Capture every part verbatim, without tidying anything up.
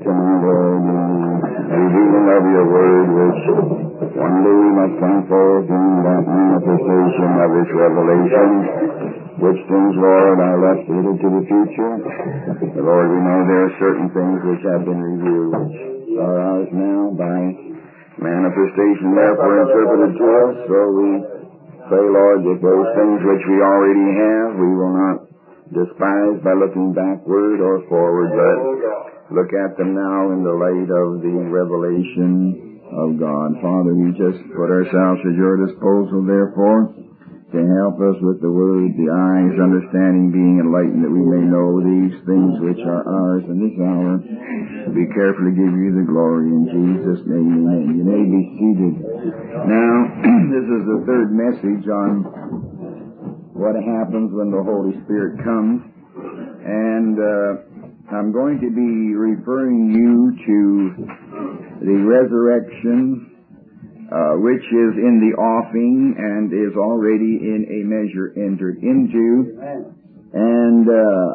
to my Lord, the revealing of your word, which one day we must come forth in that manifestation of its revelation, which things, Lord, are left little to the future. But Lord, we know there are certain things which have been revealed, which are ours now by manifestation, therefore interpreted to us. So we pray, Lord, that those things which we already have, we will not despise by looking backward or forward, but look at them now in the light of the revelation of God. Father, we just put ourselves at your disposal, therefore, to help us with the word, the eyes, understanding, being enlightened, that we may know these things which are ours in this hour. Be careful to give you the glory in Jesus' name. Amen. You may be seated. Now, this is the third message on what happens when the Holy Spirit comes. And uh, I'm going to be referring you to the resurrection, Uh, which is in the offing and is already in a measure entered into. And uh,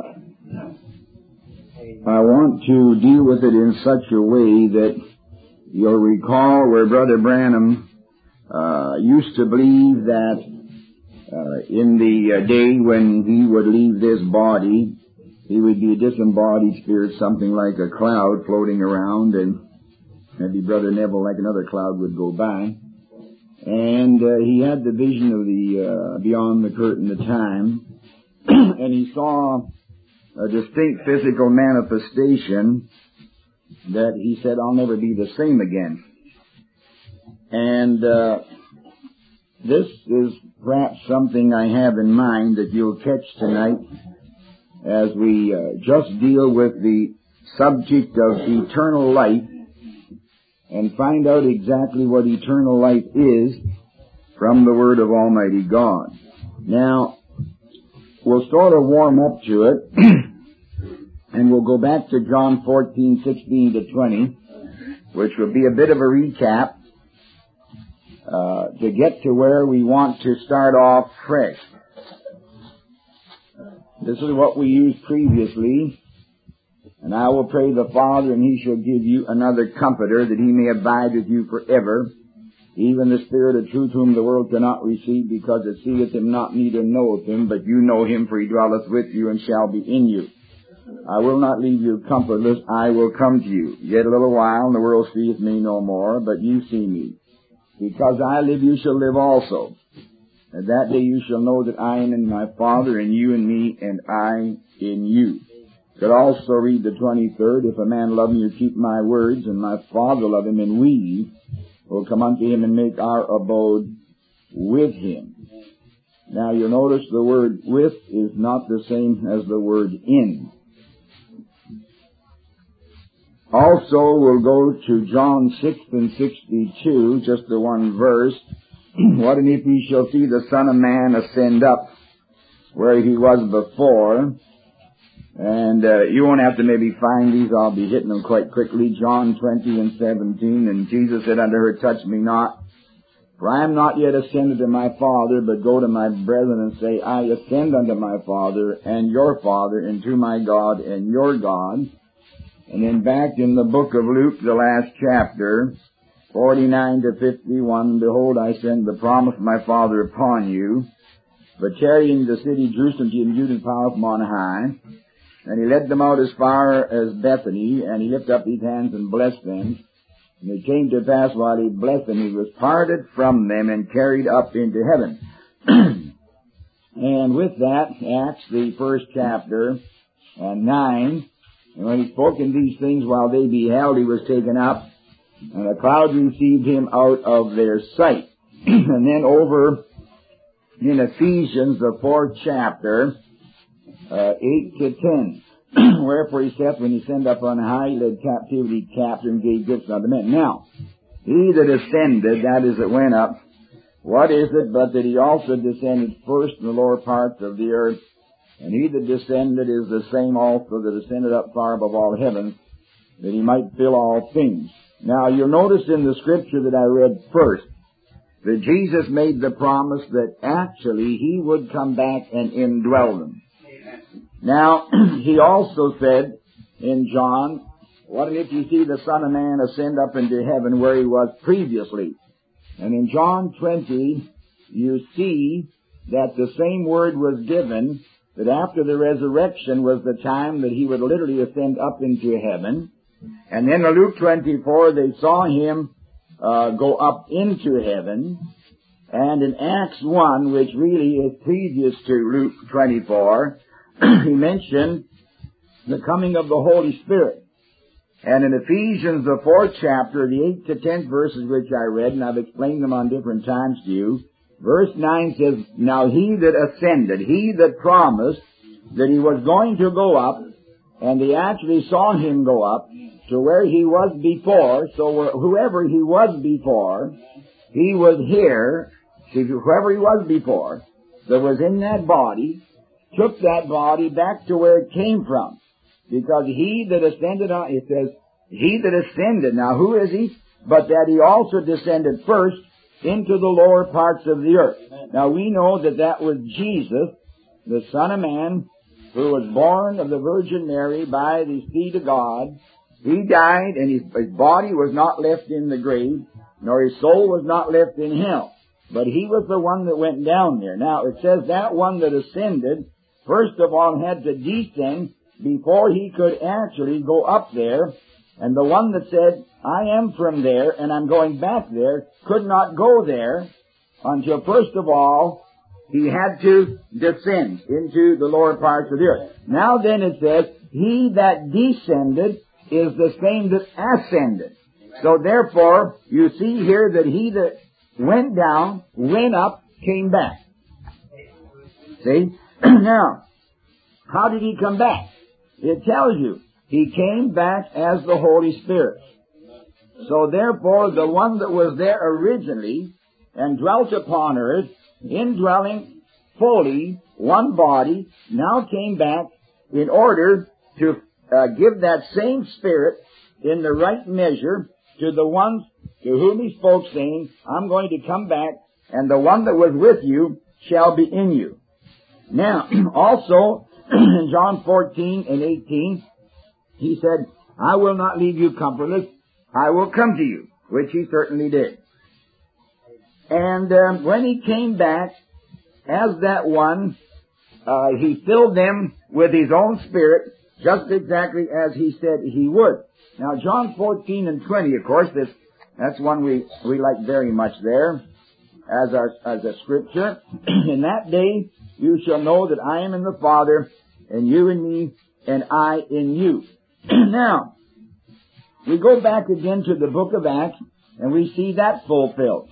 I want to deal with it in such a way that you'll recall where Brother Branham uh, used to believe that uh, in the uh, day when he would leave this body, he would be a disembodied spirit, something like a cloud floating around, and maybe Brother Neville, like another cloud, would go by. And uh, he had the vision of the uh, beyond the curtain of time, and he saw a distinct physical manifestation that he said, I'll never be the same again. And uh, this is perhaps something I have in mind that you'll catch tonight as we uh, just deal with the subject of eternal life, and find out exactly what eternal life is from the Word of Almighty God. Now, we'll sort of warm up to it, and we'll go back to John fourteen, sixteen to twenty, which will be a bit of a recap uh, to get to where we want to start off fresh. This is what we used previously. And I will pray the Father, and He shall give you another Comforter, that He may abide with you forever, even the Spirit of truth, whom the world cannot receive, because it seeth Him not, neither knoweth Him, but you know Him, for He dwelleth with you, and shall be in you. I will not leave you comfortless, I will come to you. Yet a little while, and the world seeth me no more, but you see me. Because I live, you shall live also. And that day you shall know that I am in my Father, and you in me, and I in you. Could also read the twenty-third, if a man love me, you keep my words, and my Father love him, and we will come unto him and make our abode with him. Now you'll notice the word with is not the same as the word in. Also, we'll go to John six and sixty-two, just the one verse. What and if ye shall see the Son of Man ascend up where he was before? And uh, you won't have to maybe find these. I'll be hitting them quite quickly. John twenty and seventeen. And Jesus said unto her, touch me not, for I am not yet ascended to my Father, but go to my brethren and say, I ascend unto my Father and your Father, and to my God and your God. And then back in the book of Luke, the last chapter, forty-nine to fifty-one, behold, I send the promise of my Father upon you, but tarry in the city Jerusalem till you be power from on high. And he led them out as far as Bethany, and he lifted up his hands and blessed them. And it came to pass while he blessed them, he was parted from them and carried up into heaven. And with that, Acts, the first chapter, and nine, and when he spoke in these things while they beheld, he was taken up, and a cloud received him out of their sight. And then over in Ephesians, the fourth chapter, Uh, eight to ten. Wherefore he saith, when he sent up on high, he led captivity captive and gave gifts unto men. Now, he that ascended, that is, that went up, what is it but that he also descended first in the lower parts of the earth? And he that descended is the same also that ascended up far above all heavens, that he might fill all things. Now, you'll notice in the scripture that I read first, that Jesus made the promise that actually he would come back and indwell them. Now, he also said in John What if you see the Son of Man ascend up into heaven where he was previously? And in John twenty, you see that the same word was given, that after the resurrection was the time that he would literally ascend up into heaven. And then in Luke twenty-four, they saw him uh, go up into heaven. And in Acts one, which really is previous to Luke twenty-four, he mentioned the coming of the Holy Spirit. And in Ephesians, the fourth chapter, the eighth to tenth verses which I read, and I've explained them on different times to you, verse nine says, "Now he that ascended," he that promised that he was going to go up, and they actually saw him go up to where he was before, so whoever he was before, he was here, see, whoever he was before, that was in that body, took that body back to where it came from. Because he that ascended on, it says, he that ascended, now who is he? But that he also descended first into the lower parts of the earth. Now we know that that was Jesus, the Son of Man, who was born of the Virgin Mary by the seed of God. He died, and his, his body was not left in the grave, nor his soul was not left in hell. But he was the one that went down there. Now it says that one that ascended, first of all had to descend before he could actually go up there. And the one that said, "I am from there and I'm going back there," could not go there until first of all he had to descend into the lower parts of the earth. Now then it says, he that descended is the same that ascended. So therefore, you see here that he that went down, went up, came back. See? Now, how did he come back? It tells you, he came back as the Holy Spirit. So therefore, the one that was there originally and dwelt upon earth, indwelling fully one body, now came back in order to uh, give that same Spirit in the right measure to the ones to whom he spoke, saying, "I'm going to come back, and the one that was with you shall be in you." Now, also, in John fourteen and eighteen, he said, "I will not leave you comfortless, I will come to you," which he certainly did. And um, when he came back as that one, uh, he filled them with his own Spirit, just exactly as he said he would. Now, John fourteen and twenty, of course, this that's one we, we like very much there as our as a scripture. "In that day you shall know that I am in the Father, and you in me, and I in you." Now, we go back again to the book of Acts, and we see that fulfilled.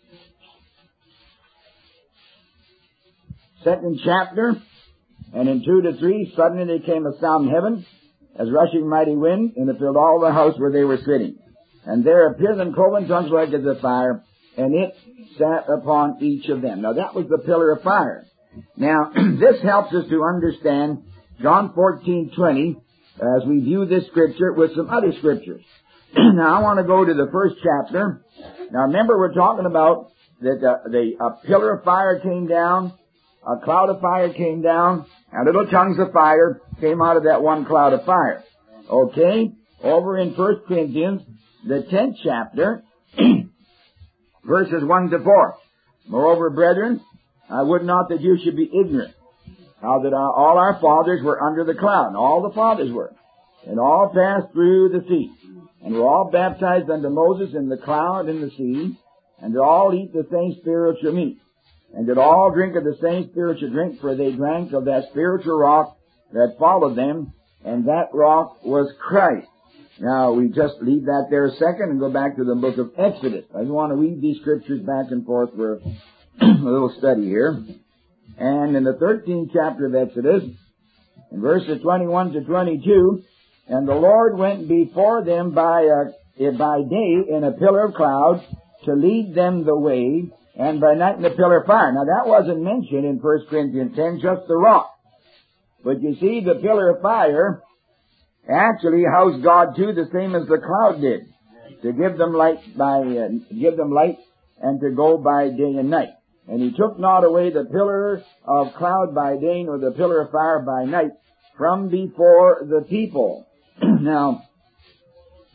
Second chapter, "And in two to three, suddenly there came a sound in heaven, as rushing mighty wind, and it filled all the house where they were sitting. And there appeared them cloven tongues like as of fire, and it sat upon each of them." Now that was the pillar of fire. Now, this helps us to understand John fourteen twenty as we view this scripture with some other scriptures. Now, I want to go to the first chapter. Now, remember, we're talking about that uh, the a pillar of fire came down, a cloud of fire came down, and little tongues of fire came out of that one cloud of fire. Okay? Over in First Corinthians, the tenth chapter, verses one to four. "Moreover, brethren, I would not that you should be ignorant, how that our, all our fathers were under the cloud," and all the fathers were, "and all passed through the sea, and were all baptized unto Moses in the cloud and the sea, and did all eat the same spiritual meat, and did all drink of the same spiritual drink, for they drank of that spiritual rock that followed them, and that rock was Christ." Now, we just leave that there a second and go back to the book of Exodus. I want to read these scriptures back and forth for a little study here. And in the thirteenth chapter of Exodus, in verses twenty-one to twenty-two, "And the Lord went before them by a, by day in a pillar of cloud to lead them the way, and by night in a pillar of fire." Now that wasn't mentioned in First Corinthians ten, just the rock. But you see, the pillar of fire actually housed God too, the same as the cloud did, to give them light by uh, give them light and to go by day and night. "And he took not away the pillar of cloud by day, nor the pillar of fire by night, from before the people." Now,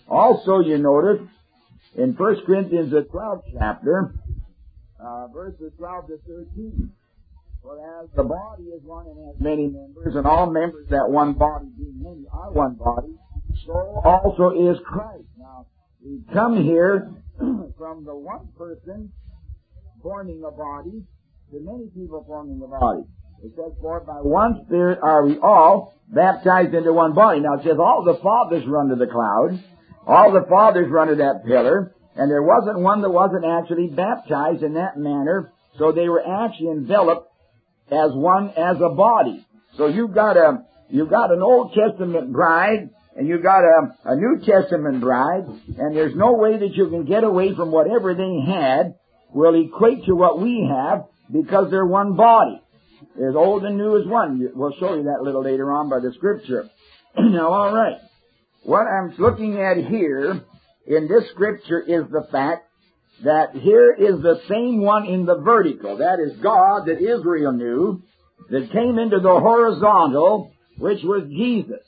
Also, you notice in First Corinthians, the twelfth chapter, uh, verses twelve to thirteen, for as the body is one and has many members, and all members that one body being many are one body, so also is Christ. Now, we come here from the one person forming a body to many people forming a body. It says, for by one Spirit are we all baptized into one body. Now it says all the fathers were under the cloud, all the fathers were under that pillar, and there wasn't one that wasn't actually baptized in that manner, so they were actually enveloped as one, as a body. So you've got a, you've got an Old Testament bride, and you've got a, a New Testament bride, and there's no way that you can get away from whatever they had will equate to what we have, because they're one body. There's old and new as one. We'll show you that a little later on by the Scripture. Now, all right. What I'm looking at here in this Scripture is the fact that here is the same one in the vertical. That is God that Israel knew, that came into the horizontal, which was Jesus.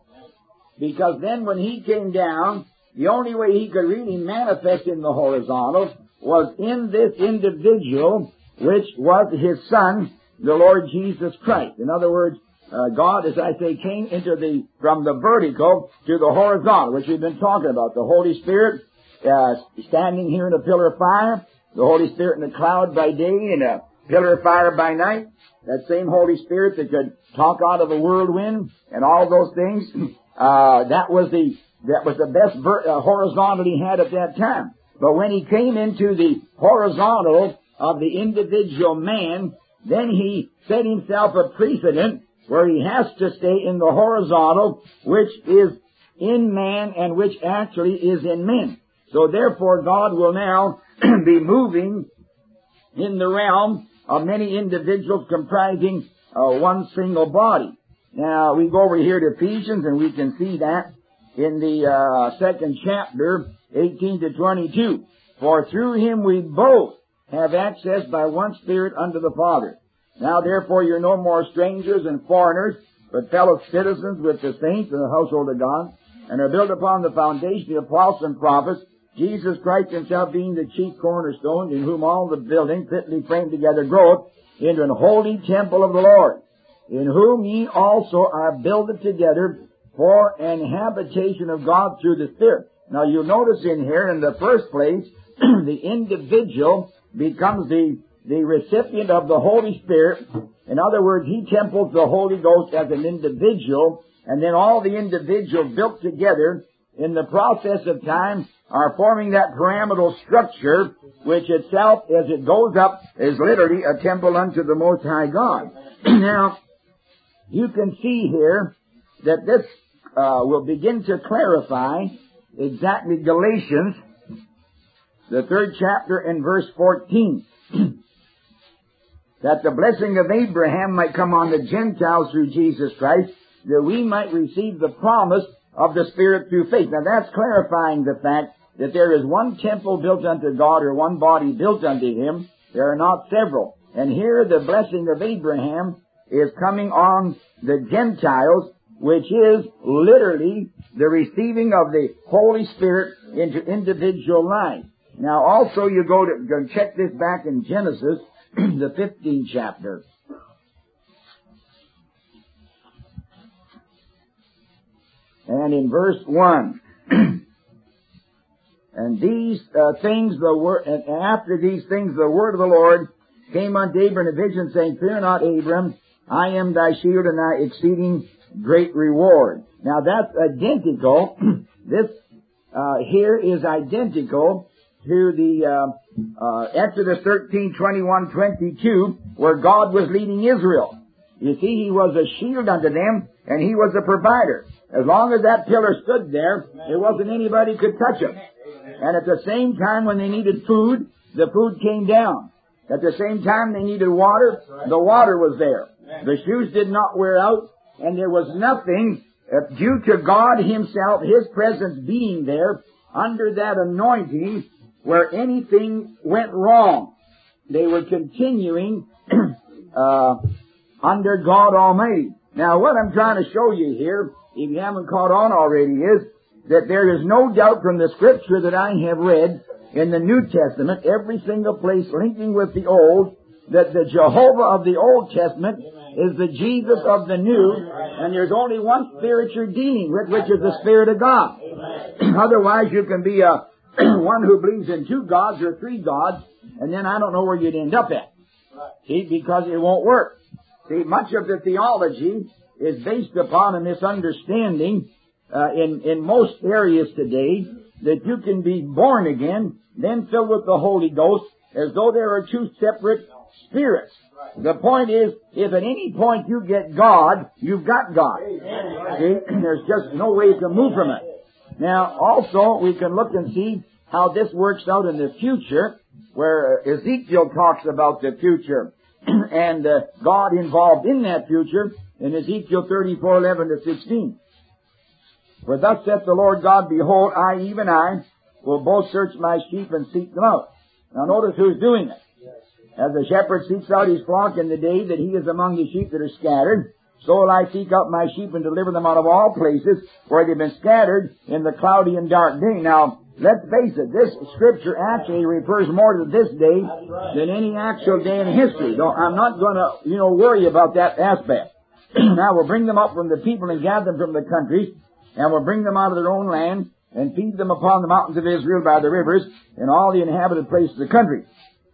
Because then when He came down, the only way He could really manifest in the horizontal was in this individual, which was His Son, the Lord Jesus Christ. In other words, uh, God, as I say, came into the, from the vertical to the horizontal, which we've been talking about. The Holy Spirit, uh, standing here in a pillar of fire, the Holy Spirit in a cloud by day and a pillar of fire by night. That same Holy Spirit that could talk out of a whirlwind and all those things, uh, that was the, that was the best ver- uh, horizontal He had at that time. But when He came into the horizontal of the individual man, then He set Himself a precedent where He has to stay in the horizontal, which is in man and which actually is in men. So therefore God will now be moving in the realm of many individuals comprising uh, one single body. Now we go over here to Ephesians, and we can see that in the uh, second chapter, eighteen to twenty-two. For through Him we both have access by one Spirit unto the Father. Now therefore you're no more strangers and foreigners, but fellow citizens with the saints in the household of God, and are built upon the foundation of apostles and prophets, Jesus Christ Himself being the chief cornerstone, in whom all the building fitly framed together groweth into an holy temple of the Lord, in whom ye also are builded together for an habitation of God through the Spirit. Now you'll notice in here, in the first place, the individual becomes the, the recipient of the Holy Spirit. In other words, he temples the Holy Ghost as an individual, and then all the individuals built together in the process of time are forming that pyramidal structure, which itself, as it goes up, is literally a temple unto the Most High God. Now, you can see here that this uh, will begin to clarify exactly Galatians, the third chapter and verse fourteen. That the blessing of Abraham might come on the Gentiles through Jesus Christ, that we might receive the promise of the Spirit through faith. Now that's clarifying the fact that there is one temple built unto God, or one body built unto Him. There are not several. And here the blessing of Abraham is coming on the Gentiles, which is literally the receiving of the Holy Spirit into individual lives. Now also you go to, go check this back in Genesis, the fifteenth chapter. And in verse one, and these uh, things, the word, and after these things, the word of the Lord came unto Abram in a vision, saying, Fear not, Abram, I am thy shield and thy exceeding great reward. Now that's identical. This uh, here is identical to the uh, uh, Exodus thirteen, twenty-one, twenty-two, where God was leading Israel. You see, He was a shield unto them, and He was a provider. As long as that pillar stood there, there wasn't anybody could touch Him. And at the same time, when they needed food, the food came down. At the same time they needed water, the water was there. The shoes did not wear out, and there was nothing uh, due to God Himself, His presence being there, under that anointing, where anything went wrong. They were continuing uh, under God Almighty. Now, what I'm trying to show you here, if you haven't caught on already, is that there is no doubt from the Scripture that I have read in the New Testament, every single place linking with the Old, that the Jehovah of the Old Testament is the Jesus of the New, and there's only one Spirit you're dealing with, which is the Spirit of God. Otherwise, you can be a one who believes in two gods or three gods, and then I don't know where you'd end up at. See, because it won't work. See, much of the theology is based upon a misunderstanding uh, in, in most areas today that you can be born again, then filled with the Holy Ghost, as though there are two separate spirits. The point is, if at any point you get God, you've got God. See, there's just no way you can move from it. Now, also, we can look and see how this works out in the future, where Ezekiel talks about the future, and uh, God involved in that future in Ezekiel thirty-four, eleven to sixteen. For thus saith the Lord God, behold, I, even I, will both search my sheep and seek them out. Now notice who's doing it. As the shepherd seeks out his flock in the day that he is among the sheep that are scattered, so will I seek out my sheep and deliver them out of all places where they've been scattered in the cloudy and dark day. Now, let's face it, this Scripture actually refers more to this day than any actual day in history. So I'm not going to, you know, worry about that aspect. Now, we'll bring them up from the people and gather them from the countries, and we'll bring them out of their own land and feed them upon the mountains of Israel by the rivers and all the inhabited places of the country.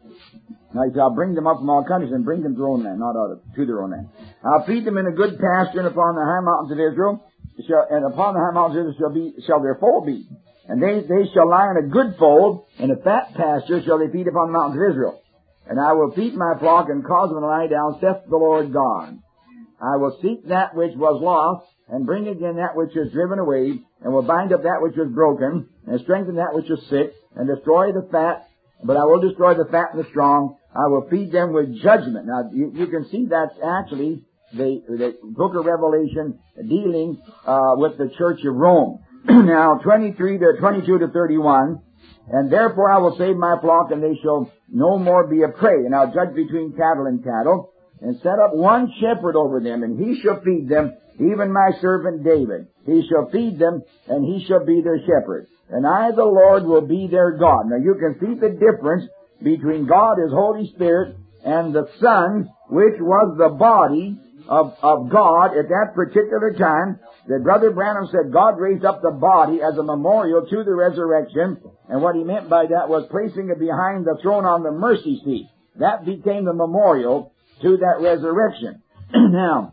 Now, he said, I'll bring them up from all countries and bring them to their own land, not out of, to their own land. I'll feed them in a good pasture and upon the high mountains of Israel, shall, and upon the high mountains of Israel shall be, shall their fold be. And they, they shall lie in a good fold, and a fat pasture shall they feed upon the mountains of Israel. And I will feed my flock and cause them to lie down, saith the Lord God. I will seek that which was lost, and bring again that which is driven away, and will bind up that which was broken, and strengthen that which is sick, and destroy the fat, but I will destroy the fat and the strong. I will feed them with judgment. Now, you, you can see that's actually the, the book of Revelation dealing uh, with the church of Rome. Now, twenty-three to twenty-two to thirty-one, and therefore I will save my flock, and they shall no more be a prey. And I'll judge between cattle and cattle, and set up one shepherd over them, and he shall feed them, even my servant David. He shall feed them, and he shall be their shepherd. And I, the Lord, will be their God. Now, you can see the difference between God, His Holy Spirit, and the Son, which was the body of, of God at that particular time. That Brother Branham said God raised up the body as a memorial to the resurrection, and what he meant by that was placing it behind the throne on the mercy seat. That became the memorial to that resurrection. Now,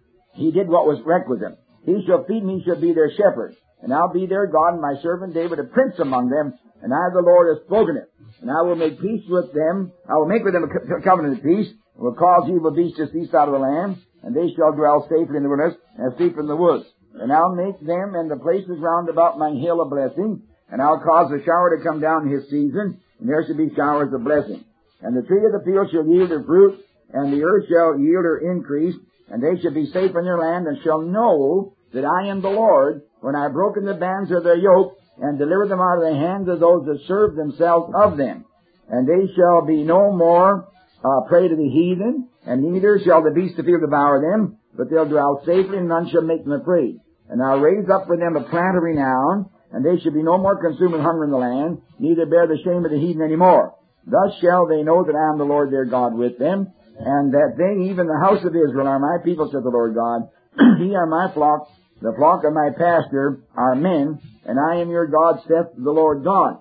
he did what was requisite. He shall feed me, he shall be their shepherd. And I'll be their God, and my servant David a prince among them, and I, the Lord, have spoken it. And I will make peace with them. I will make with them a co- covenant of peace, and will cause evil beasts to cease out of the land, and they shall dwell safely in the wilderness, and sleep in the woods. And I'll make them and the places round about my hill a blessing, and I'll cause the shower to come down in his season, and there shall be showers of blessing. And the tree of the field shall yield her fruit, and the earth shall yield her increase, and they shall be safe in their land, and shall know that I am the Lord, when I have broken the bands of their yoke, and delivered them out of the hands of those that serve themselves of them. And they shall be no more uh, prey to the heathen, and neither shall the beasts of the field devour them, but they'll dwell safely, and none shall make them afraid. And I'll raise up for them a plant of renown, and they shall be no more consumed with hunger in the land, neither bear the shame of the heathen any more. Thus shall they know that I am the Lord their God with them, and that they, even the house of Israel, are my people, saith the Lord God. Ye are my flock, the flock of my pasture are men, and I am your God, saith the Lord God.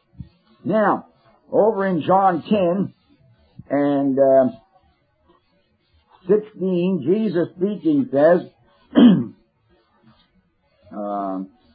Now, over in John ten and uh, sixteen, Jesus speaking says, uh,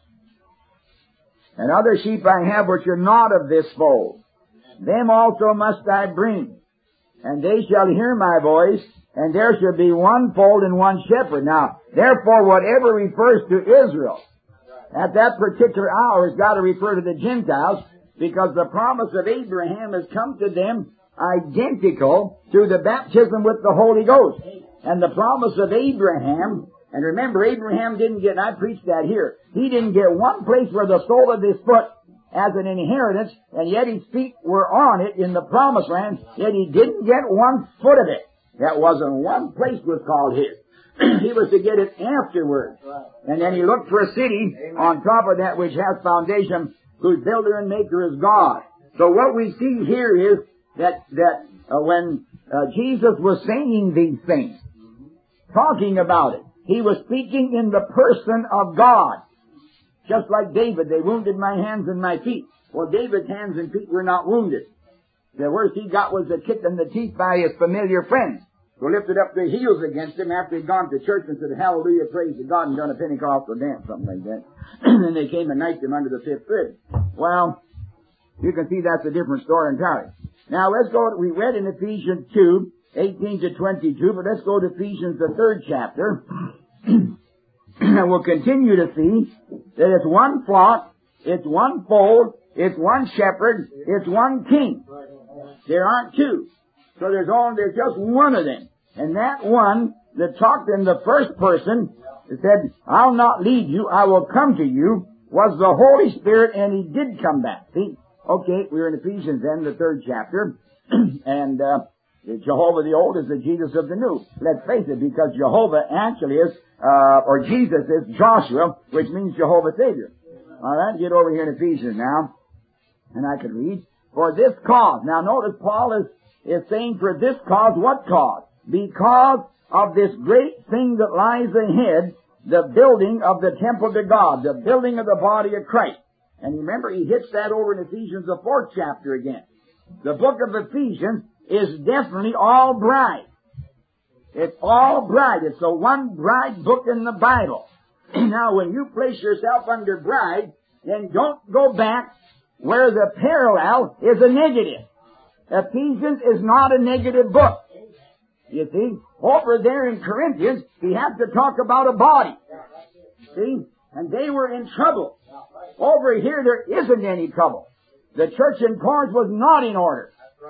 and other sheep I have which are not of this fold, them also must I bring, and they shall hear my voice, and there shall be one fold and one shepherd. Now, therefore, whatever refers to Israel at that particular hour has got to refer to the Gentiles, because the promise of Abraham has come to them identical through the baptism with the Holy Ghost. And the promise of Abraham, and remember, Abraham didn't get, and I preached that here, he didn't get one place where the sole of his foot as an inheritance, and yet his feet were on it in the promised land, yet he didn't get one foot of it. That wasn't one place was called his. He was to get it afterward. And then he looked for a city on top of that which has foundation, whose builder and maker is God. So what we see here is that, that uh, when uh, Jesus was saying these things, talking about it, he was speaking in the person of God. Just like David, they wounded my hands and my feet. Well, David's hands and feet were not wounded. The worst he got was a kick in the teeth by his familiar friends, who lifted up their heels against him after he'd gone to church and said, hallelujah, praise to God, and done a Pentecostal dance, something like that. And then they came and knifed him under the fifth rib. Well, you can see that's a different story entirely. Now let's go, we read in Ephesians two, eighteen to twenty-two, but let's go to Ephesians, the third chapter. And we'll continue to see that it's one flock, it's one fold, it's one shepherd, it's one king. There aren't two. So there's only, there's just one of them. And that one that talked in the first person, that said, I'll not leave you, I will come to you, was the Holy Spirit, and he did come back. See? Okay, we're in Ephesians then, the third chapter. And, uh, Jehovah the old is the Jesus of the new. Let's face it, because Jehovah actually is, uh, or Jesus is Joshua, which means Jehovah Savior. Alright, get over here in Ephesians now. And I can read. For this cause. Now notice Paul is, is saying for this cause, what cause? Because of this great thing that lies ahead, the building of the temple to God, the building of the body of Christ. And remember, he hits that over in Ephesians, the fourth chapter again. The book of Ephesians is definitely all bride. It's all bride. It's the one bride book in the Bible. Now, when you place yourself under bride, then don't go back where the parallel is a negative. Ephesians is not a negative book. You see, over there in Corinthians, he has to talk about a body. See? And they were in trouble. Over here, there isn't any trouble. The church in Corinth was not in order.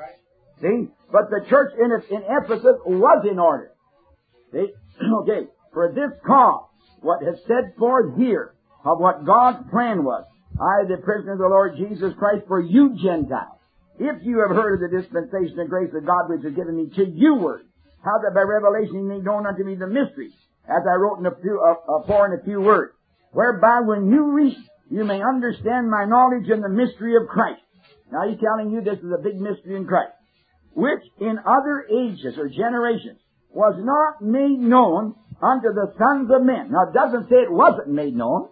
See? But the church in, in Ephesus was in order. See? Okay. For this cause, what is set forth here of what God's plan was, I, the prisoner of the Lord Jesus Christ, for you Gentiles, if you have heard of the dispensation and grace of God which is given me to you word, how that by revelation he made known unto me the mystery, as I wrote in a few, uh, uh, in a few words, whereby when you reach, you may understand my knowledge in the mystery of Christ. Now he's telling you this is a big mystery in Christ, which in other ages or generations was not made known unto the sons of men. Now it doesn't say it wasn't made known,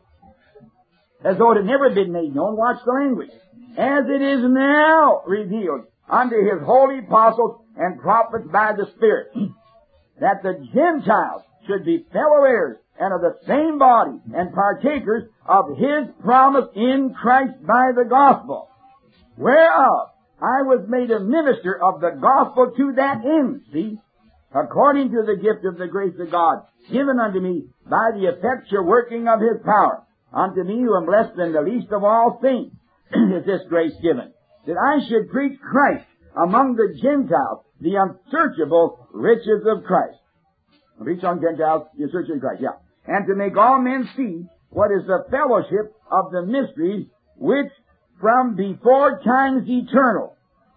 as though it had never been made known. Watch the language. As it is now revealed unto his holy apostles and prophets by the Spirit, that the Gentiles should be fellow heirs and of the same body and partakers of his promise in Christ by the gospel, whereof I was made a minister of the gospel to that end, see, according to the gift of the grace of God, given unto me by the effectual working of his power. Unto me who am blessed in the least of all things is this grace given, that I should preach Christ among the Gentiles, the unsearchable riches of Christ. Preach on Gentiles, the unsearchable Christ, yeah. And to make all men see what is the fellowship of the mysteries which from before times eternal,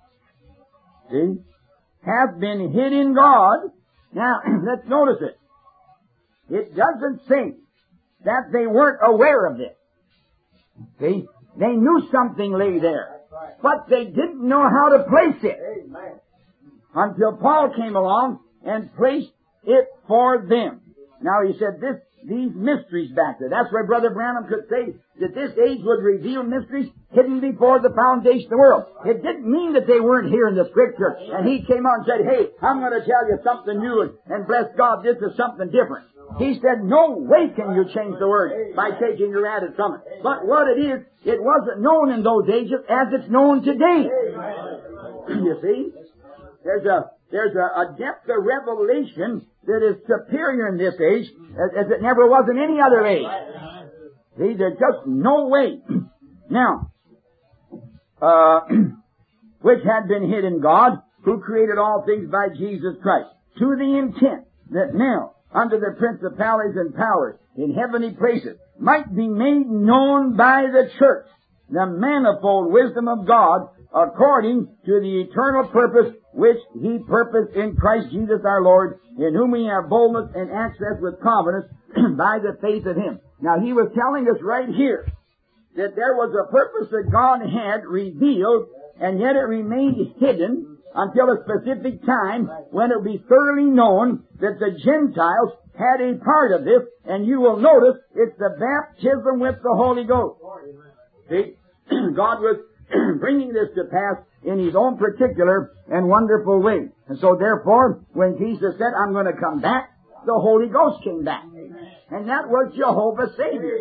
see, hath been hid in God. Now, let's notice it. It doesn't say that they weren't aware of this. See? They knew something lay there, but they didn't know how to place it. Amen. Until Paul came along and placed it for them. Now he said this, these mysteries back there. That's where Brother Branham could say that this age would reveal mysteries hidden before the foundation of the world. It didn't mean that they weren't here in the Scripture, and he came out and said, hey, I'm going to tell you something new, and, and bless God, this is something different. He said, no way can you change the word by taking your added from it. But what it is, it wasn't known in those ages as it's known today. You see? There's a, there's a, a depth of revelation that is superior in this age as, as it never was in any other age. See, there's just no way. Now, uh, which had been hid in God, who created all things by Jesus Christ, to the intent that now, under the principalities and powers in heavenly places, might be made known by the church the manifold wisdom of God according to the eternal purpose which He purposed in Christ Jesus our Lord, in whom we have boldness and access with confidence by the faith of Him. Now, He was telling us right here that there was a purpose that God had revealed, and yet it remained hidden until a specific time when it would be thoroughly known that the Gentiles had a part of this, and you will notice it's the baptism with the Holy Ghost. See, God was bringing this to pass in His own particular and wonderful way. And so therefore, when Jesus said, I'm going to come back, the Holy Ghost came back. And that was Jehovah's Savior.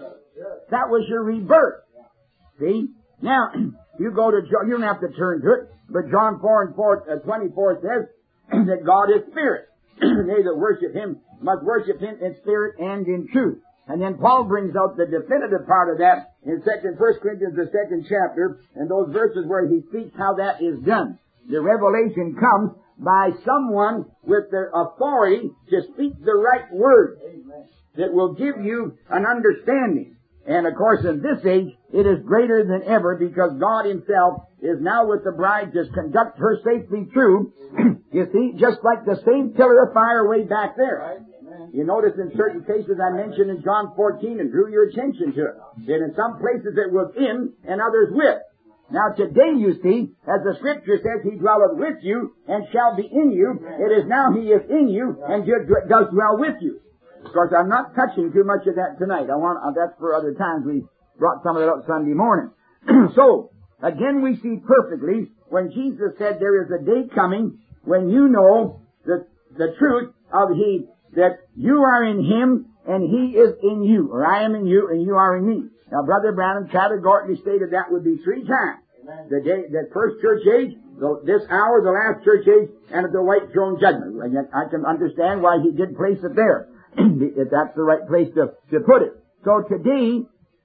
That was your rebirth. See? Now, you go to, you don't have to turn to it, but John four and four, uh, twenty-four says that God is spirit. They that worship Him must worship Him in spirit and in truth. And then Paul brings out the definitive part of that in second, First Corinthians, the second chapter, and those verses where he speaks how that is done. The revelation comes by someone with the authority to speak the right word that will give you an understanding. And of course, in this age, it is greater than ever because God Himself is now with the bride to conduct her safely through. You see, just like the same pillar of fire way back there. You notice in certain cases I mentioned in John fourteen and drew your attention to it. That in some places it was in and others with. Now today, you see, as the Scripture says, He dwelleth with you and shall be in you. It is now He is in you and does dwell with you. Of course, I'm not touching too much of that tonight. I want, uh, that's for other times. We brought some of that up Sunday morning. So, again we see perfectly when Jesus said there is a day coming when you know the, the truth of He, that you are in Him and He is in you, or I am in you and you are in me. Now, Brother Branham categorically stated that would be three times. Amen. The day, the first church age, the, this hour, the last church age, and at the white throne judgment. And yet I can understand why He did place it there. If that's the right place to, to put it. So today,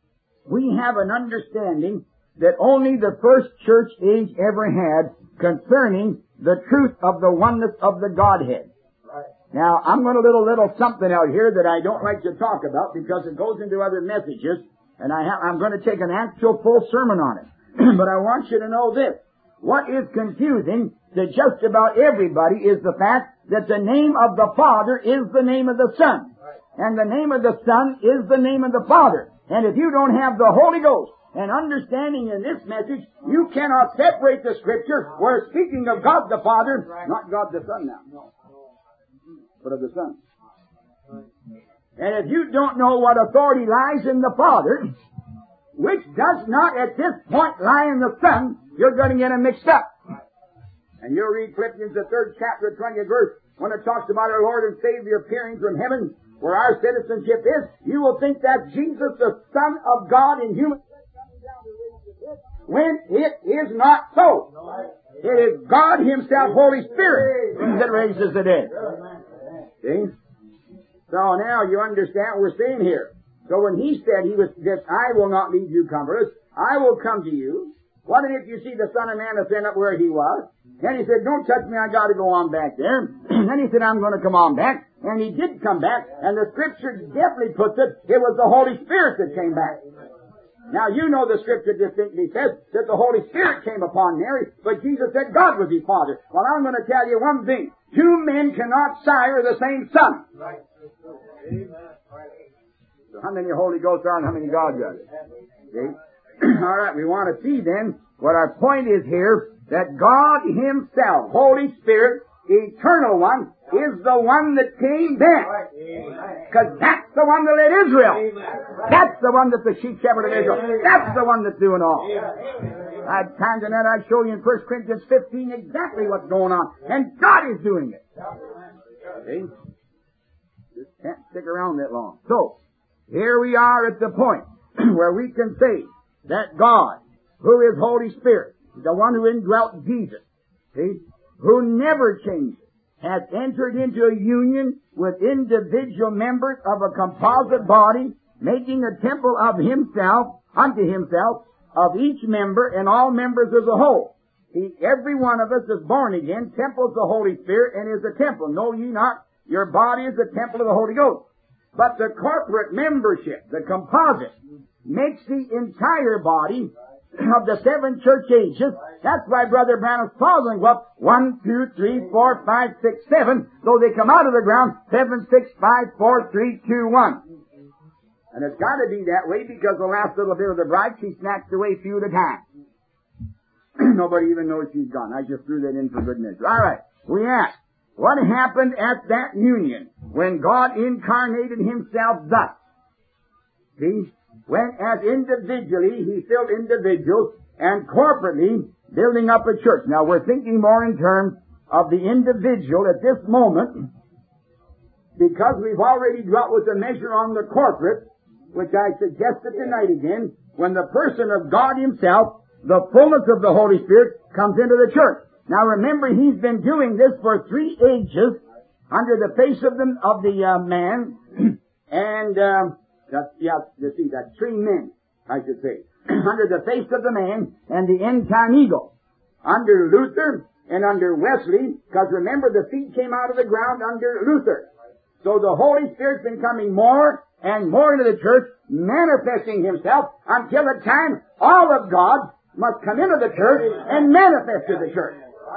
we have an understanding that only the first church age ever had concerning the truth of the oneness of the Godhead. Right. Now, I'm going to little, little something out here that I don't like to talk about because it goes into other messages, and I have, I'm going to take an actual full sermon on it. But I want you to know this. What is confusing to just about everybody is the fact that the name of the Father is the name of the Son. And the name of the Son is the name of the Father. And if you don't have the Holy Ghost and understanding in this message, you cannot separate the Scripture where speaking of God the Father, not God the Son now, but of the Son. And if you don't know what authority lies in the Father, which does not at this point lie in the Son, you're going to get them mixed up. And you'll read Philippians, the third chapter, twentieth verse, when it talks about our Lord and Savior appearing from heaven, where our citizenship is. You will think that Jesus, the Son of God in human flesh, coming down to raise the dead, when it is not so. It is God Himself, Holy Spirit, that raises the dead. See? So now you understand what we're saying here. So when He said He was, that I will not leave you comfortless, I will come to you. What if you see the Son of Man ascend up where He was? Then He said, don't touch me, I got to go on back there. Then He said, I'm going to come on back. And He did come back, and the Scripture definitely puts it, it was the Holy Spirit that came back. Now you know the Scripture distinctly says that the Holy Spirit came upon Mary, but Jesus said God was His Father. Well, I'm going to tell you one thing. Two men cannot sire the same son. Right. So how many Holy Ghosts are and how many gods are there? See? All right, we want to see then what our point is here, that God Himself, Holy Spirit, Eternal One, is the one that came back. Because that's the one that led Israel. That's the one that's the chief shepherd of Israel. That's the one that's doing all. I had time tonight, I'd show you in First Corinthians fifteen exactly what's going on. And God is doing it. See? Just can't stick around that long. So, here we are at the point where we can say that God, who is Holy Spirit, the one who indwelt Jesus, see, who never changes, has entered into a union with individual members of a composite body, making a temple of Himself, unto Himself, of each member and all members as a whole. He, every one of us is born again, temples the Holy Spirit, and is a temple. Know ye not, your body is the temple of the Holy Ghost. But the corporate membership, the composite, makes the entire body of the seven church ages. That's why Brother Branham's following go up one, two, three, four, five, six, seven. Though they come out of the ground, seven, six, five, four, three, two, one. And it's got to be that way because the last little bit of the bride, she snatched away a few at a time. Nobody even knows she's gone. I just threw that in for good measure. All right. We ask, what happened at that union when God incarnated Himself thus? See? When as individually He filled individuals and corporately building up a church. Now we're thinking more in terms of the individual at this moment because we've already dwelt with the measure on the corporate, which I suggested tonight again, when the person of God Himself, the fullness of the Holy Spirit, comes into the church. Now remember, He's been doing this for three ages under the face of the, of the uh, man, and, um, that's, yeah, you see, that's three men, I should say, under the face of the man and the incognito, under Luther and under Wesley, because remember, the seed came out of the ground under Luther. So the Holy Spirit's been coming more and more into the church, manifesting Himself until at time all of God must come into the church and manifest to the church.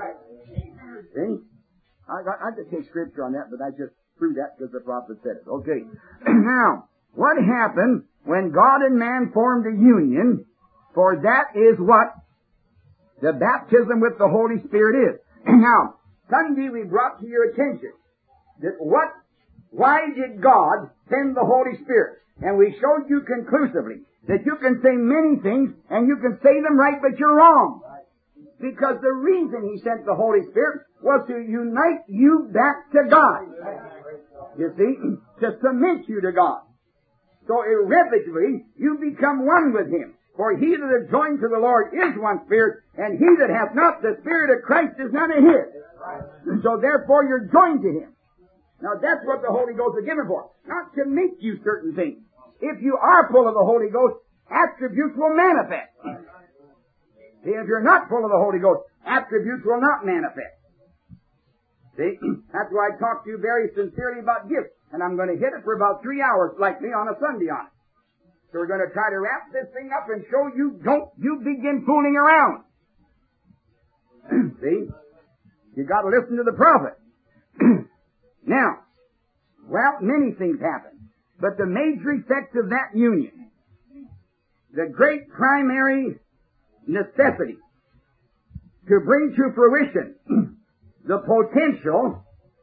See? I, I, I could take scripture on that, but I just threw that because the prophet said it. Okay. Now, what happened when God and man formed a union? For that is what the baptism with the Holy Spirit is. Now, Sunday we brought to your attention that what, why did God send the Holy Spirit? And we showed you conclusively that you can say many things and you can say them right, but you're wrong. Because the reason He sent the Holy Spirit was to unite you back to God. You see, to submit you to God. So irrevocably, you become one with Him. For he that is joined to the Lord is one spirit, and he that hath not the Spirit of Christ is none of His. So therefore you're joined to Him. Now that's what the Holy Ghost is given for. Not to make you certain things. If you are full of the Holy Ghost, attributes will manifest. See, if you're not full of the Holy Ghost, attributes will not manifest. See, that's why I talk to you very sincerely about gifts. And I'm going to hit it for about three hours, likely, on a Sunday on it. So we're going to try to wrap this thing up and show you, don't you begin fooling around. See? You got to listen to the prophet. Now, well, many things happen. But the major effect of that union, the great primary necessity to bring to fruition the potential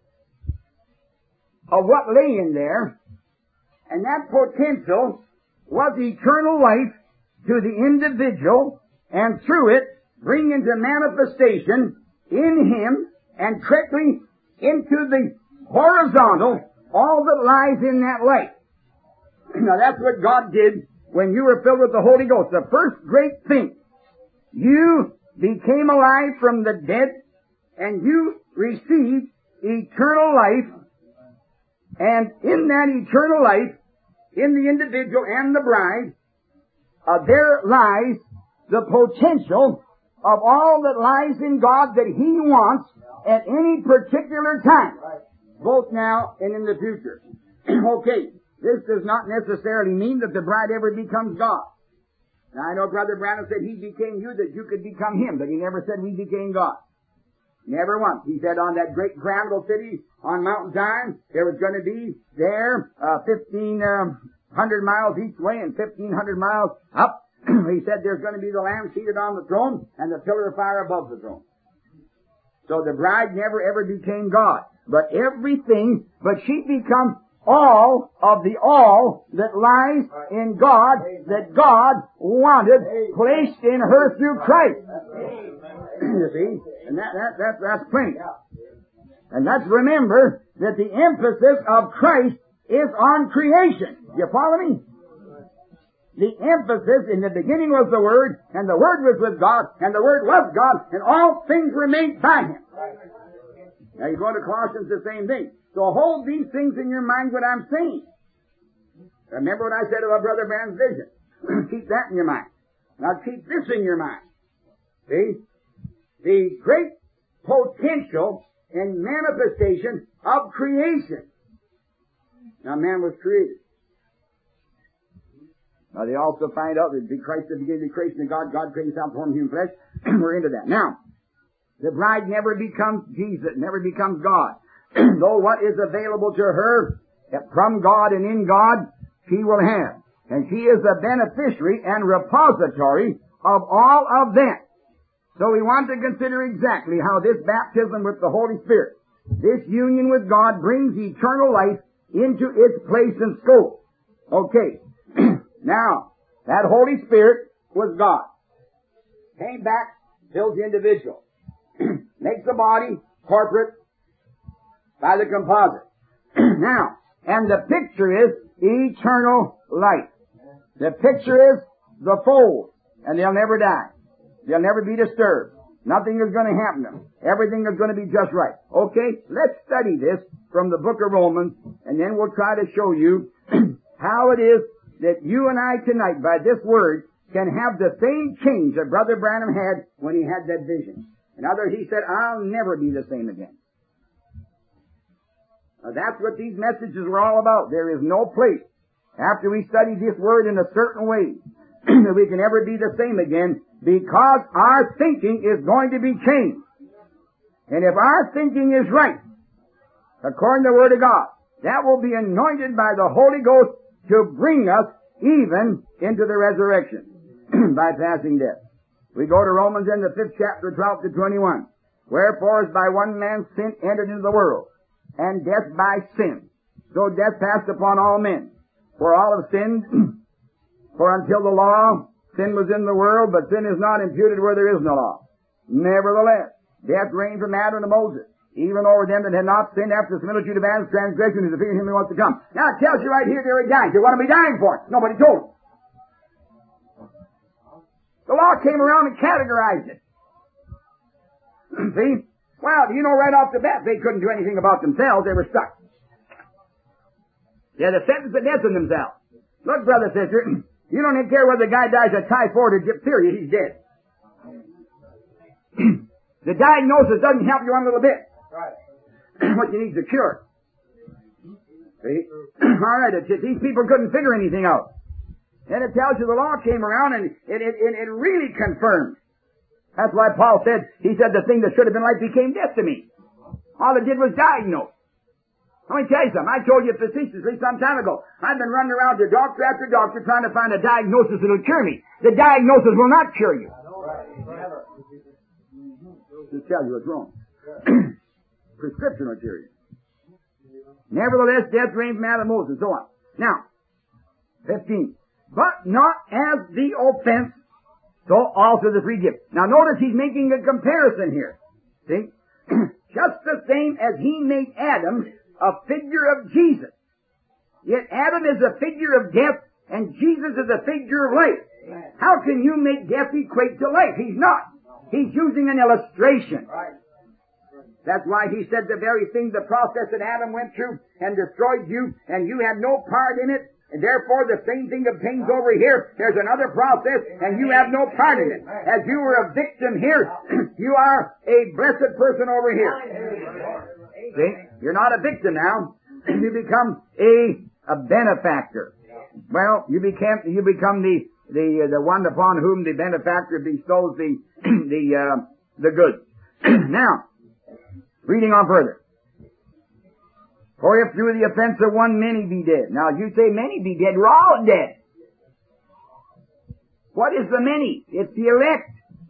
of what lay in there, and that potential was eternal life to the individual, and through it bring into manifestation in him and correctly into the horizontal all that lies in that life. Now that's what God did when you were filled with the Holy Ghost. The first great thing, you became alive from the dead and you received eternal life, and in that eternal life, in the individual and the bride, uh, there lies the potential of all that lies in God that He wants at any particular time, both now and in the future. Okay, this does not necessarily mean that the bride ever becomes God. Now I know Brother Branham said He became you that you could become Him, but he never said we became God. Never once. He said on that great grand old city on Mount Zion, there was going to be there uh, fifteen hundred miles each way and fifteen hundred miles up. He said there's going to be the Lamb seated on the throne and the pillar of fire above the throne. So the bride never ever became God. But everything, but she becomes all of the all that lies in God, that God wanted placed in her through Christ. You see? And that, that, that, that's plenty. And let's remember that the emphasis of Christ is on creation. You follow me? The emphasis in the beginning was the Word, and the Word was with God, and the Word was God, and all things were made by Him. Now you go to Colossians, the same thing. So hold these things in your mind what I'm saying. Remember what I said about Brother Branham's vision. Keep that in your mind. Now keep this in your mind. See? The great potential and manifestation of creation. Now man was created. Now they also find out that Christ is the beginning of the creation of God, God created himself form of human flesh. We're into that. Now, the bride never becomes Jesus, never becomes God. Though what is available to her from God and in God, she will have. And she is the beneficiary and repository of all of that. So we want to consider exactly how this baptism with the Holy Spirit, this union with God, brings eternal life into its place and scope. Okay. Now, that Holy Spirit was God. Came back, fills the individual. Makes the body corporate by the composite. Now, and the picture is eternal life. The picture is the fold, and they'll never die. They'll never be disturbed. Nothing is going to happen to them. Everything is going to be just right. Okay, let's study this from the book of Romans, and then we'll try to show you how it is that you and I tonight, by this word, can have the same change that Brother Branham had when he had that vision. In other words, he said, I'll never be the same again. Now, that's what these messages were all about. There is no place, after we study this word in a certain way, that we can ever be the same again, because our thinking is going to be changed. And if our thinking is right, according to the Word of God, that will be anointed by the Holy Ghost to bring us even into the resurrection, bypassing death. We go to Romans in the fifth chapter, twelve to twenty-one. Wherefore, as by one man sin entered into the world, and death by sin, so death passed upon all men. For all have sinned, for until the law, sin was in the world, but sin is not imputed where there is no law. Nevertheless, death reigned from Adam to Moses, even over them that had not sinned after the similitude of Adam's transgression, is the fear of him who wants to come. Now it tells you right here they were dying. So what are we dying for? Nobody told them. The law came around and categorized it. See? Well, you know right off the bat they couldn't do anything about themselves. They were stuck. They had a sentence of death in themselves. Look, brother, sister, you don't even care whether the guy dies of typhoid or diphtheria, he's dead. The diagnosis doesn't help you one little bit. Right. What you need is a cure. See? All right, it, these people couldn't figure anything out. And it tells you the law came around and it, it, it, it really confirmed. That's why Paul said, he said the thing that should have been life became death to me. All it did was diagnose. Let me tell you something. I told you facetiously some time ago. I've been running around to doctor after doctor trying to find a diagnosis that will cure me. The diagnosis will not cure you. Just tell you what's wrong. Prescription will cure you. Nevertheless, death reigned from Adam to Moses, so on. Now, fifteen. But not as the offense, so also the free gift. Now notice he's making a comparison here. See? Just the same as he made Adam a figure of Jesus. Yet Adam is a figure of death and Jesus is a figure of life. How can you make death equate to life? He's not. He's using an illustration. That's why he said the very thing, the process that Adam went through and destroyed you, and you had no part in it, and therefore the same thing obtains over here. There's another process, and you have no part in it. As you were a victim here, you are a blessed person over here. See? You're not a victim now. You become a, a benefactor. Well, you became, you become the, the, the one upon whom the benefactor bestows the, the, uh, the goods. Now, reading on further. For if through the offense of one many be dead. Now, you say many be dead, we're all dead. What is the many? It's the elect.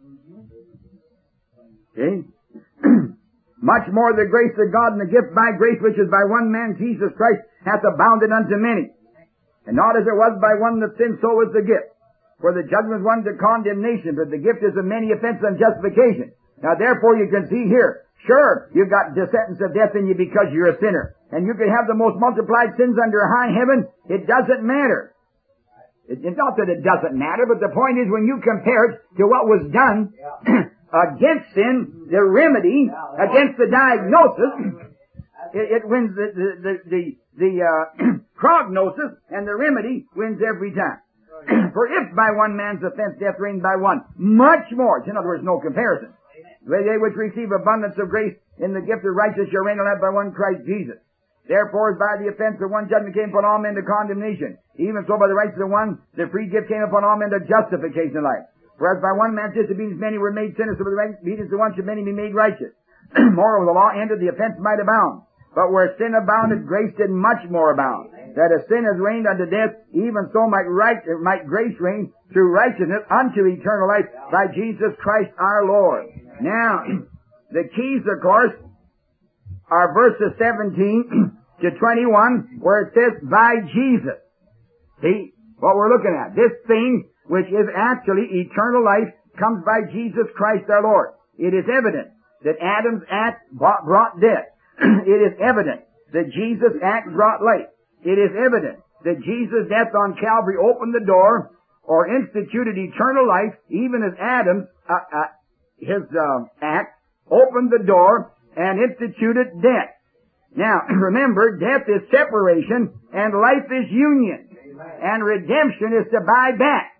See? Much more the grace of God and the gift by grace which is by one man, Jesus Christ, hath abounded unto many. And not as it was by one that sinned, so was the gift. For the judgment is one to condemnation, but the gift is of many offense and justification. Now therefore you can see here, sure, you've got the sentence of death in you because you're a sinner. And you can have the most multiplied sins under high heaven, it doesn't matter. It, it's not that it doesn't matter, but the point is when you compare it to what was done against sin, the remedy against the diagnosis, it, it wins the, the, the, the, the uh, prognosis, and the remedy wins every time. For if by one man's offense death reigned by one, much more, in other words, no comparison. They which receive abundance of grace in the gift of righteousness shall reign on that by one Christ Jesus. Therefore, as by the offense of one judgment came upon all men to condemnation, even so by the righteousness of one, the free gift came upon all men to justification of life. For as by one man's disobedience many were made sinners, so by the obedience of one should many be made righteous. Moreover, the law ended, the offense might abound. But where sin abounded, grace did much more abound. That as sin has reigned unto death, even so might right, might grace reign through righteousness unto eternal life by Jesus Christ our Lord. Now, the keys, of course, are verses seventeen to twenty-one, where it says, by Jesus. See, what we're looking at. This thing, which is actually eternal life, comes by Jesus Christ our Lord. It is evident that Adam's act brought death. It is evident that Jesus' act brought life. It is evident that Jesus' death on Calvary opened the door or instituted eternal life, even as Adam's, uh, uh, his uh, act opened the door and instituted death. Now, remember, death is separation and life is union. Amen. And redemption is to buy back.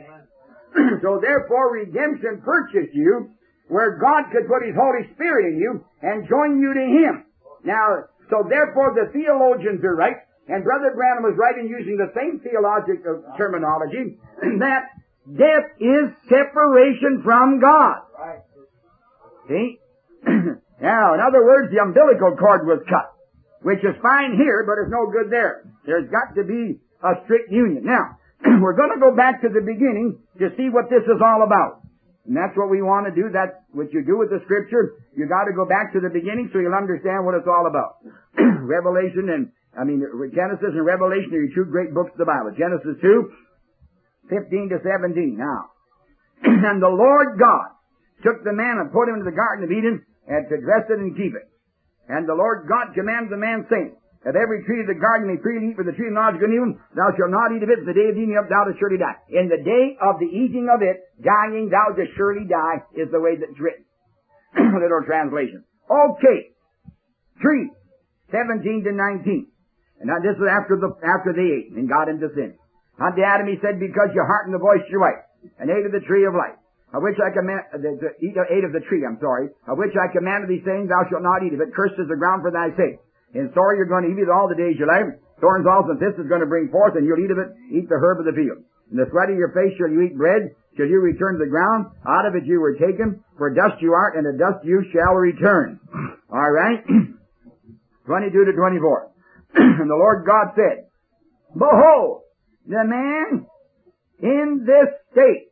So therefore, redemption purchased you where God could put His Holy Spirit in you and join you to Him. Now, so therefore the theologians are right, and Brother Branham was right in using the same theological terminology, that death is separation from God. Right. See? Now, in other words, the umbilical cord was cut, which is fine here, but it's no good there. There's got to be a strict union. Now, we're going to go back to the beginning to see what this is all about. And that's what we want to do. That's what you do with the Scripture. You got to go back to the beginning so you'll understand what it's all about. Revelation and, I mean, Genesis and Revelation are your two great books of the Bible. Genesis two, fifteen to seventeen. Now, and the Lord God took the man and put him into the Garden of Eden and to dress it and keep it. And the Lord God commanded the man, saying, of every tree of the garden may freely eat, for the tree of knowledge of good and evil, thou shalt not eat of it, for the day of eating of it thou shalt surely die. In the day of the eating of it, dying thou shalt surely die, is the way that's written. Little translation. Okay. Tree, seventeen to nineteen. And now this was after the, after they ate and got into sin. Unto Adam he said, because you hearkened the voice of your wife, and ate of the tree of life, of which I command, uh, the, the, eat, uh, ate of the tree, I'm sorry, of which I commanded thee, saying, thou shalt not eat of it, cursed is the ground for thy sake. And sorry you're going to eat it all the days of your life. Thorns also and thistles is going to bring forth, and you'll eat of it, eat the herb of the field. In the sweat of your face shall you eat bread, till you return to the ground. Out of it you were taken, for dust you art, and to dust you shall return. All right? twenty-two to twenty-four. And the Lord God said, behold, the man in this state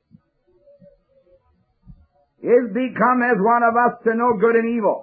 is become as one of us to know good and evil.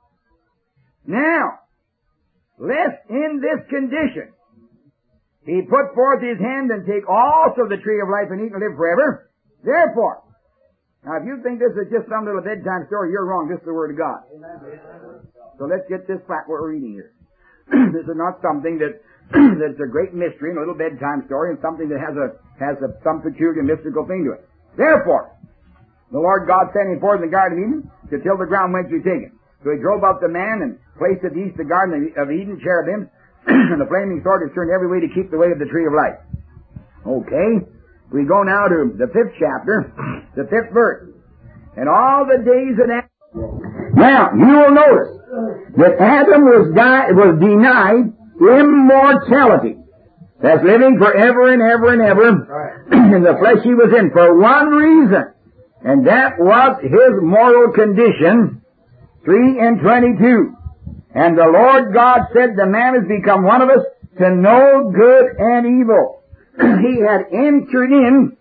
Now, lest in this condition he put forth his hand and take also the tree of life and eat and live forever. Therefore, now if you think this is just some little bedtime story, you're wrong. This is the Word of God. Amen. So let's get this fact what we're reading here. This is not something that that's a great mystery and a little bedtime story and something that has a has a, some peculiar mystical thing to it. Therefore, the Lord God sent him forth in the Garden of Eden to till the ground whence he was taken. So he drove out the man and placed at the east the Garden of Eden, cherubim, and the flaming sword is turned every way to keep the way of the tree of life. Okay, we go now to the fifth chapter, the fifth verse. And all the days of Adam. Now, you will notice that Adam was, di- was denied immortality. That's living forever and ever and ever in the flesh he was in for one reason, and that was his moral condition. three and twenty-two. And the Lord God said, the man has become one of us to know good and evil. He had entered in,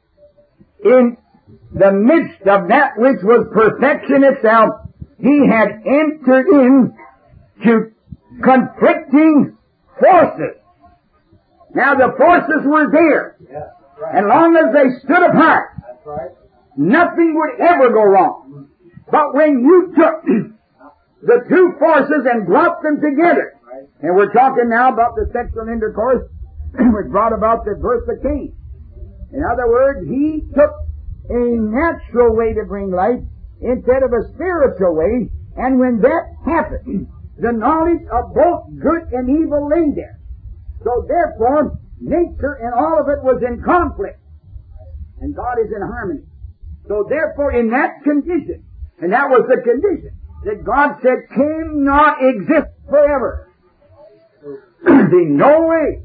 in the midst of that which was perfection itself, he had entered in to conflicting forces. Now the forces were there. Yeah, right. And long as they stood apart, that's right, nothing would ever go wrong. But when you took the two forces and brought them together, right, and we're talking now about the sexual intercourse which brought about the birth of Cain. In other words, he took a natural way to bring life instead of a spiritual way, and when that happened, the knowledge of both good and evil lay there. So therefore, nature and all of it was in conflict, and God is in harmony. So therefore, in that condition, and that was the condition that God said cannot exist forever. See, no way.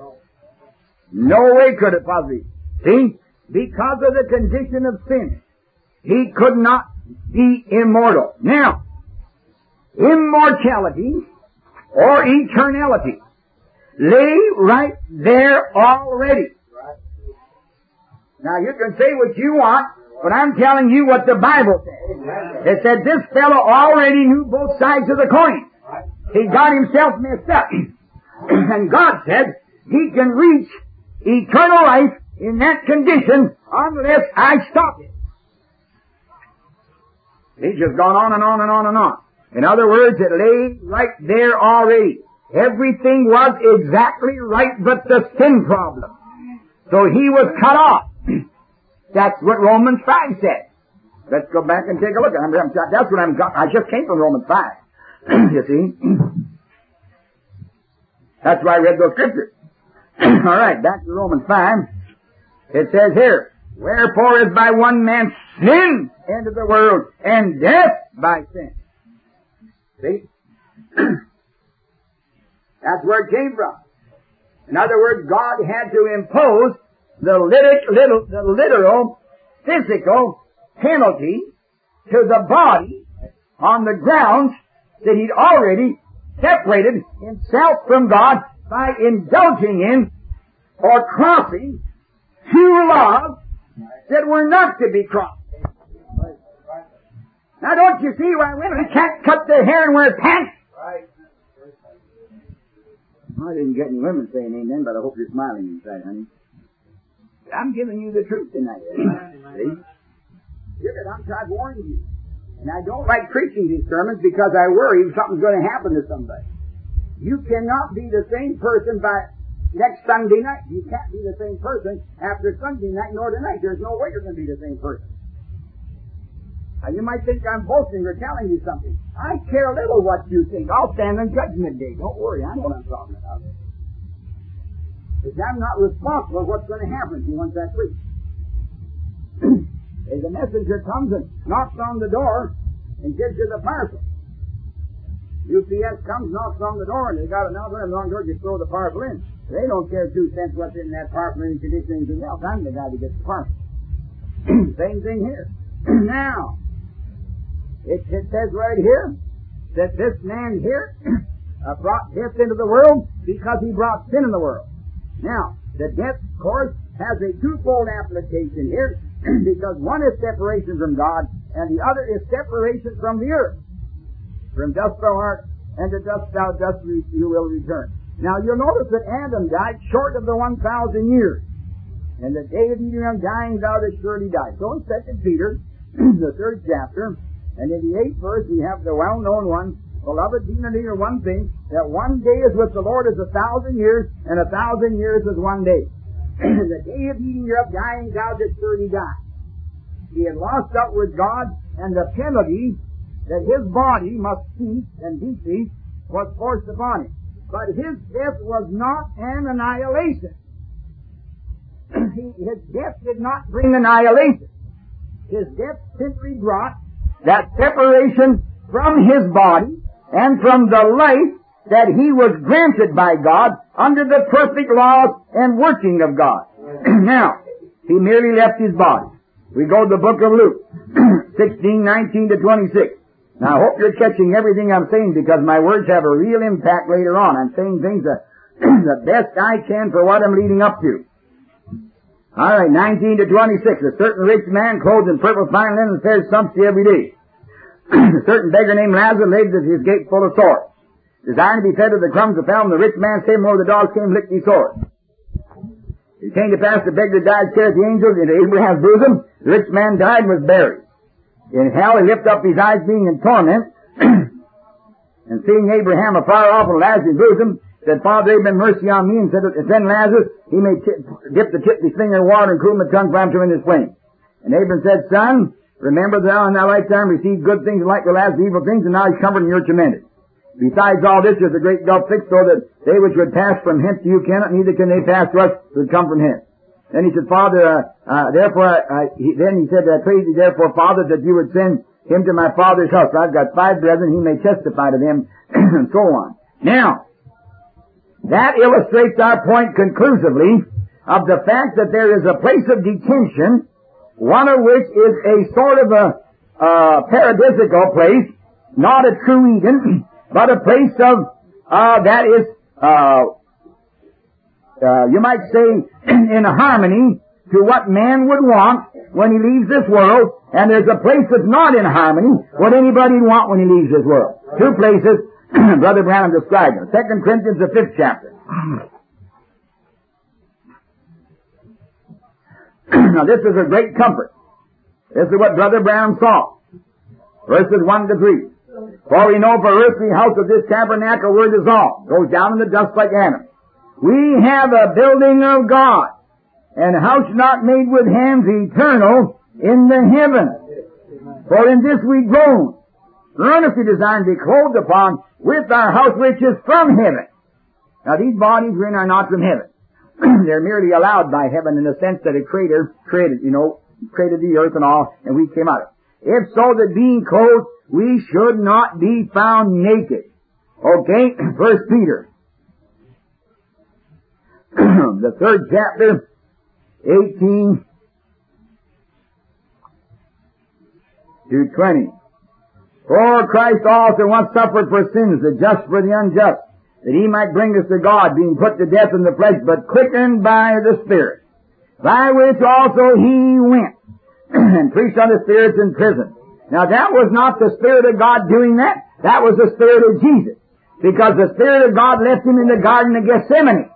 No way could it possibly. See, because of the condition of sin, he could not be immortal. Now, immortality or eternality lay right there already. Now, you can say what you want, but I'm telling you what the Bible says. It said this fellow already knew both sides of the coin. He got himself messed up. And God said he can reach eternal life in that condition unless I stop it. He's just gone on and on and on and on. In other words, it lay right there already. Everything was exactly right but the sin problem. So he was cut off. That's what Romans five said. Let's go back and take a look at it. That's what I'm, I just came from Romans five. You see? That's why I read those scriptures. All right, back to Romans five. It says here, wherefore is by one man sin entered the world, and death by sin. See? That's where it came from. In other words, God had to impose the literal, little, the literal, physical penalty to the body on the grounds that he'd already separated himself from God by indulging in or crossing two laws that were not to be crossed. Now don't you see why women can't cut their hair and wear pants? I didn't get any women saying amen, but I hope you're smiling inside, honey. I'm giving you the truth tonight. See? Look, I'm trying to warn you. And I don't like preaching these sermons because I worry something's going to happen to somebody. You cannot be the same person by next Sunday night. You can't be the same person after Sunday night nor tonight. There's no way you're going to be the same person. Now, you might think I'm boasting or telling you something. I care little what you think. I'll stand on Judgment Day. Don't worry. I know what I'm talking about. Because I'm not responsible for what's going to happen to you once I preach. If the messenger comes and knocks on the door and gives you the parcel. U P S comes, knocks on the door, and they got it now, they're on the door, you throw the parcel in. They don't care two cents what's in that parcel, any condition, anything else. I'm the guy that gets the parcel. Same thing here. Now, it, it says right here that this man here uh, brought death into the world because he brought sin in the world. Now, the death, of course, has a twofold application here because one is separation from God and the other is separation from the earth. From dust thou art, and to dust thou dost you will return. Now, you'll notice that Adam died short of the one thousand years. And the day of Adam dying, thou didst surely die. So in Second Peter, the third chapter, and in the eighth verse, we have the well-known one, beloved, be not ignorant one thing, that one day is with the Lord as a thousand years, and a thousand years is one day. The day of eating your of dying, thou didst surely die. He had lost out with God, and the penalty that his body must cease and decease was forced upon him. But his death was not an annihilation. he, his death did not bring annihilation. His death simply brought that separation from his body and from the life that he was granted by God under the perfect laws and working of God. Now, he merely left his body. We go to the book of Luke, sixteen, nineteen to twenty-six. Now, I hope you're catching everything I'm saying because my words have a real impact later on. I'm saying things that, the best I can for what I'm leading up to. All right, nineteen to twenty-six. A certain rich man clothed in purple fine linen fares sumptuously every day. A certain beggar named Lazarus lived at his gate full of sores, desiring to be fed with the crumbs that fell from the rich man's table, where the dogs came and licked his sores. It came to pass the beggar died, carried the angels into Abraham's bosom. The rich man died and was buried. In hell he lifted up his eyes, being in torment, and seeing Abraham afar off and Lazarus in his bosom, said, Father Abraham, mercy on me, and said, send Lazarus, he may t- dip the tip of his finger in water and cool my tongue, for I'm in this flame. And Abraham said, Son, remember thou in thy lifetime received good things and like the Lazarus evil things, and now he's comforted and you're tormented. Besides all this, there's a great gulf fixed, so that they which would pass from hence to you cannot, neither can they pass to us who would come from hence. Then he said, Father, uh, uh, therefore, uh, he, then he said, I pray thee therefore, Father, that you would send him to my father's house. I've got five brethren, he may testify to them, and so on. Now, That illustrates our point conclusively of the fact that there is a place of detention, one of which is a sort of a uh, paradisical place, not a true Eden, but a place of, uh, that is, uh, uh, you might say, in harmony to what man would want when he leaves this world, and there's a place that's not in harmony what anybody would want when he leaves this world. Two places Brother Branham described them. Second Corinthians, the fifth chapter. Now this is a great comfort. This is what Brother Branham saw. Verses one to three. For we know for earthly house of this tabernacle were dissolved, goes down in the dust like Adam. We have a building of God, and a house not made with hands, eternal in the heavens. For in this we groan, earnestly desiring to be clothed upon with our house which is from heaven. Now these bodies we're in are not from heaven. They're merely allowed by heaven in the sense that a creator created, you know, created the earth and all, and we came out of it. If so, that being clothed, we should not be found naked. Okay, First Peter, the third chapter, eighteen to twenty. For Christ also once suffered for sins, the just for the unjust, that he might bring us to God, being put to death in the flesh, but quickened by the Spirit, by which also he went and preached unto spirits in prison. Now that was not the Spirit of God doing that. That was the Spirit of Jesus. Because the Spirit of God left him in the Garden of Gethsemane.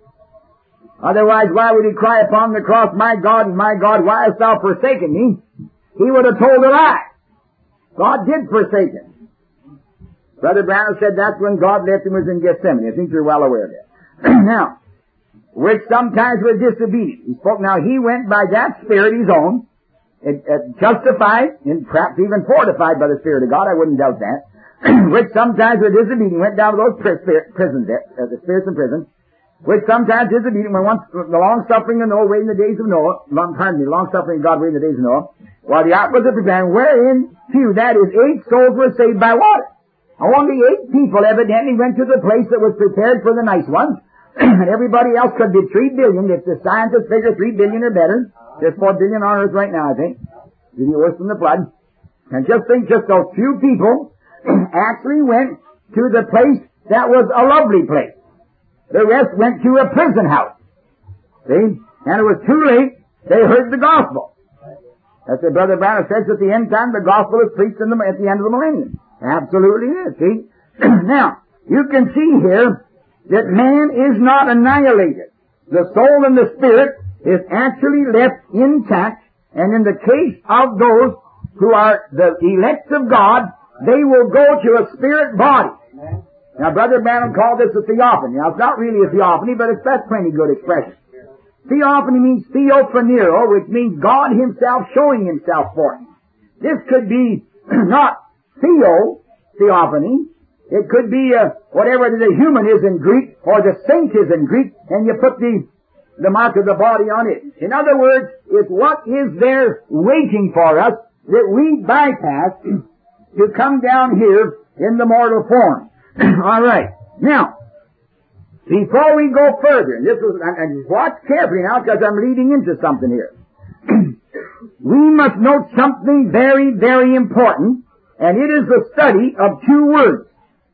Otherwise, why would he cry upon the cross, my God, my God, why hast thou forsaken me? He would have told a lie. God did forsake him. Brother Branham said that's when God left him was in Gethsemane. I think you're well aware of that. Now, which sometimes was disobedient. He spoke, now he went by that Spirit, his own, it, it justified, and perhaps even fortified by the Spirit of God, I wouldn't doubt that, which sometimes was disobedient, went down to those prisons, uh, the spirits in prison, which sometimes disobedient, when once the long-suffering of Noah waited in the days of Noah, long, pardon me, long-suffering of God waited in the days of Noah, while the ark was prepared, wherein few, that is, eight souls were saved by water. Only eight people evidently went to the place that was prepared for the nice ones, and everybody else could be three billion, if the scientists figure three billion or better. There's four billion on earth right now, I think. It'll be worse than the flood. And just think, just those few people actually went to the place that was a lovely place. The rest went to a prison house. See? And it was too late. They heard the gospel. That's what Brother Branham says at the end time, the gospel is preached in the, at the end of the millennium. Absolutely is, see? Now, you can see here that man is not annihilated. The soul and the spirit is actually left intact, and in the case of those who are the elect of God, they will go to a spirit body. Now, Brother Branham called this a theophany. Now, it's not really a theophany, but it's that's plenty good expression. Theophany means theophanero, which means God himself showing himself for him. This could be not theo, theophany. It could be uh, whatever the human is in Greek, or the saint is in Greek, and you put the the mark of the body on it. In other words, it's what is there waiting for us that we bypass to come down here in the mortal form. All right. Now, before we go further, and this was, and, and watch carefully now because I'm leading into something here. We must note something very, very important, and it is the study of two words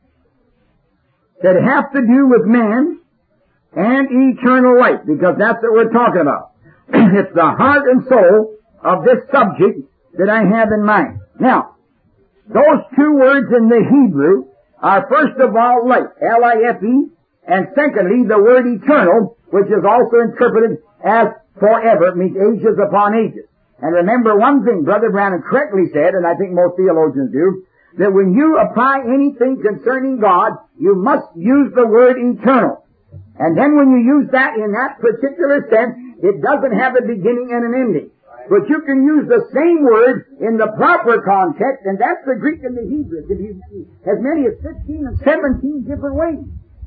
that have to do with man and eternal life, because that's what we're talking about. It's the heart and soul of this subject that I have in mind. Now, those two words in the Hebrew are first of all life, L I F E, and secondly the word eternal, which is also interpreted as forever, means ages upon ages. And remember one thing, Brother Branham correctly said, and I think most theologians do, that when you apply anything concerning God, you must use the word eternal. And then when you use that in that particular sense, it doesn't have a beginning and an ending. But you can use the same word in the proper context, and that's the Greek and the Hebrew. It can be as many as fifteen and seventeen different ways.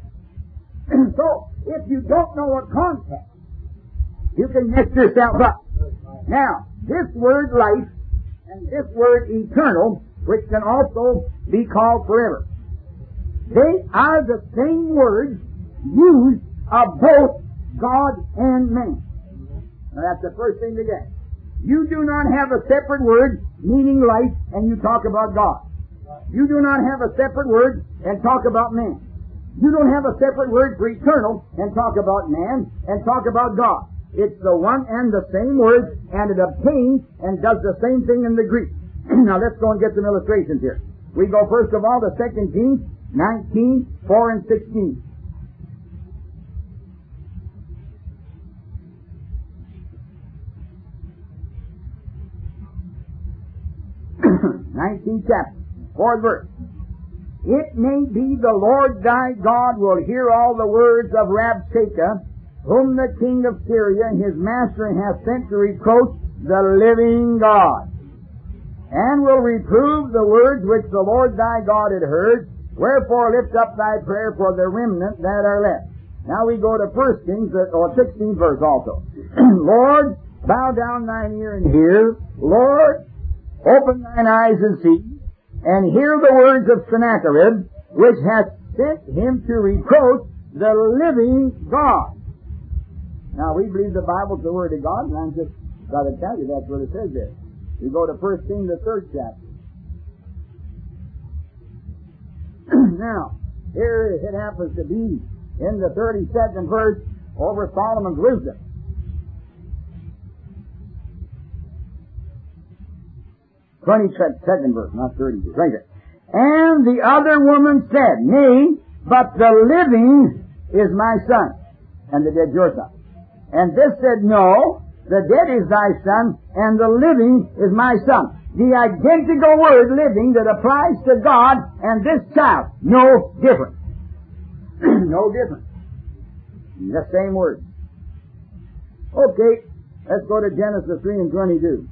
So, if you don't know a context, you can mess yourself up. Now, this word life and this word eternal, which can also be called forever, they are the same words use of both God and man. Now that's the first thing to get. You do not have a separate word meaning life and you talk about God. You do not have a separate word and talk about man. You don't have a separate word for eternal and talk about man and talk about God. It's the one and the same word, and it obtains and does the same thing in the Greek. Now let's go and get some illustrations here. We go first of all to Second Kings nineteen, four and sixteen. nineteenth chapter, fourth verse. It may be the Lord thy God will hear all the words of Rabshakeh, whom the king of Syria and his master hath sent to reproach the living God, and will reprove the words which the Lord thy God had heard. Wherefore lift up thy prayer for the remnant that are left. Now we go to First Kings, or sixteenth verse also. Lord, bow down thine ear and hear. Lord, open thine eyes and see, and hear the words of Sennacherib, which hath sent him to reproach the living God. Now, we believe the Bible's the Word of God, and I'm just got to tell you that's what it says there. We go to First Kings, the third chapter. Now, here it happens to be in the thirty-second verse over Solomon's wisdom. twenty-second verse, not thirty. twenty-second. And the other woman said, Nay, but the living is my son, and the dead your son. And this said, No, the dead is thy son, and the living is my son. The identical word living that applies to God and this child. No difference. No difference. The same word. Okay, let's go to Genesis three and twenty-two.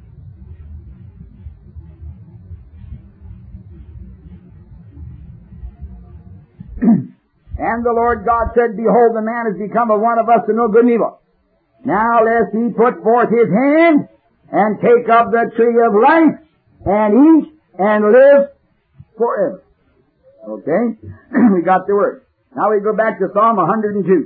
And the Lord God said, Behold, the man has become of one of us to know good and evil. Now lest he put forth his hand and take of the tree of life and eat and live forever. Okay? We got the word. Now we go back to Psalm one hundred two.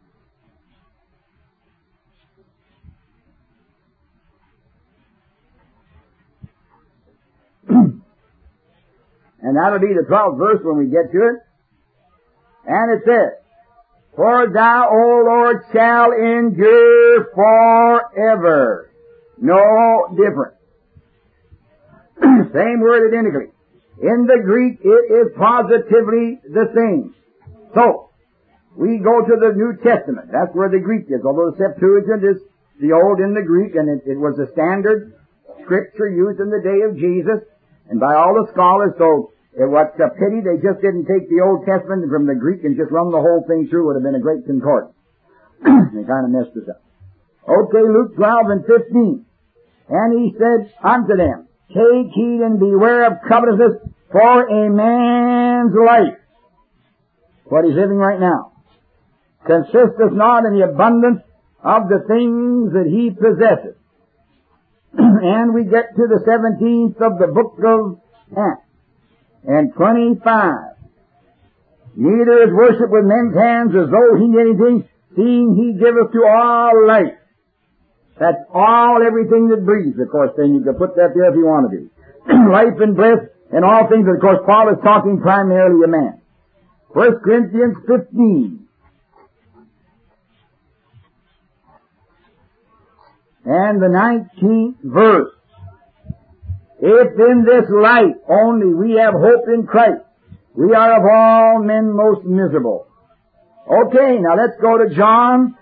And that'll be the twelfth verse when we get to it. And it says, For thou, O Lord, shall endure forever. No difference. Same word identically. In the Greek, it is positively the same. So, we go to the New Testament. That's where the Greek is. Although the Septuagint is the Old in the Greek, and it, it was a standard scripture used in the day of Jesus, and by all the scholars, so it was a pity they just didn't take the Old Testament from the Greek and just run the whole thing through. It would have been a great concordance. They kind of messed us up. Okay, Luke twelve and fifteen. And he said unto them, Take heed and beware of covetousness, for a man's life, what he's living right now, consisteth not in the abundance of the things that he possesses. And we get to the seventeenth of the book of Acts. And twenty-five. Neither is worship with men's hands as though he did anything, seeing he giveth to all life. That's all, everything that breathes, of course, then you can put that there if you want to be. Life and breath and all things, of course, Paul is talking primarily to man. First Corinthians fifteen. And the nineteenth verse. If in this life only we have hope in Christ, we are of all men most miserable. Okay, now let's go to John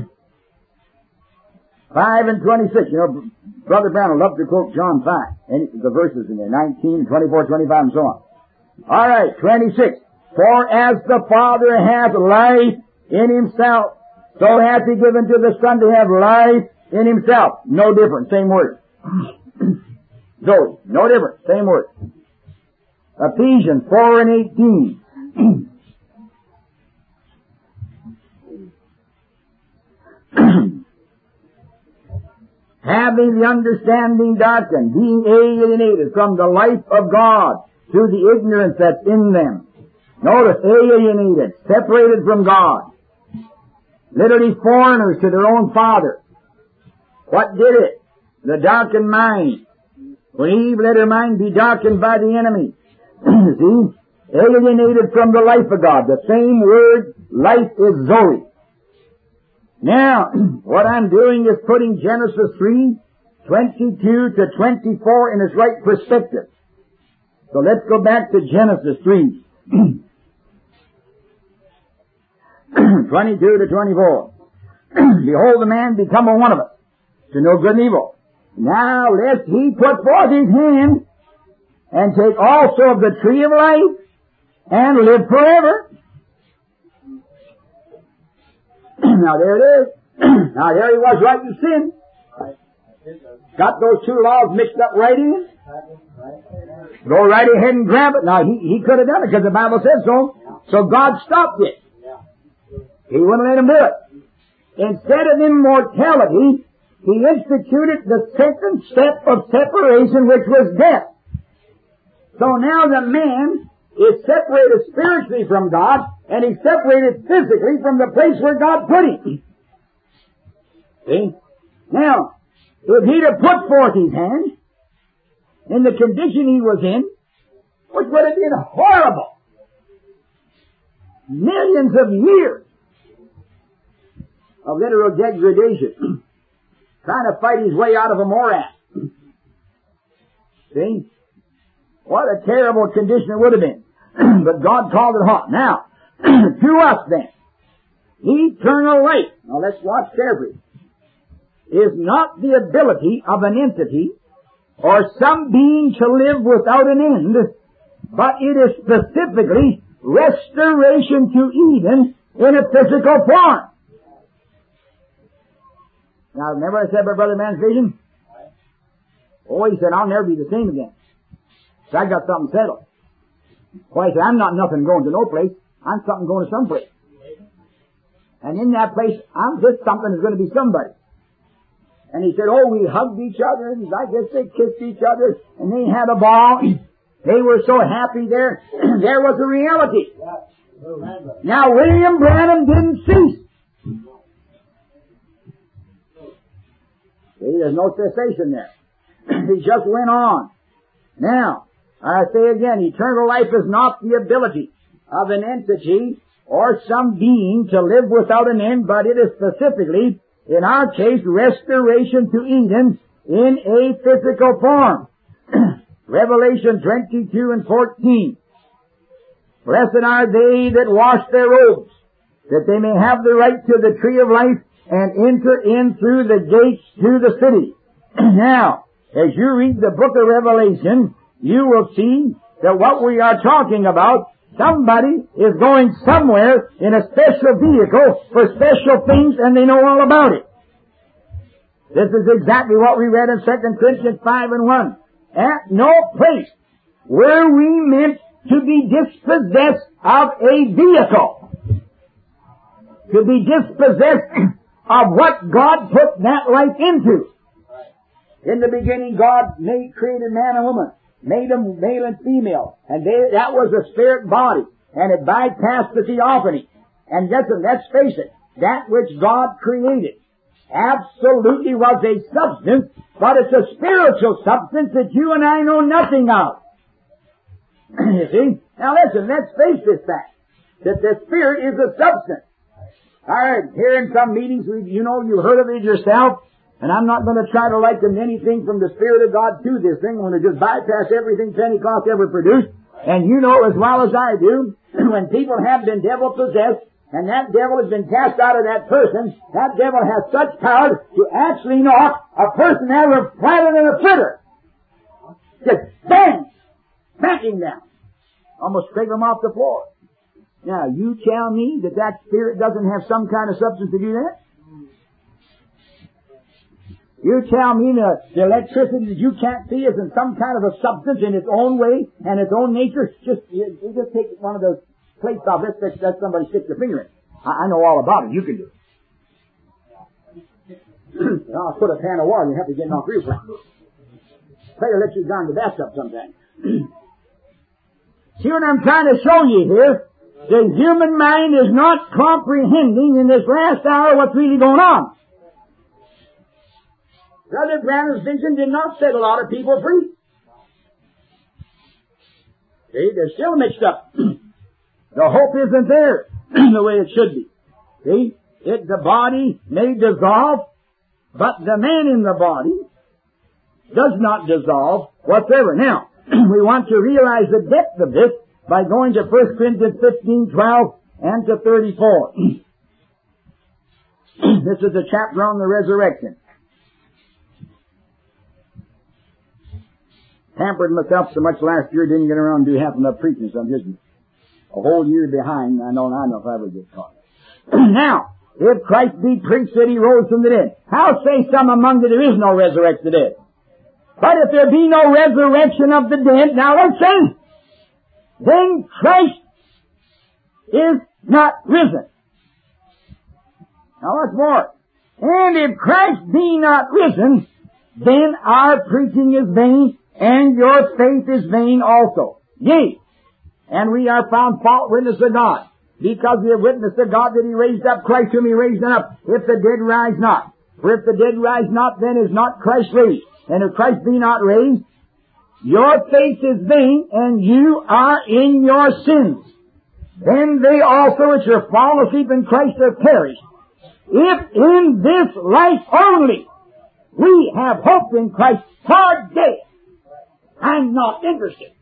five and twenty-six. You know, Brother Brown will love to quote John five. And the verses in there, nineteen, twenty-four, twenty-five, and so on. All right, twenty-six. For as the Father hath life in himself, so hath he given to the Son to have life in himself. No different, same word. Zoe, no different, same word. Ephesians four and eighteen. Having the understanding darkened, being alienated from the life of God through the ignorance that's in them. Notice, alienated, separated from God. literally foreigners to their own father. What did it? The darkened mind. When Eve let her mind be darkened by the enemy. See? Alienated from the life of God. The same word, life, is Zoe. Now, what I'm doing is putting Genesis three, twenty-two to twenty-four in its right perspective. So let's go back to Genesis three. twenty-two to twenty-four. Behold, the man become a one of us, to know good and evil. Now, lest he put forth his hand, and take also of the tree of life, and live forever. Now there it is. Now there he was right in sin. Got those two laws mixed up right in. Go right ahead and grab it. Now he, he could have done it because the Bible said so. So God stopped it. He wouldn't let him do it. Instead of immortality, he instituted the second step of separation, which was death. So now the man is separated spiritually from God, and he's separated physically from the place where God put him. See? Now, if he'd have put forth his hand, in the condition he was in, which would have been horrible, millions of years of literal degradation, trying to fight his way out of a morass. See? What a terrible condition it would have been. But God called it hot. Now, to us then, eternal life, now let's watch carefully, is not the ability of an entity or some being to live without an end, but it is specifically restoration to Eden in a physical form. Now, remember I said about Brother Man's vision? Oh, he said, I'll never be the same again. So I got something settled. Well, he said, I'm not nothing going to no place. I'm something going to some place. And in that place, I'm just something that's going to be somebody. And he said, oh, we hugged each other, and I guess they kissed each other, and they had a ball. They were so happy there. There was a reality. Now, William Branham didn't cease. See, there's no cessation there. He just went on. Now, I say again, eternal life is not the ability of an entity or some being to live without an end, but it is specifically, in our case, restoration to Eden in a physical form. Revelation twenty-two and fourteen. Blessed are they that wash their robes, that they may have the right to the tree of life and enter in through the gates to the city. Now, as you read the book of Revelation, you will see that what we are talking about, somebody is going somewhere in a special vehicle for special things, and they know all about it. This is exactly what we read in Second Corinthians five and one. At no place were we meant to be dispossessed of a vehicle. To be dispossessed of what God put that life into. In the beginning, God made, created man and woman, made them male and female, and they, that was a spirit body, and it bypassed the theophany. And listen, let's face it, that which God created absolutely was a substance, but it's a spiritual substance that you and I know nothing of. You see? Now listen, let's face this fact, that the spirit is a substance. Alright, here in some meetings, you know, you heard of it yourself, and I'm not going to try to liken anything from the Spirit of God to this thing. I'm going to just bypass everything Pentecost ever produced. And you know as well as I do, when people have been devil-possessed, and that devil has been cast out of that person, that devil has such power to actually knock a person out of flatter than a fritter. Just bang! Smacking down. Almost scrape him off the floor. Now, you tell me that that spirit doesn't have some kind of substance to do that? You tell me that the electricity that you can't see is in some kind of a substance in its own way and its own nature? Just, you, you just take one of those plates off. Let's let, let somebody stick their finger in. I, I know all about it. You can do it. I'll put a pan of water and you have to get it off real quick. Better let you down the bathtub sometime. See what I'm trying to show you here? The human mind is not comprehending in this last hour what's really going on. Brother Branham's vision did not set a lot of people free. See, they're still mixed up. The hope isn't there the way it should be. See, it, the body may dissolve, but the man in the body does not dissolve whatsoever. Now, we want to realize the depth of this by going to First Corinthians fifteen, twelve, and to thirty-four. This is the chapter on the resurrection. Pampered myself so much last year, didn't get around to do half enough preaching, so I'm just a whole year behind. I don't, I don't know if I ever get caught. Now, if Christ be preached that He rose from the dead, how say some among you there is no resurrection of the dead? But if there be no resurrection of the dead, now let's say, then Christ is not risen. Now what's more? And if Christ be not risen, then our preaching is vain, and your faith is vain also. Yea, and we are found fault witness of God, because we have witnessed to God that He raised up Christ whom He raised up, if the dead rise not. For if the dead rise not, then is not Christ raised. And if Christ be not raised, your faith is vain, and you are in your sins. Then they also which are fallen asleep in Christ are perished. If in this life only we have hope in Christ for death, I'm not interested.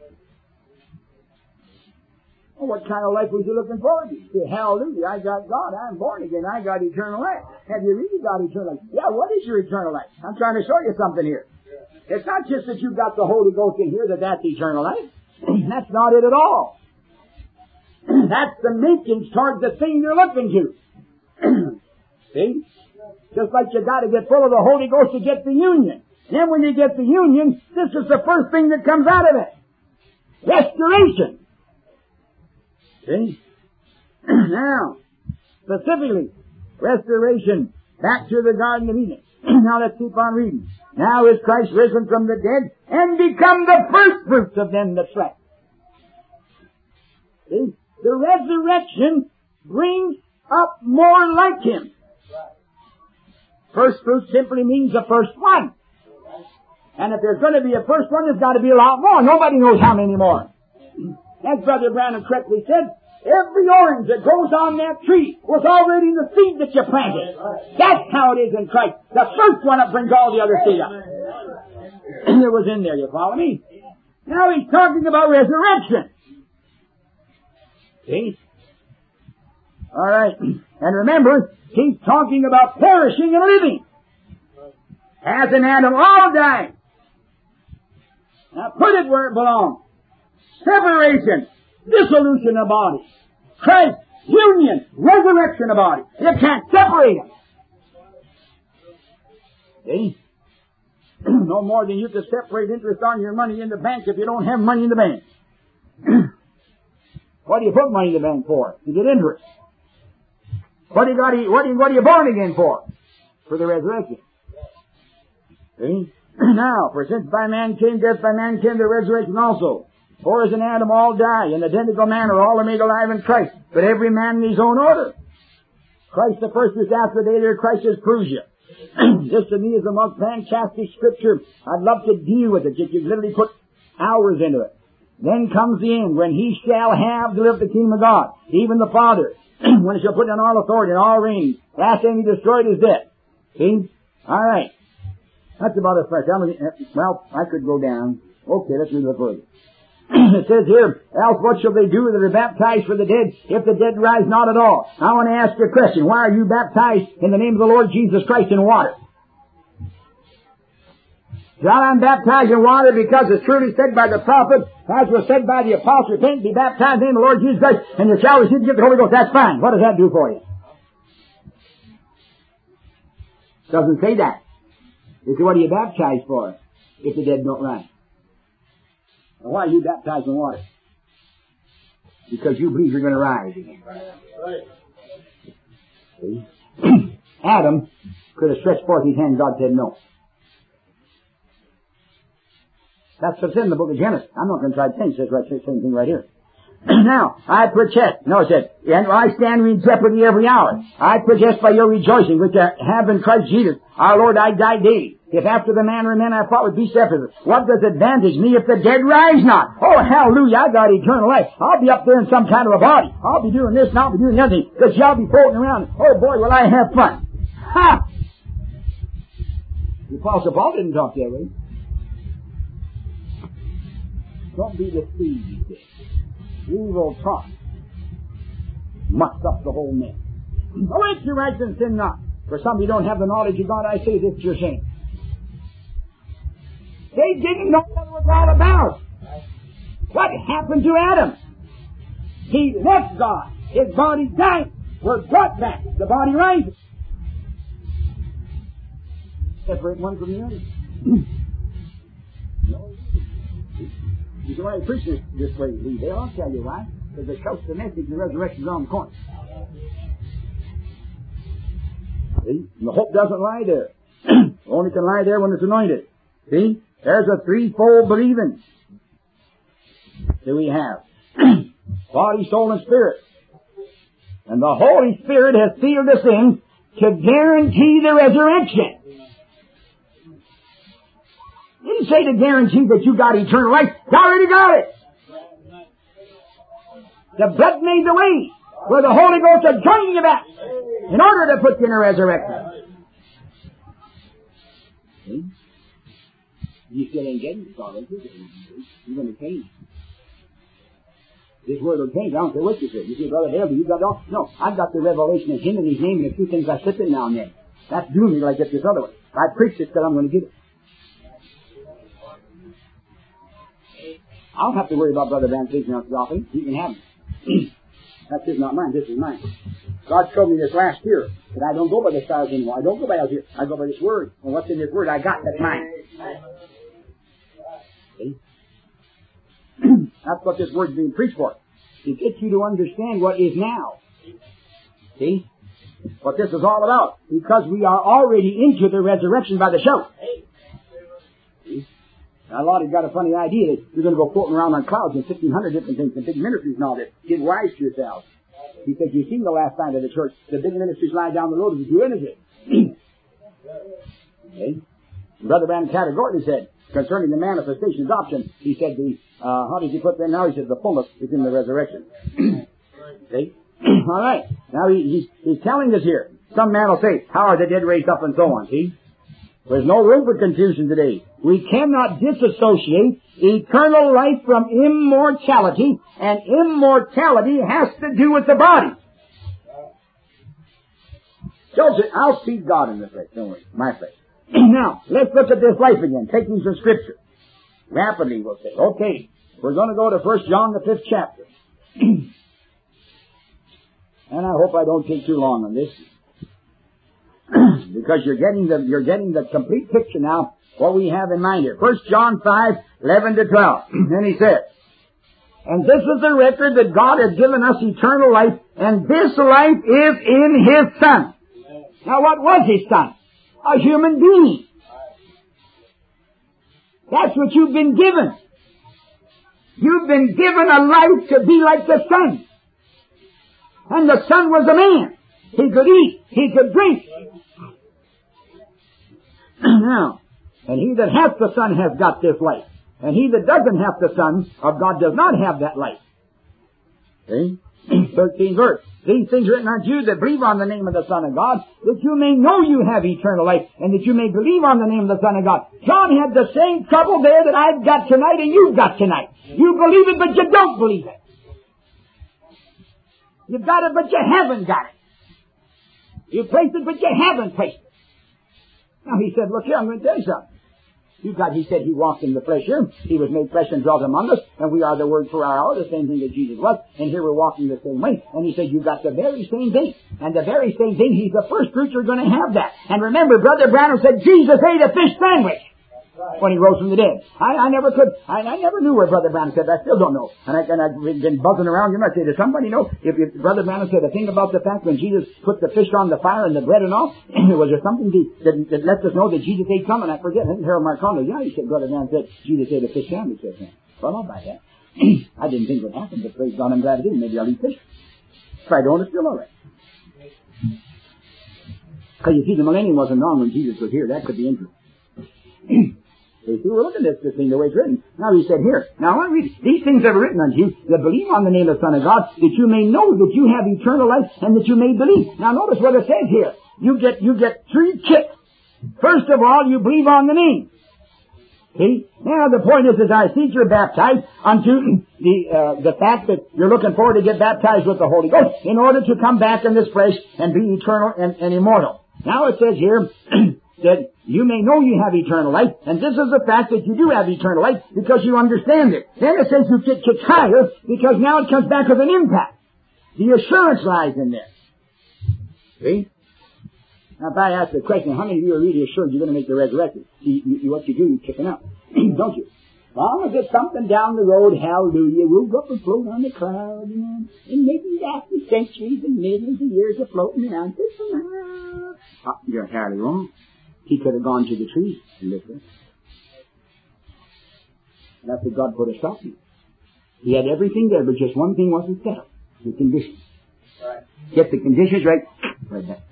Well, what kind of life was you looking forward to? Say, hallelujah, I got God, I'm born again, I got eternal life. Have you really got eternal life? Yeah, what is your eternal life? I'm trying to show you something here. It's not just that you've got the Holy Ghost in here that that's eternal life. That's not it at all. That's the makings toward the thing you're looking to. See? Just like you got to get full of the Holy Ghost to get the union. Then when you get the union, this is the first thing that comes out of it. Restoration. See? Now, specifically, restoration back to the Garden of Eden. Now let's keep on reading. Now is Christ risen from the dead and become the first fruits of them that slept. See? The resurrection brings up more like Him. First fruit simply means the first one. And if there's going to be a first one, there's got to be a lot more. Nobody knows how many more. As Brother Branham correctly said, every orange that grows on that tree was already the seed that you planted. That's how it is in Christ. The first one that brings all the other seed up. It was in there, you follow me? Now he's talking about resurrection. See? All right. And remember, he's talking about perishing and living. As in Adam, all died. Now put it where it belongs. Separation, dissolution of body. Christ, union, resurrection of body. You can't separate them. See? No more than you can separate interest on your money in the bank if you don't have money in the bank. What do you put money in the bank for? To get interest. What do you got to, what do you, what are you born again for? For the resurrection. See? Now, for since by man came death, by man came the resurrection also. For as in Adam all die, in identical manner all are made alive in Christ, but every man in his own order. Christ the first is after the later, Christ is proves you. This to me is the most fantastic scripture. I'd love to deal with it. You could literally put hours into it. Then comes the end, when he shall have delivered the kingdom of God, even the Father, when he shall put down all authority and all reign. Last thing he destroyed is death. See? All right. That's about as far. Well, I could go down. Okay, let's read the further. It says here, else what shall they do that are baptized for the dead, if the dead rise not at all? I want to ask you a question. Why are you baptized in the name of the Lord Jesus Christ in water? Well, I'm baptized in water because it's truly said by the prophet, as was said by the apostle, repent, be baptized in the name of the Lord Jesus Christ, and you shall receive the gift of the Holy Ghost. That's fine. What does that do for you? Doesn't say that. It says, what are you baptized for if the dead don't rise? Well, why are you baptized in water? Because you believe you're going to rise again. See? Adam could have stretched forth his hand. God said no. That's what's in the book of Genesis. I'm not going to try to change this. Right, same thing right here. Now, I protest. No, it said, and I stand in jeopardy every hour. I protest by your rejoicing, which I have in Christ Jesus. Our Lord, I die daily. If after the manner of men I fought with beasts Ephesus, what does advantage me if the dead rise not? Oh, hallelujah, I got eternal life. I'll be up there in some kind of a body. I'll be doing this and I'll be doing nothing, because y'all be floating around. Oh boy, will I have fun. Ha! The Apostle Paul didn't talk that way. Don't be deceived, he said. Evil talk mucks up the whole man. Awake your rights and sin not. For some of you don't have the knowledge of God, I say this to your shame. They didn't know what it was all about. What happened to Adam? He left God. His body died. Was brought back. The body rises. Separate one from the other. No. You can only preach this, this way, Lee. There, I'll tell you why. Because the shout the message and the resurrection is on the corner. See? And the hope doesn't lie there. Only can lie there when it's anointed. See? There's a threefold believing that we have. Body, soul, and spirit. And the Holy Spirit has sealed us in to guarantee the resurrection. He didn't say to guarantee that you got eternal life. You already got it. The blood made the way where the Holy Ghost will join you back in order to put you in a resurrection. See? You still ain't getting it, Father. You're going to change. This word will change. I don't care what you say. You say, Brother Hale, you got all? No, I've got the revelation of Him and His name and a few things I slip in now and then. That's doing me like I get this other way. I preach it that I'm going to get it. I don't have to worry about Brother Van taking out the offering. He can have it. That's his, not mine. This is mine. God showed me this last year that I don't go by the stars anymore. I don't go by out here. I go by this word. And what's in this word I got, that's mine. See? That's what this word's being preached for. To get you to understand what is now. See? What this is all about. Because we are already into the resurrection by the shout. See? Now, a lot of you got a funny idea that you're going to go floating around on clouds and fifteen hundred different things and big ministries and all this. Get wise to yourselves. Because you've seen the last time of the church. The big ministries lie down the road and do anything. Okay? Brother Branham categorically said, concerning the manifestation adoption, he said the, uh, how did he put that now? He said the fullness is in the resurrection. See? All right. Now he, he's, he's telling us here. Some man will say, how are the dead raised up and so on. See? There's no room for confusion today. We cannot disassociate eternal life from immortality, and immortality has to do with the body. Joseph, I'll see God in this place. Don't worry. My place. Now, let's look at this life again, taking some scripture. Rapidly, we'll say. Okay, we're going to go to First John, the fifth chapter. And I hope I don't take too long on this. Because you're getting the, you're getting the complete picture now, what we have in mind here. First John five, eleven to twelve. And he says, and this is the record that God has given us eternal life, and this life is in His Son. Now what was His Son? A human being. That's what you've been given. You've been given a life to be like the Son. And the Son was a man. He could eat. He could drink. Now, and he that hath the Son has got this life. And he that doesn't have the Son of God does not have that life. See? thirteenth verse. These things are written unto you that believe on the name of the Son of God, that you may know you have eternal life, and that you may believe on the name of the Son of God. John had the same trouble there that I've got tonight and you've got tonight. You believe it, but you don't believe it. You've got it, but you haven't got it. You placed it, but you haven't placed it. Now he said, look here, I'm going to tell you something. You got, he said he walked in the flesh here. He was made flesh and dwelt among us, and we are the word for our hour, the same thing that Jesus was, and here we're walking the same way. And he said, you got the very same thing. And the very same thing, he's the first creature going to have that. And remember, Brother Branham said Jesus ate a fish sandwich when he rose from the dead. I, I never could, I, I never knew where Brother Branham said that. I still don't know. And, I, and I've been buzzing around. You might say, does somebody know if, if Brother Branham said a thing about the fact when Jesus put the fish on the fire and the bread and all? Was there something that, that lets us know that Jesus ate some? And I forget. I think Harold Marcondo, yeah, he said Brother Branham said Jesus ate a fish sandwich. Well, I'll buy that. I didn't think it would happen, but praise God, I'm glad it didn't. Maybe I'll eat fish. If I don't, it's still all right. Because you see, the millennium wasn't long when Jesus was here. That could be interesting. You see, we're looking at this thing the way it's written. Now he said here, now I want to read it. These things are written unto you that believe on the name of the Son of God, that you may know that you have eternal life and that you may believe. Now notice what it says here. You get, you get three kicks. First of all, you believe on the name. See? Now the point is, as I see you're baptized unto the, uh, the fact that you're looking forward to get baptized with the Holy Ghost in order to come back in this flesh and be eternal and, and immortal. Now it says here, that you may know you have eternal life, and this is the fact that you do have eternal life because you understand it. Then it says you get kicked higher because now it comes back with an impact. The assurance lies in there. See? Now if I ask the question, how many of you are really assured you're going to make the resurrection? You, you, what you do, you're kicking up. Don't you? Well, if it's something down the road, hallelujah, we'll go up and float on the cloud, you know, and maybe after centuries and millions of years of floating around. Oh, you're entirely wrong. He could have gone to the tree and lived there. That's what God put a stop to. He had everything there, but just one thing wasn't set up. The conditions. Right. Get the conditions right, right back.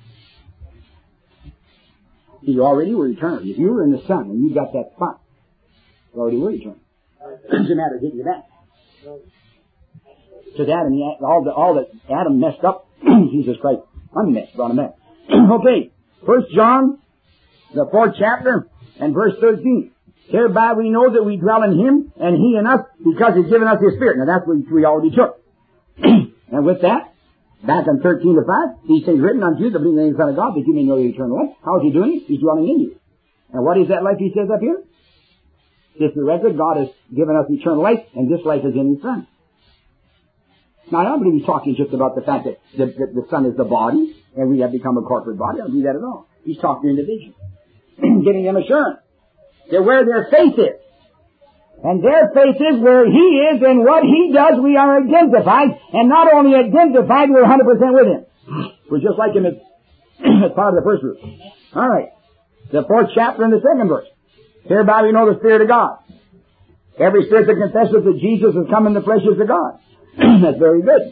You already were eternal. If you were in the sun and you got that spot, you already were eternal. It doesn't matter getting you back. To that, and all the all that Adam messed up, Jesus Christ unmessed, brought him back. Okay, First John, the fourth chapter, and verse thirteen. Hereby we know that we dwell in Him, and He in us, because He's given us His Spirit. Now that's what we already took. And with that, back on thirteen to five, these things written unto you, that believe in the name of the Son of God, that you may know your eternal life. How is He doing it? He's dwelling in you. And what is that life He says up here? This is the record. God has given us eternal life, and this life is in His Son. Now, I don't believe He's talking just about the fact that the, the, the Son is the body, and we have become a corporate body. I don't believe that at all. He's talking to individuals. Giving them assurance that where their faith is. And their faith is where He is, and what He does, we are identified, and not only identified, we're one hundred percent with Him. We're just like Him as, as part of the first group. All right. The fourth chapter and the second verse. Hereby we know the Spirit of God. Every spirit that confesses that Jesus has come in the flesh is of God. That's very good.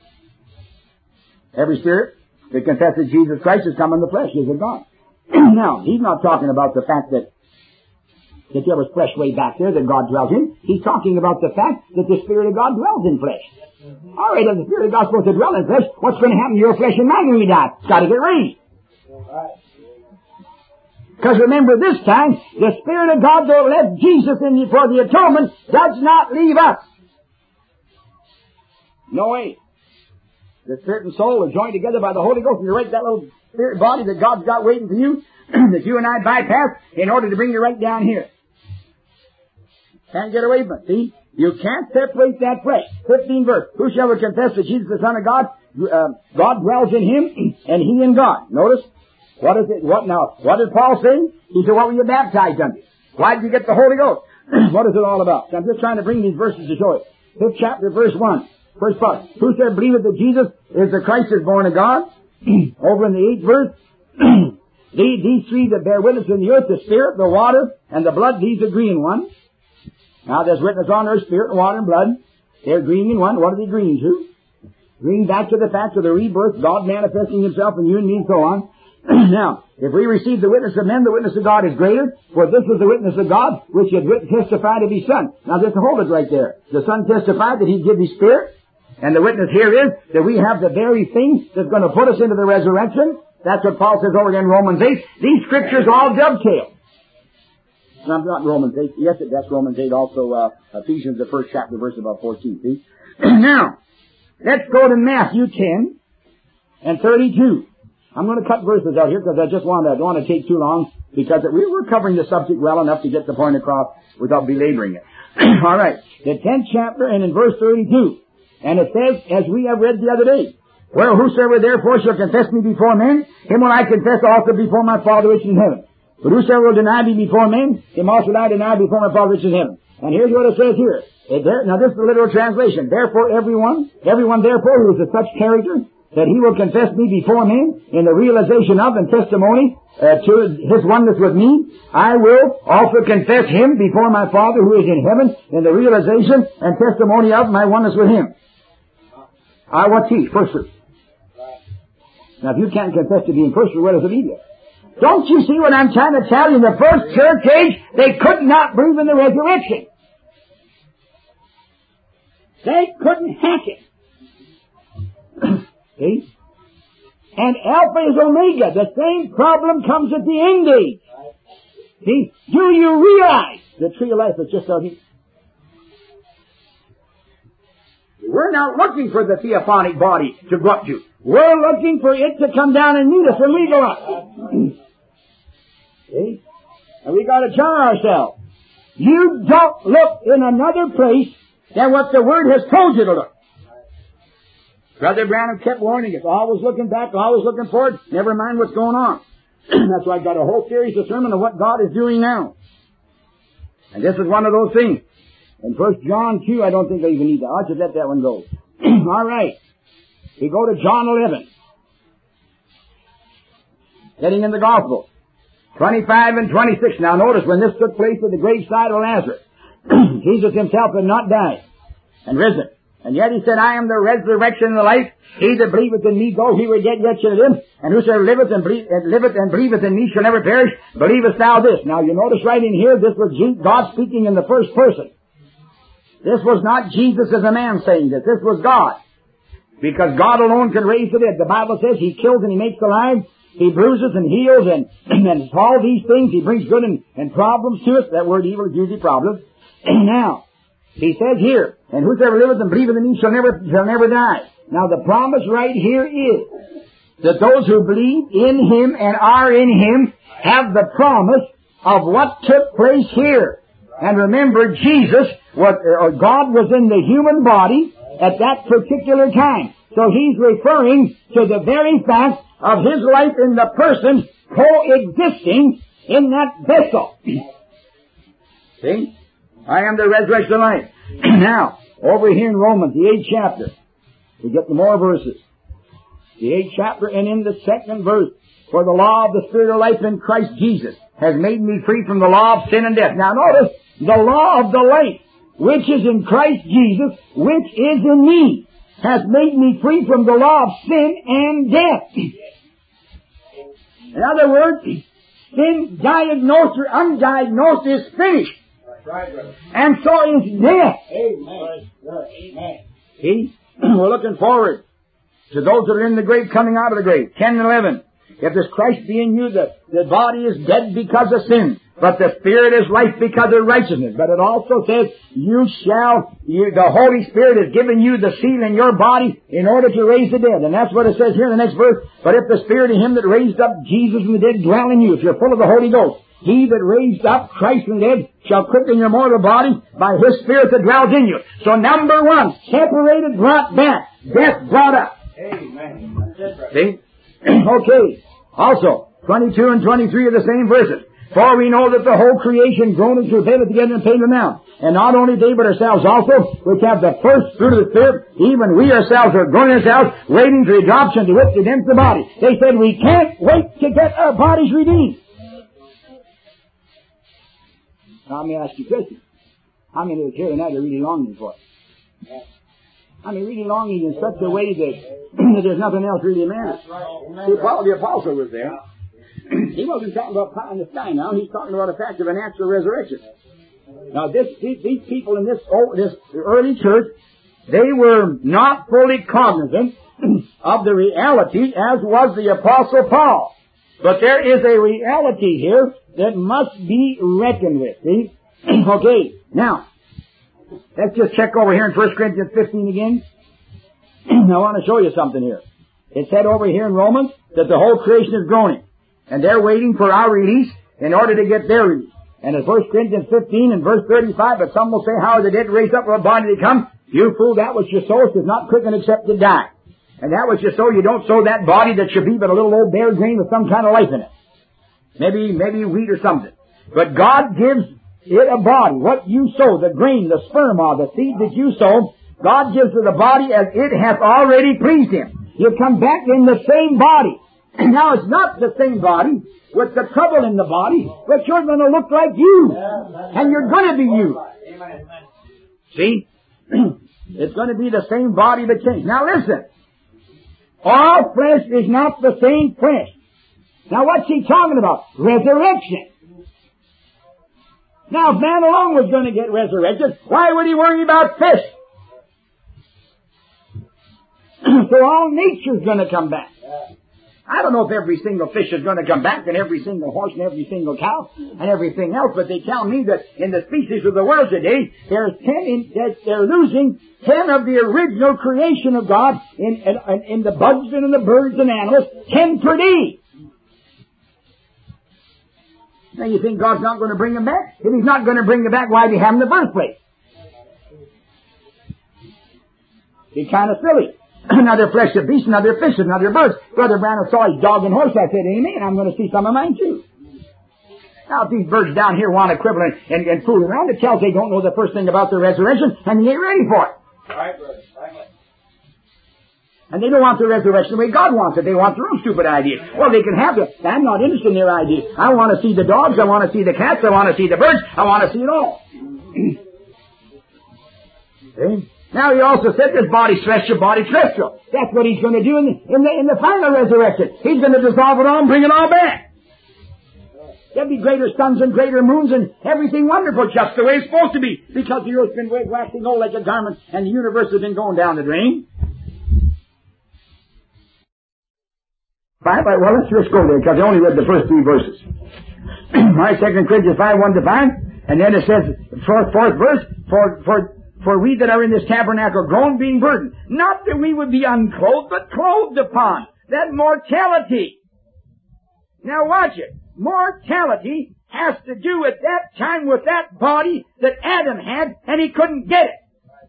Every spirit that confesses Jesus Christ has come in the flesh is of God. Now, He's not talking about the fact that that there was flesh way back there that God dwelt in. He's talking about the fact that the Spirit of God dwells in flesh. Mm-hmm. All right, if the Spirit of God's supposed to dwell in flesh, what's going to happen to your flesh and mine when we die? It's got to get raised. Because remember, this time, the Spirit of God that left Jesus in you for the atonement does not leave us. No way. The Spirit and soul are joined together by the Holy Ghost, and you right that little spirit body that God's got waiting for you, that you and I bypass in order to bring you right down here. Can't get away from it, see? You can't separate that flesh. fifteenth verse. Who shall confess that Jesus is the Son of God? Uh, God dwells in Him, and He in God. Notice, what is it? What now? What did Paul say? He said, what were you baptized unto? Why did you get the Holy Ghost? What is it all about? So I'm just trying to bring these verses to show it. Fifth chapter, verse one. First part. Who said, believeth that Jesus is the Christ is born of God? Over in the eighth verse. these, these three that bear witness in the earth, the Spirit, the water, and the blood, these agree in one. Now there's witness on earth, Spirit, water, and blood. They're agreeing in one. What are they agreeing to? Agreeing back to the fact of the rebirth, God manifesting Himself in you and me and so on. Now, if we receive the witness of men, the witness of God is greater, for this is the witness of God, which had testified of His Son. Now just hold it right there. The Son testified that He'd give His Spirit, and the witness here is that we have the very thing that's going to put us into the resurrection. That's what Paul says over in Romans eight. These scriptures all dovetail. No, not Romans eight. Yes, that's Romans eight. Also, uh, Ephesians, the first chapter, verse about fourteen. See? Now, let's go to Matthew ten and thirty-two. I'm going to cut verses out here because I just want to, I don't want to take too long because we were covering the subject well enough to get the point across without belaboring it. All right. The tenth chapter and in verse thirty-two. And it says, as we have read the other day, well, whosoever therefore shall confess me before men, him will I confess also before my Father which is in heaven. But whosoever will deny me before men, him also will I deny before my Father which is in heaven. And here's what it says here. Now this is the literal translation. Therefore everyone, everyone therefore who is of such character that He will confess me before men in the realization of and testimony uh, to His oneness with me. I will also confess Him before my Father who is in heaven in the realization and testimony of my oneness with Him. I will teach first fruit. Now, if you can't confess to being first fruit, where does it leave you? Don't you see what I'm trying to tell you? In the first church age, they could not believe in the resurrection. They couldn't hack it. See? And Alpha is Omega. The same problem comes at the end age. See? Do you realize the tree of life is just out here? We're not looking for the theophanic body to go up to. We're looking for it to come down and meet us when we go up. See? And we got to jar ourselves. You don't look in another place than what the Word has told you to look. Brother Branham kept warning us, always looking back, always looking forward, never mind what's going on. That's why I got a whole series of sermon of what God is doing now. And this is one of those things. In First John two, I don't think I even need that. I'll just let that one go. All right. We go to John eleven. Getting in the Gospel. twenty-five and twenty-six. Now notice when this took place at the graveside of Lazarus, Jesus Himself had not died and risen. And yet He said, I am the resurrection and the life. He that believeth in me, though he were dead, yet shall live. And whosoever liveth and, believe, and liveth and believeth in me shall never perish. Believest thou this? Now you notice right in here, this was God speaking in the first person. This was not Jesus as a man saying this. This was God. Because God alone can raise the dead. The Bible says He kills and He makes alive. He bruises and heals and, and all these things. He brings good and, and problems to us. That word evil is usually problems. Now, He says here, and whosoever liveth and believeth in me shall never, shall never die. Now the promise right here is that those who believe in Him and are in Him have the promise of what took place here. And remember, Jesus, was, or God was in the human body at that particular time. So He's referring to the very fact of His life in the person coexisting in that vessel. See? I am the resurrection of life. Now, over here in Romans, the eighth chapter, we get the more verses. The eighth chapter, and in the second verse, for the law of the Spirit of life in Christ Jesus has made me free from the law of sin and death. Now notice, the law of the life, which is in Christ Jesus, which is in me, has made me free from the law of sin and death. In other words, sin diagnosed or undiagnosed is finished. And so is death. Amen. See? We're looking forward to those that are in the grave coming out of the grave. ten and eleven. If this Christ be in you, the, the body is dead because of sin, but the Spirit is life because of righteousness. But it also says, you shall, you, the Holy Spirit has given you the seal in your body in order to raise the dead. And that's what it says here in the next verse. But if the Spirit of Him that raised up Jesus from the dead dwell in you, if you're full of the Holy Ghost, He that raised up Christ from the dead shall quicken your mortal body by His Spirit that dwells in you. So number one, separated, brought back. Death brought up. Amen. See? Okay. Also, twenty-two and twenty-three are the same verses. For we know that the whole creation groaneth together together and paineth now. And not only they, but ourselves also, which have the first fruit of the Spirit, even we ourselves are groaning ourselves, waiting for adoption to wit the redemption of the body. They said we can't wait to get our bodies redeemed. Now, let me ask you a question. How many of us here tonight are really longing for it? I mean, really longing in such a way that, that there's nothing else really matters. See, Paul the Apostle was there. He wasn't talking about pie in the sky now. He's talking about the fact of a natural resurrection. Now, this, these, these people in this, oh, this early church, they were not fully cognizant of the reality as was the Apostle Paul. But there is a reality here that must be reckoned with. See? Okay. Now, let's just check over here in First Corinthians fifteen again. I want to show you something here. It said over here in Romans that the whole creation is groaning. And they're waiting for our release in order to get their release. And in First Corinthians fifteen and verse thirty-five, but some will say, how are the dead raised up from a body to come? You fool, that which you sow is not quicken except to die. And that which you sow, you don't sow that body that should be but a little old bare grain with some kind of life in it. Maybe, maybe wheat or something. But God gives it a body. What you sow, the grain, the sperma, the seed that you sow, God gives to the body as it hath already pleased Him. You come back in the same body. Now it's not the same body with the trouble in the body, but you're going to look like you. And you're going to be you. See? It's going to be the same body but changed. Now listen. All flesh is not the same flesh. Now what's he talking about? Resurrection. Now if man alone was going to get resurrected, why would he worry about fish? So all nature's going to come back. I don't know if every single fish is going to come back, and every single horse, and every single cow, and everything else, but they tell me that in the species of the world today, there's ten in, that they're losing ten of the original creation of God in, in, in the bugs and in the birds and animals, ten per day. Now you think God's not going to bring them back? If He's not going to bring them back, why do you have them in the first place? Be kind of silly. Another flesh of beasts, another fish, another birds. Brother Branham saw his dog and horse. I said, amen, I'm going to see some of mine too. Now, if these birds down here want to quibble and, and, and fool around, it tells they don't know the first thing about the resurrection, and they ain't ready for it. Right, brother. Right. And they don't want the resurrection the way God wants it. They want their own stupid ideas. Well, they can have it. I'm not interested in their ideas. I want to see the dogs. I want to see the cats. I want to see the birds. I want to see it all. See? Now he also said this body celestial, body terrestrial. That's what he's going to do in the, in the, in the final resurrection. He's going to dissolve it all and bring it all back. There'll be greater suns and greater moons and everything wonderful, just the way it's supposed to be. Because the earth's been waxing old like a garment and the universe has been going down the drain. Five, well, let's just go there because I only read the first three verses. My Second Corinthians five, one to five, and then it says, fourth, fourth verse, for, for, For we that are in this tabernacle groan being burdened, not that we would be unclothed, but clothed upon. That mortality. Now watch it. Mortality has to do at that time with that body that Adam had, and he couldn't get it.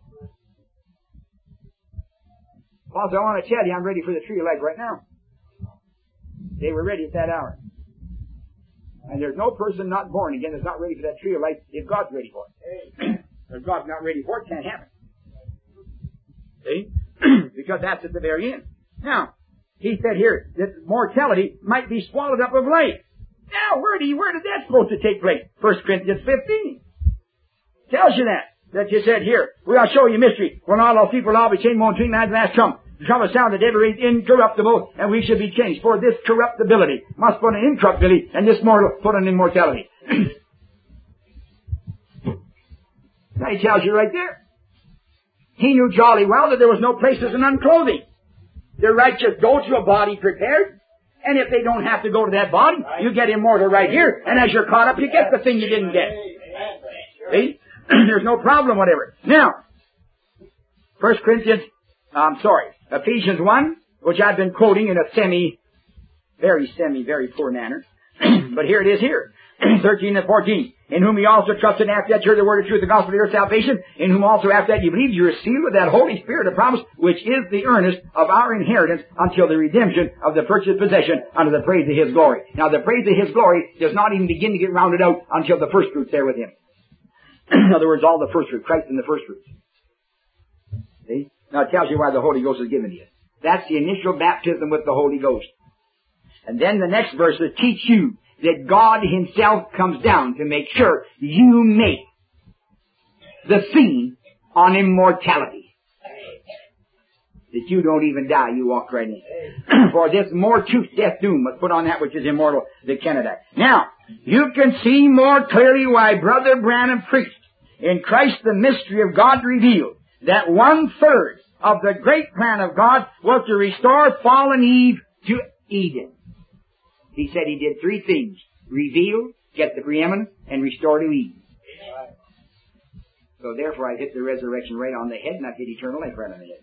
Also, I want to tell you, I'm ready for the tree of life right now. They were ready at that hour. And there's no person not born again that's not ready for that tree of life if God's ready for it. If God's not ready for it, it can't happen. See? Because that's at the very end. Now, he said here that mortality might be swallowed up of life. Now, where do you, where did that supposed to take place? First Corinthians fifteen. Tells you that. That you said here. We'll show you mystery. When all those people all be changed between nine and last trump. The trumpet sounded every incorruptible, and we should be changed. For this corruptibility must put an incorruptibility, and this mortal put an immortality. Now he tells you right there. He knew jolly well that there was no places in unclothing. The righteous go to a body prepared, and if they don't have to go to that body, you get immortal right here, and as you're caught up, you get the thing you didn't get. See? There's no problem whatever. Now, First Corinthians, I'm sorry, Ephesians one, which I've been quoting in a semi, very semi, very poor manner, but here it is here. thirteen and fourteen. In whom ye also trusted after that you heard the word of truth, the gospel of your salvation, in whom also after that you believed, you were sealed with that Holy Spirit of promise, which is the earnest of our inheritance until the redemption of the purchased possession unto the praise of His glory. Now the praise of His glory does not even begin to get rounded out until the first fruits there with Him. In other words, all the first fruits, Christ in the first fruits. See? Now it tells you why the Holy Ghost is given to you. That's the initial baptism with the Holy Ghost. And then the next verses teach you that God Himself comes down to make sure you make the scene on immortality. That you don't even die, you walk right in. For this more tooth, death, doom must put on that which is immortal that cannot die. Now, you can see more clearly why Brother Branham preached in Christ the mystery of God revealed, that one third of the great plan of God was to restore fallen Eve to Eden. He said He did three things. Reveal, get the preeminence, and restore to Eden. So therefore I hit the resurrection right on the head, and I hit eternal life right on the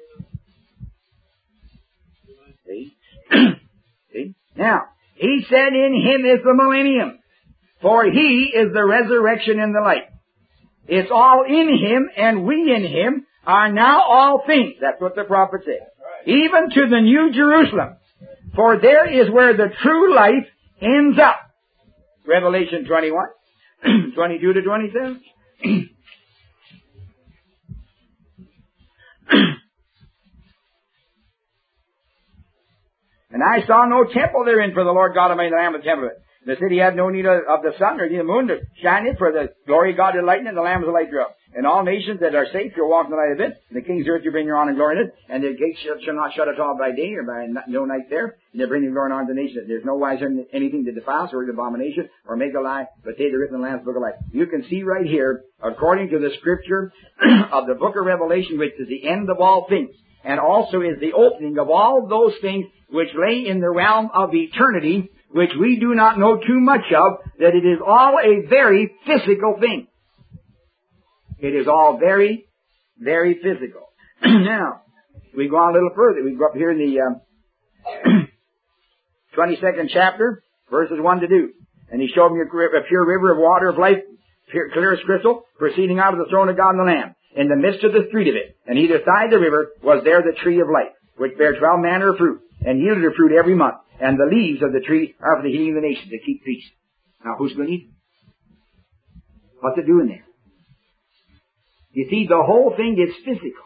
head. See? See? Now, He said in Him is the millennium, for He is the resurrection and the life. It's all in Him, and we in Him are now all things. That's what the prophet said. Even to the New Jerusalem. For there is where the true life ends up. Revelation twenty-one, twenty-two to twenty-seven. And I saw no temple therein, for the Lord God Almighty, the Lamb of the temple of it. The city had no need of, of the sun or the moon to shine it, for the glory of God did lighten it, and the Lamb was the light thereof. And all nations that are safe shall walk in the light of it, and the kings of earth shall bring your honor and glory in it, and the gates shall, shall not shut at all by day, or by no night there, and they bring your glory and honor to the nations. There's no wise anything to defile, or abomination, or make a lie, but they that are written in the Lamb's book of life. You can see right here, according to the scripture of the book of Revelation, which is the end of all things, and also is the opening of all those things which lay in the realm of eternity, which we do not know too much of, that it is all a very physical thing. It is all very, very physical. Now, we go on a little further. We go up here in the um, twenty-second chapter, verses one to two. And he showed me a, a pure river of water of life, pure, clear as crystal, proceeding out of the throne of God and the Lamb, in the midst of the street of it. And either side of the river was there the tree of life, which bare twelve manner of fruit, and yielded her fruit every month. And the leaves of the tree are for the healing of the nations, to keep peace. Now, who's going to eat them? What's it doing there? You see, the whole thing is physical.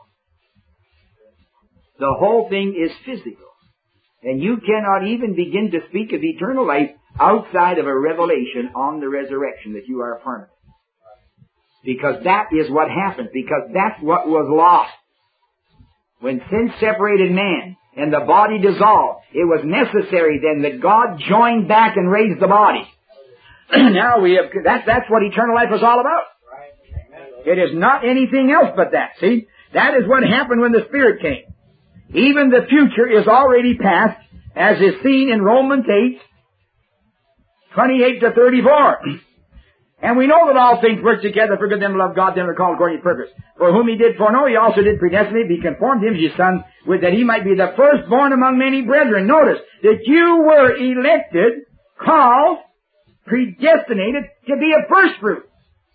The whole thing is physical. And you cannot even begin to speak of eternal life outside of a revelation on the resurrection that you are a part of. Because that is what happened. Because that's what was lost. When sin separated man and the body dissolved, it was necessary then that God joined back and raised the body. Now we have, that, that's what eternal life is all about. It is not anything else but that. See? That is what happened when the Spirit came. Even the future is already past, as is seen in Romans eight, twenty-eight to thirty-four. And we know that all things work together for good them who love God, them that are called according to His purpose. For whom He did foreknow, He also did predestinate, be conformed to Him, His Son, with that He might be the firstborn among many brethren. Notice that you were elected, called, predestinated to be a first fruit.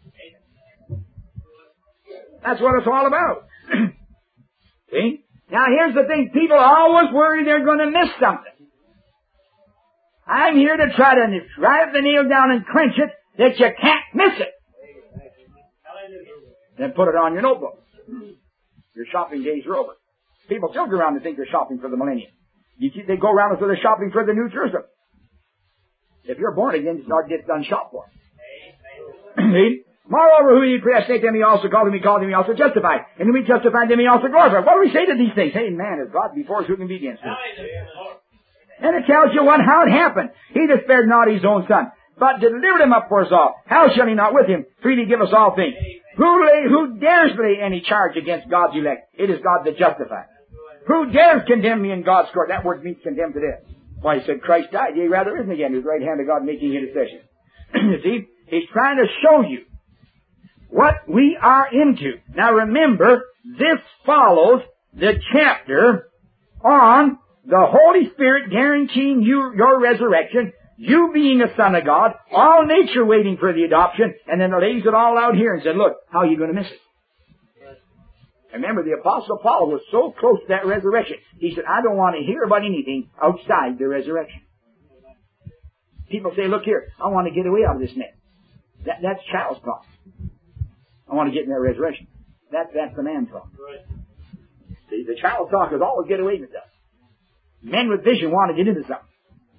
That's what it's all about. See? Now here's the thing. People always worry they're going to miss something. I'm here to try to drive the nail down and clench it that you can't miss it. Then put it on your notebook. Your shopping days are over. People still go around and think they're shopping for the millennium. You see, they go around and say they're shopping for the New Jerusalem. If you're born again, it's not get done shop for. See? Moreover, who He predestinate, them He also called, them He called, them He also justified. And whom He justified, them He also glorified. What do we say to these things? Hey, man, if God before us, who can be against us? And it tells you what, how it happened. He that spared not His own Son, but delivered Him up for us all. How shall He not with Him freely give us all things? Who lay, who dares lay any charge against God's elect? It is God that justifies. Who dares condemn me in God's court? That word means condemned to death. Why, He said Christ died, yea, rather risen again, whose right hand of God making intercession. You see, He's trying to show you what we are into. Now remember, this follows the chapter on the Holy Spirit guaranteeing you your resurrection, you being a son of God, all nature waiting for the adoption, and then it lays it all out here and said, look, how are you going to miss it? Remember, the Apostle Paul was so close to that resurrection. He said, I don't want to hear about anything outside the resurrection. People say, look here, I want to get away out of this mess. That, that's child's talk. I want to get in that resurrection. That, that's the man talk. Right. See, the child talk is always get away with stuff. Men with vision want to get into something.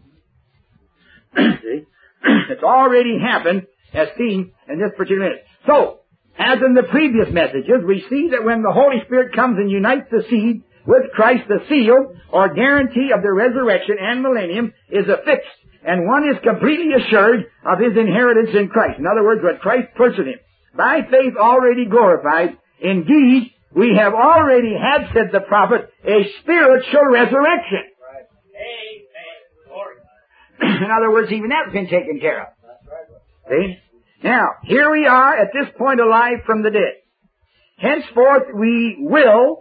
See? It's already happened as seen in this particular minute. So, as in the previous messages, we see that when the Holy Spirit comes and unites the seed with Christ, the seal or guarantee of the resurrection and millennium is affixed, and one is completely assured of his inheritance in Christ. In other words, what Christ puts in him. By faith already glorified, indeed, we have already had, said the prophet, a spiritual resurrection. Right. In other words, even that's been taken care of. See? Now, here we are at this point alive from the dead. Henceforth we will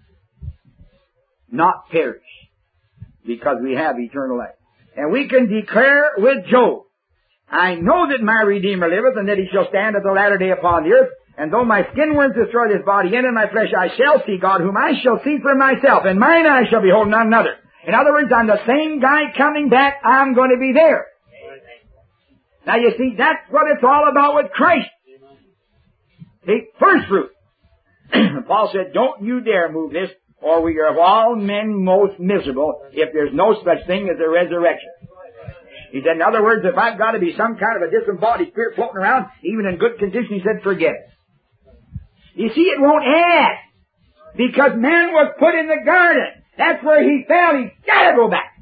not perish, because we have eternal life. And we can declare with Job, I know that my Redeemer liveth, and that He shall stand at the latter day upon the earth. And though my skin worms destroy this body, and in my flesh I shall see God, whom I shall see for myself, and mine eyes shall behold none another. In other words, I'm the same guy coming back, I'm going to be there. Now you see, that's what it's all about with Christ. See, first fruit. Paul said, don't you dare move this, or we are of all men most miserable if there's no such thing as a resurrection. He said, in other words, if I've got to be some kind of a disembodied spirit floating around, even in good condition, he said, forget it. You see, it won't add. Because man was put in the garden. That's where he fell. He's got to go back.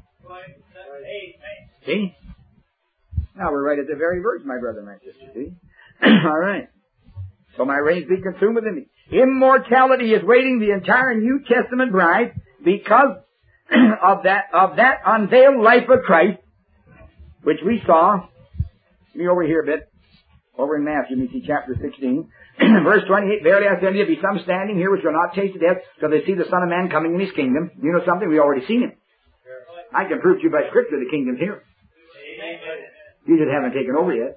See? Now we're right at the very verse, my brother and my sister. See? All right. So my reins be consumed within me. Immortality is waiting the entire New Testament bride because of that, of that unveiled life of Christ, which we saw. Let me over here a bit. Over in Matthew, you see chapter sixteen. Verse twenty-eight, verily I say unto you, there be some standing here which will not taste of death till they see the Son of Man coming in His kingdom. You know something? We already seen Him. I can prove to you by Scripture the kingdom's here. You just haven't taken over yet.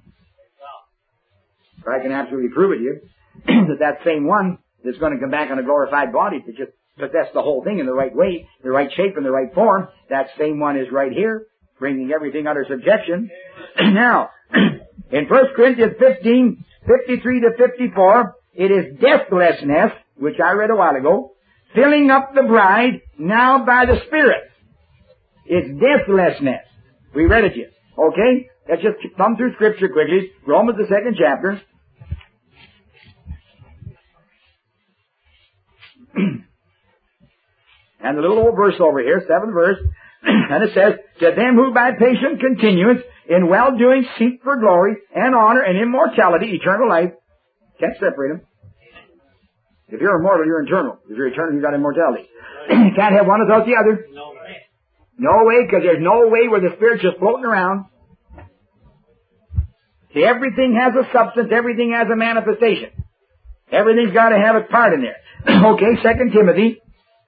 But I can absolutely prove it to you that that same one that's going to come back on a glorified body to just possess the whole thing in the right way, the right shape, and the right form, that same one is right here, bringing everything under subjection. Now, in First Corinthians fifteen, fifty-three to fifty-four, it is deathlessness, which I read a while ago, filling up the bride now by the Spirit. It's deathlessness. We read it to you. Okay? Let's just thumb through Scripture quickly. Romans, the second chapter. And the little old verse over here, seventh verse, and it says, to them who by patient continuance in well-doing seek for glory and honor and immortality, eternal life. Can't separate them. If you're immortal, you're eternal. If you're eternal, you've got immortality. You can't have one without the other. No way. No way, because there's no way where the Spirit's just floating around. See, everything has a substance, everything has a manifestation. Everything's got to have its part in there. Okay, Second Timothy.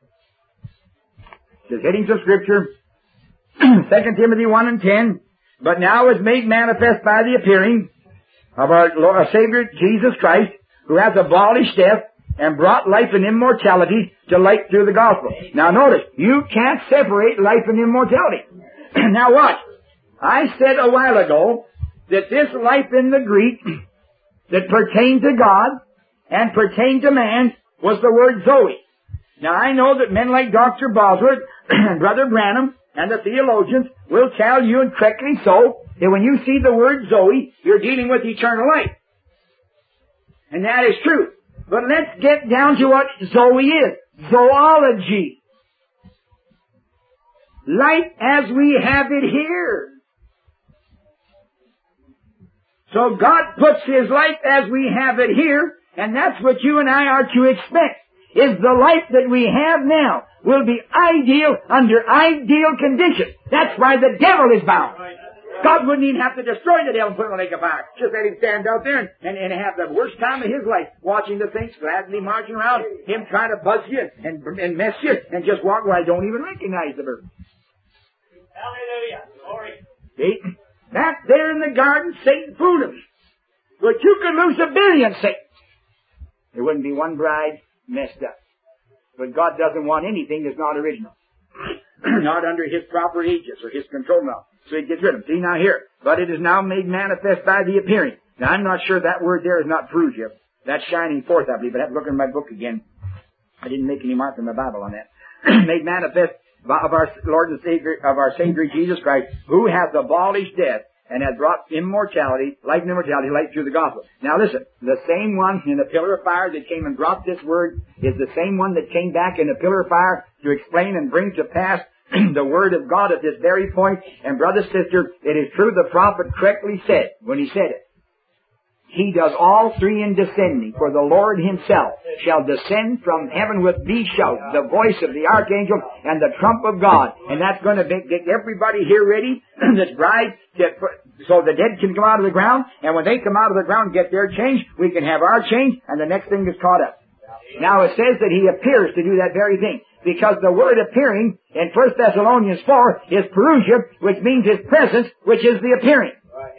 Just hitting some Scripture. Second Timothy one and ten. But now is made manifest by the appearing of our Lord, our Savior Jesus Christ, who has abolished death and brought life and immortality to light through the gospel. Now notice, you can't separate life and immortality. Now watch. I said a while ago that this life in the Greek that pertained to God and pertained to man was the word Zoe. Now I know that men like Doctor Bosworth and Brother Branham and the theologians will tell you, and correctly so, that when you see the word Zoe, you're dealing with eternal life. And that is true. But let's get down to what Zoe is. Zoology. Life as we have it here. So God puts His life as we have it here, and that's what you and I are to expect, is the life that we have now will be ideal under ideal conditions. That's why the devil is bound. God wouldn't even have to destroy the devil and put him in a lake of fire. Just let him stand out there and, and, and have the worst time of his life, watching the saints gladly marching around, him trying to buzz you and, and mess you, and just walk where I don't even recognize the bird. Hallelujah. Glory. See? That there in the garden, Satan fooled him. But you could lose a billion Satans. There wouldn't be one bride messed up. But God doesn't want anything that's not original. Not under His proper aegis or His control now. So He gets rid of them. See now here. But it is now made manifest by the appearing. Now I'm not sure that word there is not proved yet. That's shining forth, I believe. But I have to look in my book again. I didn't make any mark in my Bible on that. Made manifest of our Lord and Savior, of our Savior Jesus Christ, who hath abolished death and hath brought immortality, life and immortality, light through the gospel. Now listen, the same one in the pillar of fire that came and brought this word is the same one that came back in the pillar of fire to explain and bring to pass the word of God at this very point. And brother, sister, it is true the prophet correctly said when he said it. He does all three in descending, for the Lord Himself shall descend from heaven with the shout, the voice of the archangel, and the trump of God. And that's going to get everybody here ready, this bride, to, so the dead can come out of the ground, and when they come out of the ground and get their change, we can have our change, and the next thing is caught up. Now it says that He appears to do that very thing, because the word appearing in First Thessalonians four is parousia, which means His presence, which is the appearing.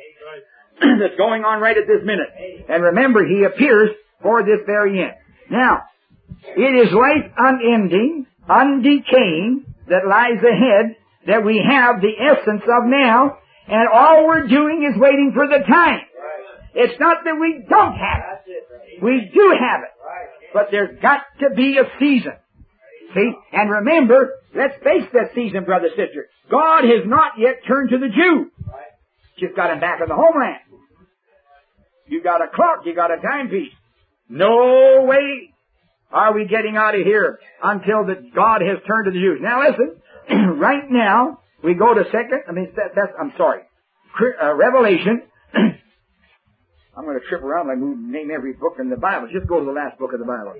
That's going on right at this minute. And remember, He appears for this very end. Now, it is life unending, undecaying, that lies ahead, that we have the essence of now, and all we're doing is waiting for the time. It's not that we don't have it. We do have it. But there's got to be a season. See? And remember, let's face that season, brother, sister. God has not yet turned to the Jew. Just got him back in the homeland. You got a clock, you got a timepiece. No way are we getting out of here until that God has turned to the Jews. Now listen, right now, we go to second, I mean, that, that's, I'm sorry, uh, Revelation. I'm going to trip around like we name every book in the Bible. Just go to the last book of the Bible.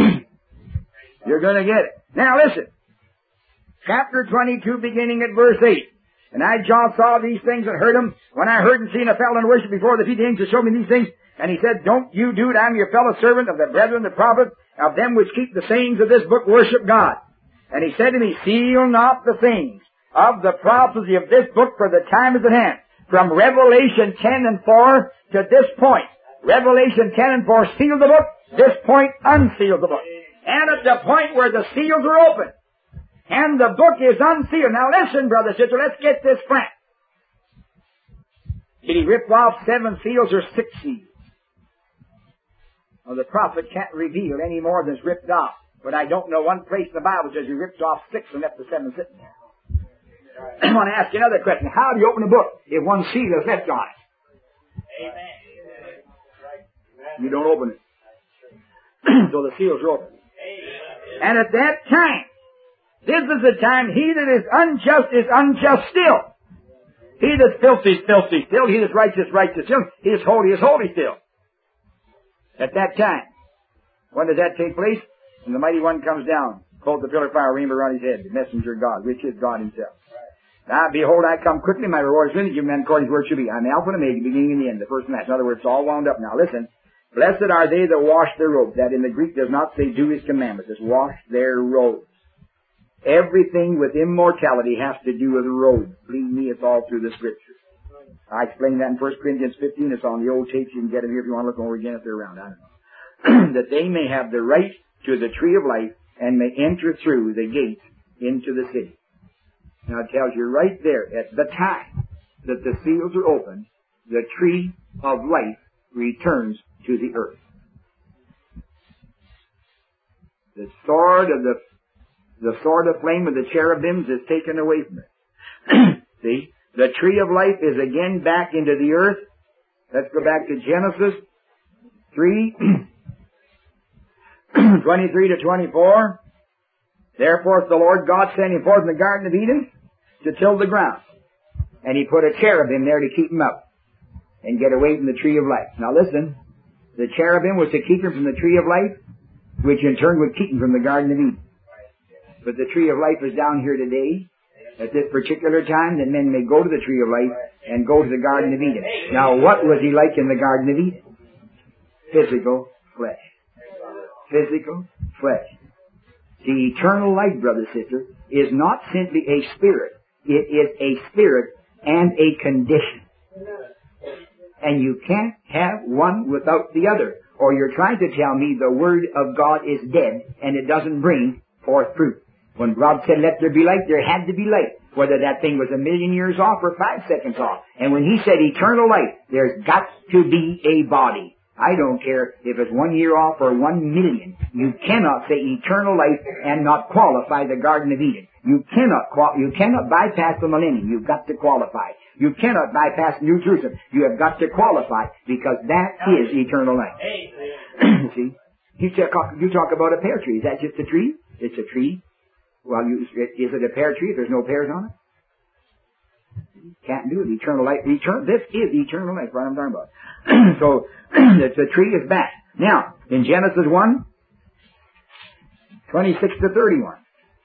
You're going to get it. Now listen. Chapter twenty-two, beginning at verse eight. And I, John, saw these things and heard them. When I heard and seen, I fell and worship before the feet of the angels to show me these things. And he said, don't you do it. I'm your fellow servant of the brethren, the prophets, of them which keep the sayings of this book, worship God. And he said to me, seal not the things of the prophecy of this book, for the time is at hand. From Revelation ten and four to this point. Revelation ten and four, seal the book. This point, unseal the book. And at the point where the seals are open, and the book is unsealed. Now listen, brother, sister, let's get this frank. Did he rip off seven seals or six seals? Well, the prophet can't reveal any more than's ripped off. But I don't know one place in the Bible says he ripped off six and left the seven sitting there. I want to ask you another question. How do you open a book if one seal is left on it? Amen. You don't open it. So the seals are open. And at that time, this is the time, he that is unjust is unjust still. He that's filthy is filthy still. He that's righteous is righteous still. He that's holy is holy still. At that time. When does that take place? When the mighty one comes down, holds the pillar of fire, rainbow around his head, the messenger of God, which is God himself. Now, behold, I come quickly, my reward is with me, give men according to his word should be. I'm Alpha and Omega, beginning and the end, the first and last. In other words, it's all wound up. Now listen, blessed are they that wash their robes. That in the Greek does not say do his commandments, it's wash their robes. Everything with immortality has to do with robes. Believe me, it's all through the Scriptures. I explained that in First Corinthians fifteen. It's on the old tapes. You can get it here if you want to look over again if they're around. I don't know. That they may have the right to the tree of life and may enter through the gate into the city. Now it tells you right there, at the time that the seals are opened, the tree of life returns to the earth. The sword of the the sword of flame of the cherubims is taken away from it. See? The tree of life is again back into the earth. Let's go back to Genesis three, twenty-three to twenty-four. Therefore the Lord God sent him forth in the Garden of Eden to till the ground. And he put a cherubim there to keep him out and get away from the tree of life. Now listen, the cherubim was to keep him from the tree of life, which in turn would keep him from the Garden of Eden. But the tree of life is down here today, at this particular time, that men may go to the tree of life and go to the Garden of Eden. Now what was he like in the Garden of Eden? Physical flesh. Physical flesh. The eternal life, brother, sister, is not simply a spirit. It is a spirit and a condition. And you can't have one without the other. Or you're trying to tell me the Word of God is dead and it doesn't bring forth fruit. When God said, let there be light, there had to be light. Whether that thing was a million years off or five seconds off. And when he said eternal light, there's got to be a body. I don't care if it's one year off or one million. You cannot say eternal life and not qualify the Garden of Eden. You cannot qual- you cannot bypass the millennium. You've got to qualify. You cannot bypass New Jerusalem. You have got to qualify because that is eternal life. See? You talk, you talk about a pear tree. Is that just a tree? It's a tree. Well, you, is it a pear tree if there's no pears on it? Can't do it. Eternal life. Etern- this is eternal life, what I'm talking about. So, the, the tree is back. Now, in Genesis one, twenty-six to thirty-one.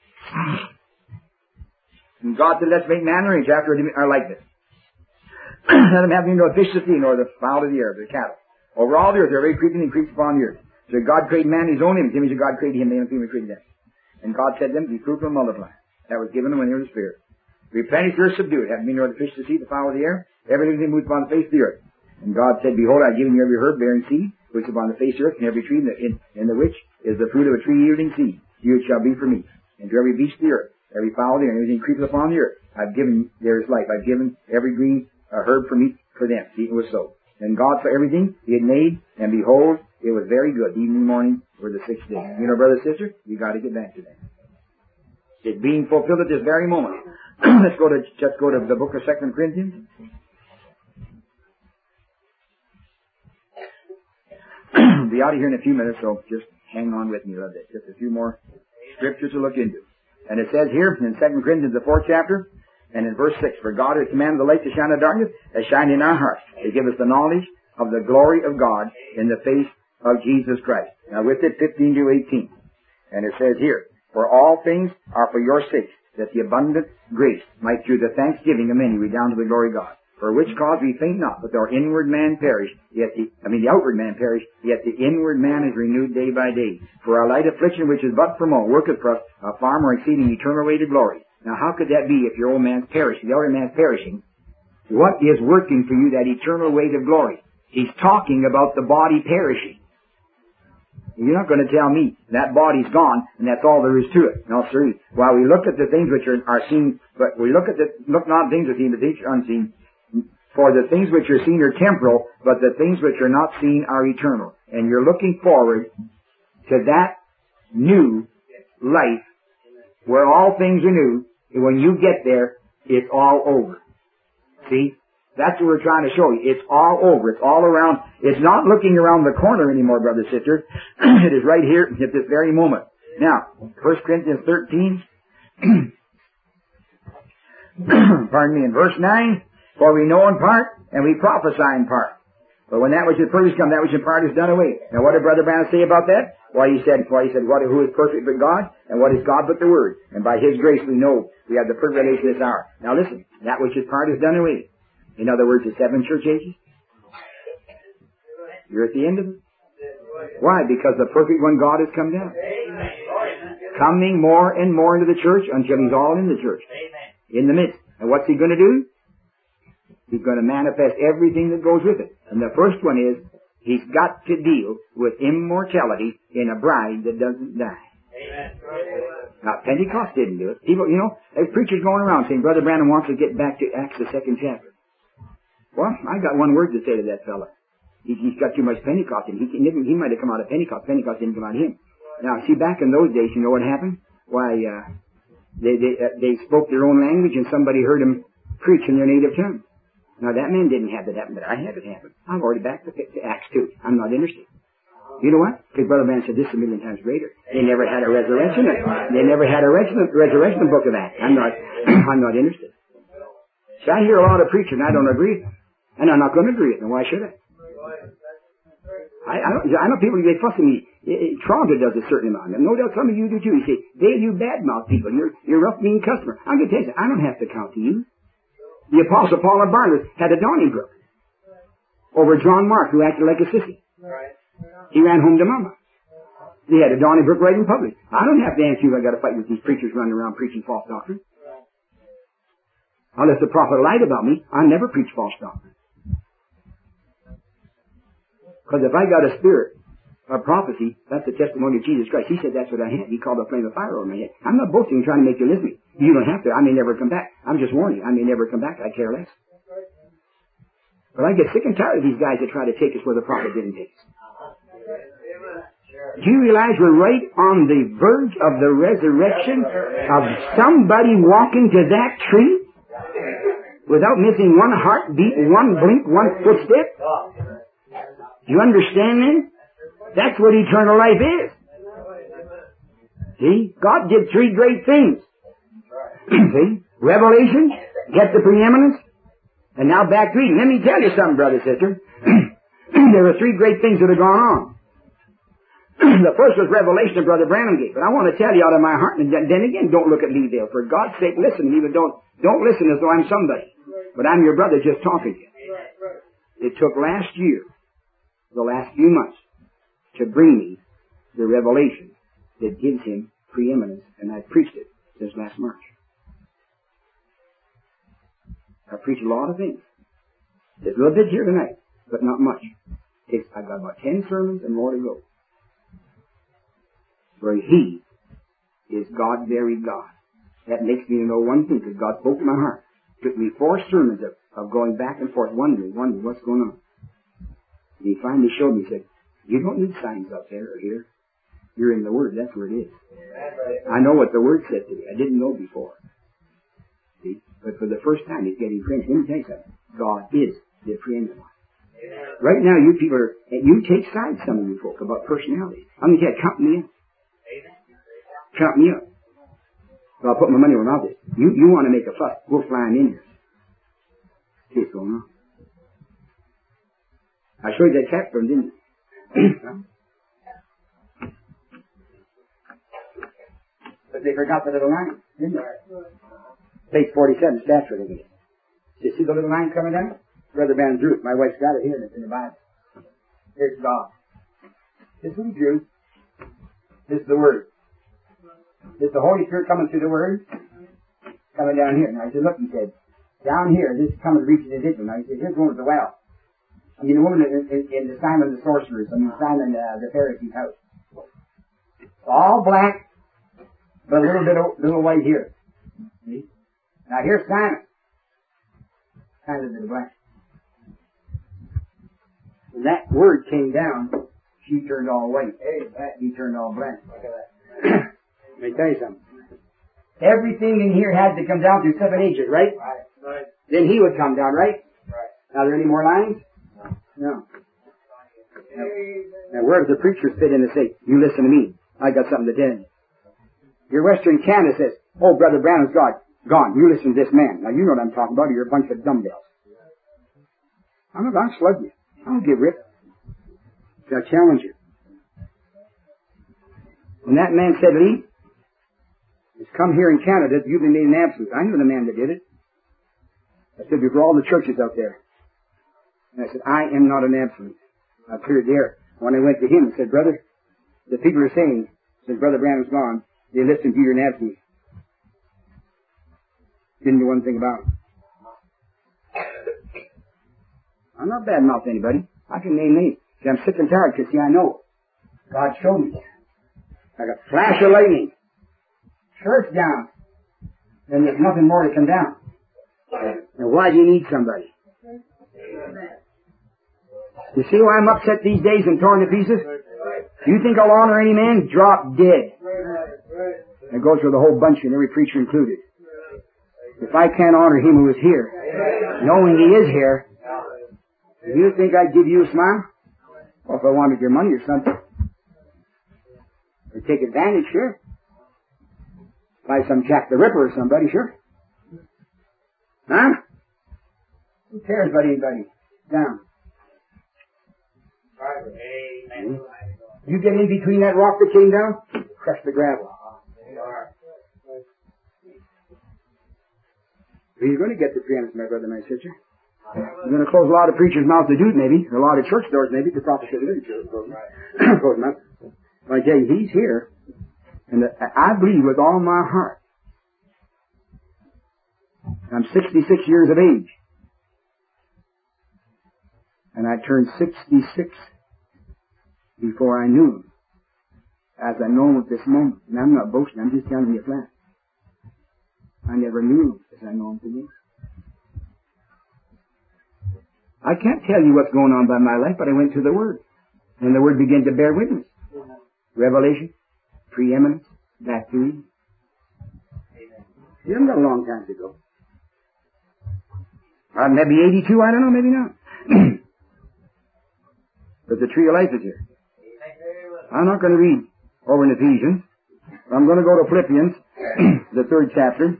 And God said, let's make man in our image after our likeness. Let him have neither the fish of the sea, nor the fowl of the air, the cattle. Over all the earth, every creeping and creeps upon the earth. So God created man in his own image. The image of God created him, male and female created them. And God said to them, be fruitful and multiply. That was given them when they were in the Spirit. Replenish the earth, subdue it. Have been nor the fish of the sea, the fowl of the air, everything that moves upon the face of the earth. And God said, behold, I have given you every herb bearing seed, which is upon the face of the earth, and every tree in the, in, in the which is the fruit of a tree yielding seed. You it shall be for meat. And to every beast of the earth, every fowl of the air, and everything creepeth upon the earth, I've given, there is life. I've given every green uh, herb for meat for them. See, it was so. And God saw everything he had made, and behold, it was very good. Evening and morning were the sixth day. You know, brother, sister, you got to get back to that. It's being fulfilled at this very moment. let's go to let's go to the book of Second Corinthians. Be out of here in a few minutes, so just hang on with me a little bit. Just a few more scriptures to look into. And it says here in Second Corinthians, the fourth chapter, and in verse six, for God has commanded the light to shine in darkness, has shined in our hearts, to give us the knowledge of the glory of God in the face of Jesus Christ. Now with it, fifteen to eighteen. And it says here, for all things are for your sakes, that the abundant grace might through the thanksgiving of many redound to the glory of God. For which cause we faint not, but our inward man perish, yet the, I mean the outward man perish, yet the inward man is renewed day by day. For our light affliction, which is but for a moment, worketh for us a far more exceeding eternal way to glory. Now how could that be if your old man's perishing, the outer man's perishing? What is working for you that eternal way to glory? He's talking about the body perishing. You're not going to tell me that body's gone and that's all there is to it. No, sir. While we look at the things which are, are seen, but we look at the, look not at things which are seen, but things which are unseen. For the things which are seen are temporal, but the things which are not seen are eternal. And you're looking forward to that new life where all things are new. And when you get there, it's all over. See? That's what we're trying to show you. It's all over. It's all around. It's not looking around the corner anymore, brothers and sisters. It is right here at this very moment. Now, First Corinthians thirteen, pardon me, in verse nine, for we know in part, and we prophesy in part. But when that which is perfect come, that which in part is done away. Now what did Brother Branham say about that? Why he said, why he said, what, who is perfect but God? And what is God but the Word? And by His grace we know we have the perfect relation this hour. Now listen, that which is part is done away. In other words, the seven church ages. You're at the end of it. Why? Because the perfect one, God, has come down. Coming more and more into the church until He's all in the church. In the midst. And what's He going to do? He's going to manifest everything that goes with it. And the first one is, He's got to deal with immortality in a bride that doesn't die. Amen. Now, Pentecost didn't do it. People, you know, there's preachers going around saying, Brother Branham wants to get back to Acts, the second chapter. Well, I got one word to say to that fella. He, he's got too much Pentecost in him. He, he might have come out of Pentecost. Pentecost didn't come out of him. Now, see, back in those days, you know what happened? Why, uh, they, they, uh, they spoke their own language and somebody heard them preach in their native tongue. Now, that man didn't have that happen, but I had it happen. I'm already back to, to Acts two. I'm not interested. You know what? Because Brother Branham said this is a million times greater. They never had a resurrection. They never had a resurrection, resurrection book of Acts. I'm not, I'm not interested. See, I hear a lot of preaching and I don't agree with them. And I'm not going to agree with them. Why should I? I, I, don't, I know people, they fuss at me. Toronto does a certain amount. And no doubt some of you do too. You say, Dave, you badmouth people. You're, you're rough, mean customer. I'm going to tell you, I don't have to count to you. The Apostle Paul and Barnabas had a Donnybrook over John Mark, who acted like a sissy. He ran home to Mama. He had a Donnybrook right in public. I don't have to answer you. I got to fight with these preachers running around preaching false doctrine. Unless the prophet lied about me, I never preach false doctrine. Because if I got a spirit of prophecy, that's the testimony of Jesus Christ. He said that's what I had. He called a flame of fire over my head. I'm not boasting and trying to make you listen to me. You don't have to. I may never come back. I'm just warning you. I may never come back. I care less. But I get sick and tired of these guys that try to take us where the prophet didn't take us. Do you realize we're right on the verge of the resurrection of somebody walking to that tree without missing one heartbeat, one blink, one footstep? Do you understand then? That's what eternal life is. See? God did three great things. See? Revelation, get the preeminence, and now back to Eden. Let me tell you something, brother, sister. There are three great things that have gone on. The first was revelation that Brother Branham gave. But I want to tell you out of my heart, and then again, don't look at Leadville. For God's sake, listen to me, but don't, don't listen as though I'm somebody. But I'm your brother just talking to you. It took last year, the last few months, to bring me the revelation that gives Him preeminence, and I preached it since last March. I preached a lot of things. There's a little bit here tonight, but not much. It's, I've got about ten sermons and more to go. Where He is God, very God. That makes me know one thing, because God spoke to my heart. It took me four sermons of, of going back and forth, wondering, wondering what's going on. And He finally showed me, He said, you don't need signs up there or here. You're in the Word, that's where it is. I know what the Word said to me. I didn't know before. See? But for the first time, it's getting preeminent. Let me tell you something. God is the preeminent one. Right now, you people are, you take sides, some of you folk, about personality. I'm going to tell you, count me up. Count me up. So I'll put my money where my mouth is. You, you want to make a fuss. We're flying in here. See what's going on. I showed you that cat from, didn't I? But they forgot the little line, didn't they? Page forty-seven, statute again. You see the little line coming down? Brother Van Drew. My wife's got it here, and it's in the Bible. Here's God. This is Drew. This is the Word. This is the Holy Spirit coming through the Word, coming down here. Now, he said, look, he said, down here, this is coming to reach his Israel. Now, he said, here's one with the well. I mean, the woman in, in, in the Simon the sorcerer's, I mean, Simon uh, the Pharisee's house. All black, but a little bit of, little white here. See? Now, here's Simon. Simon's in the black. When that word came down, she turned all white. He turned all black. Let me tell you something. Everything in here had to come down through seven ages, right? Right. Right. Then he would come down, right? Right. Now, are there any more lines? No. Now, now where does the preacher fit in and say, you listen to me, I got something to tell you. Your Western Canada says, oh, Brother Branham's God, gone. You listen to this man. Now, you know what I'm talking about. You're a bunch of dumbbells. I'm not going to slug you. I don't give rip. I'll challenge you. When that man said, Lee, it's come here in Canada, you've been made an absolute. I knew the man that did it. I said, before all the churches out there. And I said, I am not an absolute. I cleared the air. When I went to him and said, brother, the people are saying, since Brother Branham's gone, they listened to you, you're an absolute. Didn't do one thing about it. I'm not bad-mouth anybody. I can name names. See, I'm sick and tired because, see, I know. God showed me. Like a flash of lightning. Sure, it's down. Then there's nothing more to come down. Now, why do you need somebody? You see why I'm upset these days and torn to pieces? Do you think I'll honor any man? Drop dead. It goes for the whole bunch and every preacher included. If I can't honor him who is here, knowing he is here, do you think I'd give you a smile? Or if I wanted your money or something? Or take advantage, sure. Buy some Jack the Ripper or somebody, sure. Huh? Who cares about anybody? Down. Amen. You get in between that rock that came down, crush the gravel. You're going to get the preeminence, my brother, my sister. You're going to close a lot of preachers' mouths to do it, maybe, or a lot of church doors, maybe. The prophet should have been church doors. Close them up. But I tell you, he's here, and I believe with all my heart. I'm sixty-six years of age. And I turned sixty-six before I knew him, as I know him at this moment. And I'm not boasting, I'm just telling you flat. I never knew him as I know him today. I can't tell you what's going on by my life, but I went to the Word. And the Word began to bear witness. Revelation, preeminence, back to me. You haven't got a long time to go. Uh, maybe eighty-two, I don't know, maybe not. But the tree of life is here. I'm not going to read over in Ephesians. I'm going to go to Philippians, the third chapter.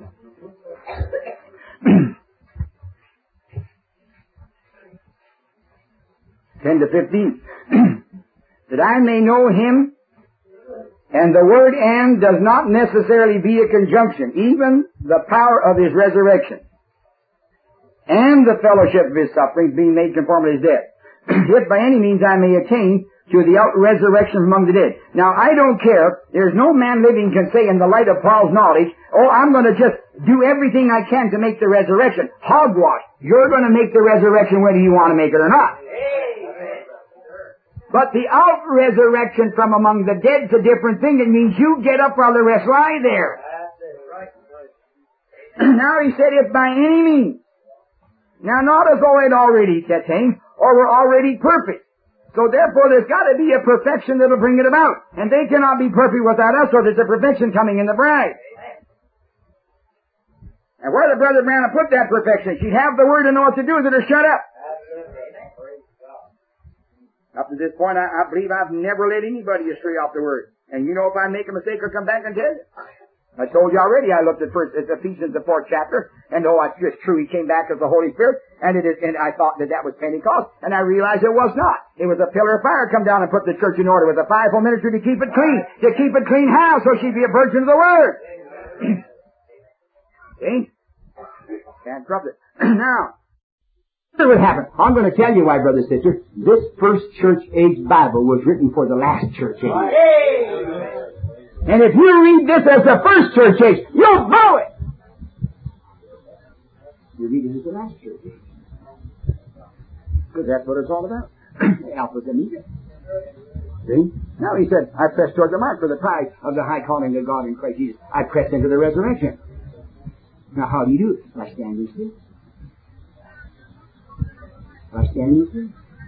ten to fifteen. That I may know him, and the word and does not necessarily be a conjunction, even the power of his resurrection, and the fellowship of his sufferings, being made conform to his death. If by any means I may attain to the out-resurrection among the dead. Now, I don't care. There's no man living can say in the light of Paul's knowledge, oh, I'm going to just do everything I can to make the resurrection. Hogwash. You're going to make the resurrection whether you want to make it or not. But the out-resurrection from among the dead's a different thing. It means you get up while the rest lie there. Now he said, if by any means. Now, not as though I'd already attained, or were already perfect. So therefore there's got to be a perfection that'll bring it about. And they cannot be perfect without us, so there's a perfection coming in the bride. And where did Brother Branham put that perfection? She'd have the Word and know what to do with it or shut up. Up to this point, I, I believe I've never led anybody astray off the Word. And you know if I make a mistake, I'll come back and tell you. I told you already, I looked at first at Ephesians, the fourth chapter, and oh, it's just true, he came back as the Holy Spirit, and it is, and I thought that that was Pentecost, and I realized it was not. It was a pillar of fire come down and put the church in order with a fivefold ministry to keep it clean, to keep it clean how? So she'd be a virgin of the Word. See? Can't corrupt it. Now, what would happen? I'm going to tell you why, brother, sister. This first church age Bible was written for the last church age. And if you read this as the first church age, you'll blow it. You read it as the last church age. Because that's what it's all about. Alpha and Omega. See? Now he said, I press toward the mark for the prize of the high calling of God in Christ Jesus. I press into the resurrection. Now how do you do it? By standing still. By standing still.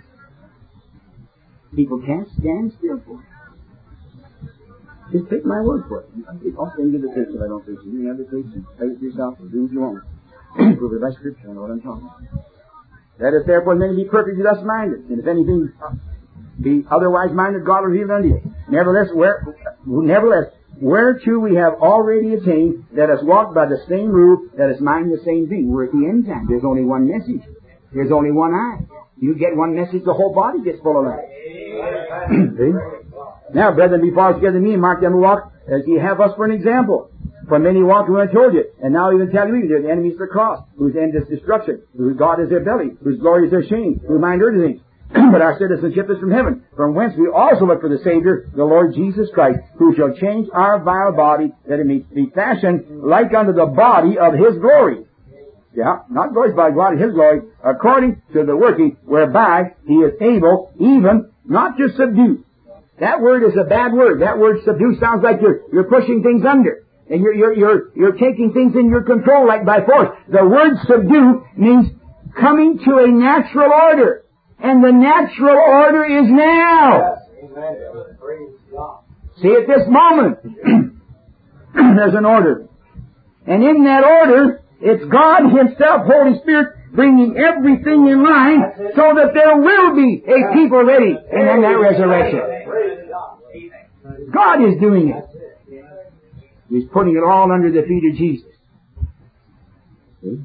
People can't stand still for it. Just take my word for it. I'll send you the text if I don't preach it. You have the text and say it yourself and do what you want. Prove it by Scripture. I know what I'm talking about. Let us therefore many be perfectly thus minded. And if anything be otherwise minded, God will reveal it unto you. Nevertheless, where, nevertheless, whereto we have already attained, let us walk by the same rule, let us mind the same thing. We're at the end time. There's only one message. There's only one eye. You get one message, the whole body gets full of light. See? Now, brethren, be far together me and mark them who walk, as ye have us for an example. For many walk who I told you, and now even tell you, they're the enemies of the cross, whose end is destruction, whose God is their belly, whose glory is their shame, who mind earthly things. But our citizenship is from heaven, from whence we also look for the Savior, the Lord Jesus Christ, who shall change our vile body, that it may be fashioned like unto the body of His glory. Yeah, not glory by God, His glory, according to the working whereby He is able even not to subdue. That word is a bad word. That word subdue sounds like you're, you're pushing things under. And you're, you're, you're, you're taking things in your control like by force. The word subdue means coming to a natural order. And the natural order is now. See, at this moment, there's an order. And in that order, it's God Himself, Holy Spirit, bringing everything in line so that there will be a people ready and then that resurrection. God is doing it. He's putting it all under the feet of Jesus. See?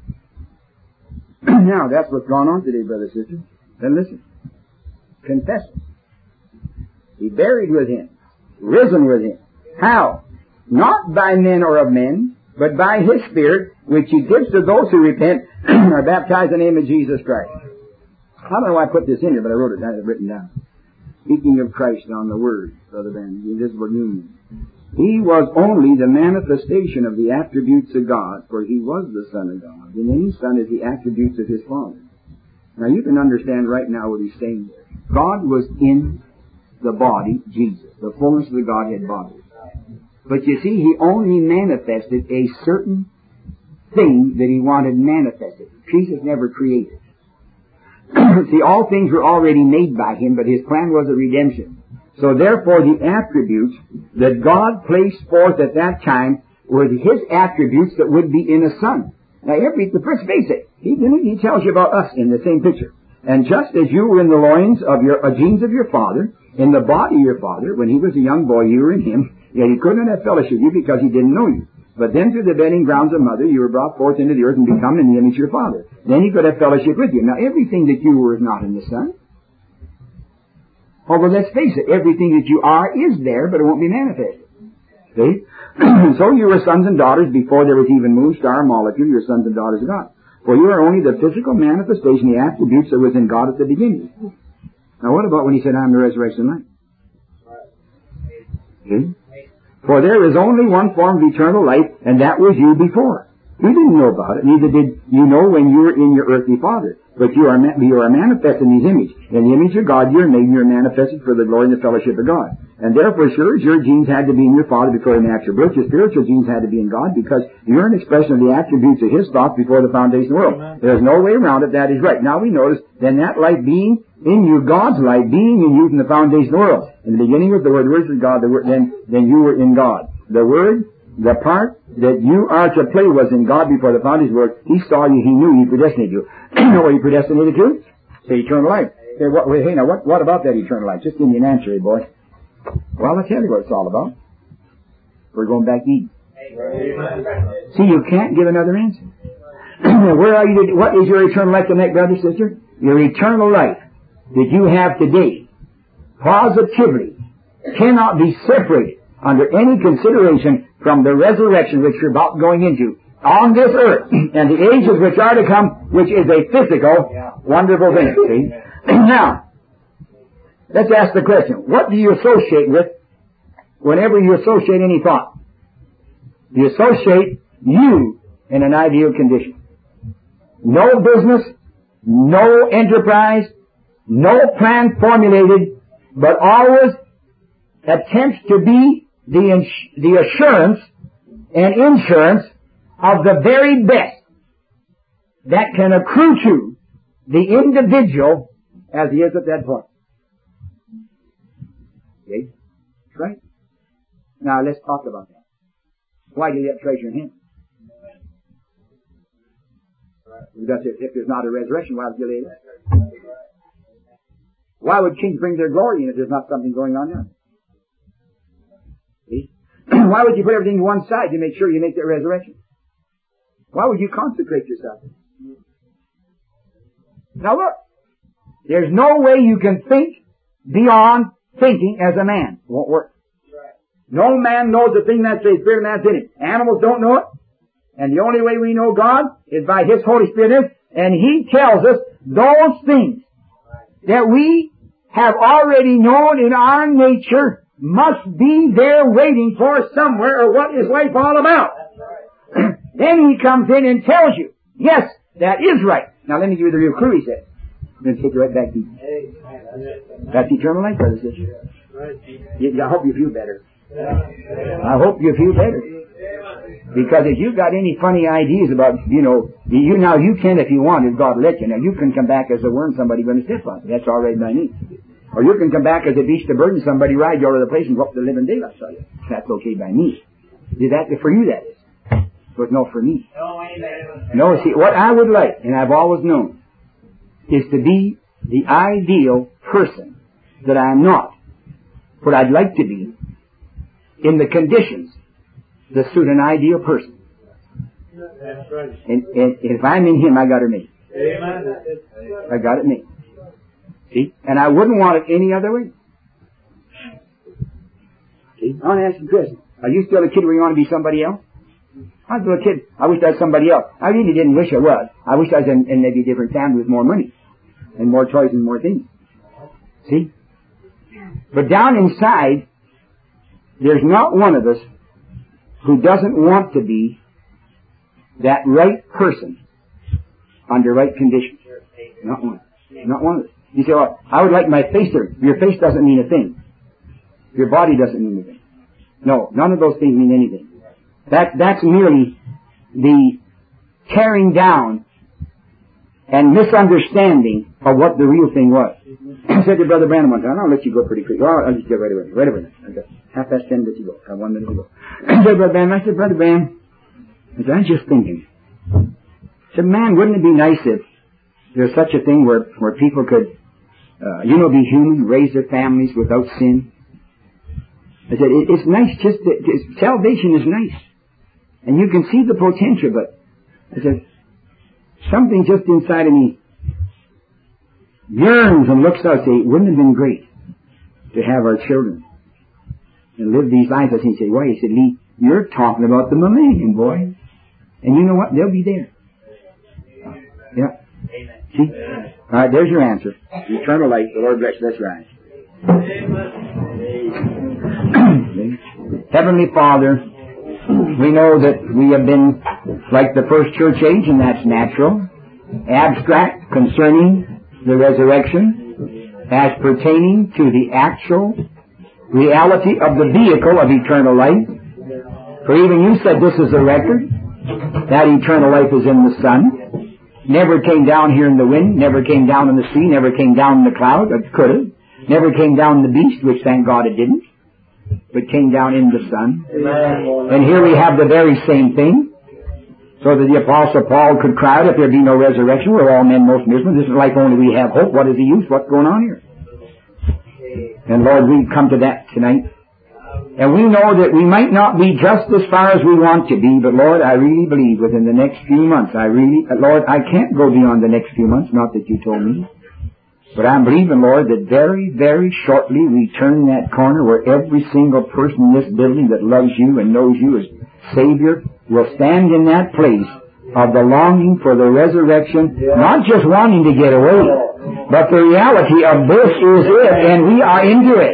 Now, that's what's gone on today, brothers and sisters. Then listen. Confess it. Be buried with Him. Risen with Him. How? Not by men or of men, but by His Spirit, which He gives to those who repent and are baptized in the name of Jesus Christ. I don't know why I put this in here, but I wrote it down. It's written down. Speaking of Christ on the Word, Brother Van, the invisible union. He was only the manifestation of the attributes of God, for He was the Son of God, and any Son is the attributes of His Father. Now you can understand right now what he's saying there. God was in the body, Jesus, the fullness of the Godhead body. But you see, He only manifested a certain thing that He wanted manifested. Jesus never created. See, all things were already made by Him, but His plan was a redemption. So therefore, the attributes that God placed forth at that time were His attributes that would be in a Son. Now, every, the first face it, he, he tells you about us in the same picture. And just as you were in the loins of your uh, genes of your father, in the body of your father, when he was a young boy, you were in him, yet he couldn't have fellowship with you because he didn't know you. But then through the bedding grounds of mother, you were brought forth into the earth and become in the image of your father. Then he could have fellowship with you. Now, everything that you were is not in the Son. Although, let's face it, everything that you are is there, but it won't be manifested. See? So you were sons and daughters before there was even moon, star, molecule. You're sons and daughters of God. For you are only the physical manifestation, the attributes that was in God at the beginning. Now, what about when He said, I am the resurrection and life? See? For there is only one form of eternal life, and that was you before. You didn't know about it, neither did you know when you were in your earthly father. But you are, you are manifest in His image. In the image of God you are made, and you are manifested for the glory and the fellowship of God. And therefore, sure as your genes had to be in your father before your natural birth, your spiritual genes had to be in God, because you're an expression of the attributes of His thoughts before the foundation of the world. Amen. There's no way around it. That is right. Now we notice, then that life being In you, God's life, being in you from the foundation of the world. In the beginning was the Word, the Word was God, the Word, then, then you were in God. The Word, the part that you are to play was in God before the foundation of the world. He saw you, He knew you, He predestinated you. You know what He predestinated to? The eternal life. Hey, what, hey, now, what, what about that eternal life? Just give me an answer, hey, boy. Well, I'll tell you what it's all about. We're going back to Eden. See, you can't give another answer. Where are you? To, what is your eternal life tonight, brother, sister? Your eternal life that you have today, positively, cannot be separated under any consideration from the resurrection which you're about going into on this earth and the ages which are to come, which is a physical, wonderful thing. See? Now, let's ask the question, what do you associate with whenever you associate any thought? You associate you in an ideal condition. No business, no enterprise, no plan formulated, but always attempts to be the, ins- the assurance and insurance of the very best that can accrue to the individual as he is at that point. Okay? That's right. Now let's talk about that. Why do you have treasure in Him? Because if, if there's not a resurrection, why would you lay there? Why would kings bring their glory in if there's not something going on there? See? Why would you put everything to one side to make sure you make that resurrection? Why would you consecrate yourself? Now look, there's no way you can think beyond thinking as a man. It won't work. No man knows the thing that's the Spirit of man's in it. Animals don't know it. And the only way we know God is by His Holy Spirit. And He tells us those things that we have already known in our nature must be there waiting for us somewhere, or what is life all about? Then He comes in and tells you, yes, that is right. Now let me give you the real clue, He said. I'm going to take you right back to you. That's eternal life, brothers and sisters. I hope you feel better. I hope you feel better. Because if you've got any funny ideas about, you know, you now you can if you want, if God let you. Now you can come back as a worm somebody going to step on. That's all right by me. Or you can come back as a beast of burden somebody ride you over the place and go up to the living daylight. So that's okay by me. Is that for you? That is. But no for me. No, see, what I would like, and I've always known, is to be the ideal person that I am not. What I'd like to be in the conditions that suit an ideal person. That's right. And, and if I'm in Him, I got it made. Amen. I got it made. See? And I wouldn't want it any other way. See? I want to ask you a question. Are you still a kid where you want to be somebody else? I was still a kid. I wish I was somebody else. I really didn't wish I was. I wish I was in, in maybe a different family with more money and more toys and more things. See? But down inside, there's not one of us who doesn't want to be that right person under right conditions. Not one. Not one of us. You say, well, I would like my face to... Your face doesn't mean a thing. Your body doesn't mean anything. No, none of those things mean anything. That, that's merely the tearing down and misunderstanding of what the real thing was. I said to Brother Branham one time, I'll let you go pretty quick. Well, I'll just get right away. Right away. Okay. Half past ten, let you go. I have one minute to go. I said, Brother Branham, I said, Brother Branham, I said, I'm just thinking. I said, man, wouldn't it be nice if there's such a thing where, where people could, uh, you know, be human, raise their families without sin? I said, it, it's nice just that, just, salvation is nice. And you can see the potential, but I said, something just inside of me yearns and looks out and say, wouldn't it have been great to have our children and live these lives? I say, why? He said, Lee, you're talking about the millennium, boy. And you know what? They'll be there. Yeah. See? All right, there's your answer. Eternal life, the Lord bless you. That's right. Heavenly Father, we know that we have been like the first church age, and that's natural, abstract concerning the resurrection, as pertaining to the actual reality of the vehicle of eternal life. For even you said this is a record, that eternal life is in the Son. Never came down here in the wind, never came down in the sea, never came down in the cloud. It could have. Never came down in the beast, which thank God it didn't, but came down in the Son. Amen. And here we have the very same thing. So that the Apostle Paul could cry out, if there be no resurrection, we're all men most miserable. This is life only we have hope. What is the use? What's going on here? And Lord, we come to that tonight. And we know that we might not be just as far as we want to be, but Lord, I really believe within the next few months, I really, Lord, I can't go beyond the next few months, not that you told me. But I'm believing, Lord, that very, very shortly we turn that corner where every single person in this building that loves you and knows you as Savior will stand in that place of the longing for the resurrection, not just wanting to get away, but the reality of this is it, and we are into it.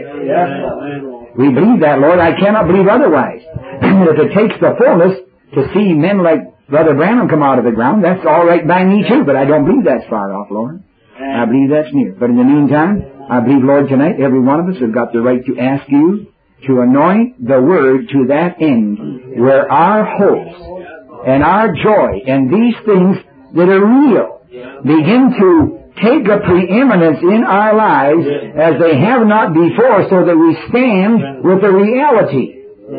We believe that, Lord. I cannot believe otherwise. If it takes the fullness to see men like Brother Branham come out of the ground, that's all right by me too, but I don't believe that's far off, Lord. I believe that's near. But in the meantime, I believe, Lord, tonight every one of us have got the right to ask you to anoint the Word to that end, where our hopes and our joy and these things that are real begin to take a preeminence in our lives as they have not before, so that we stand with the reality,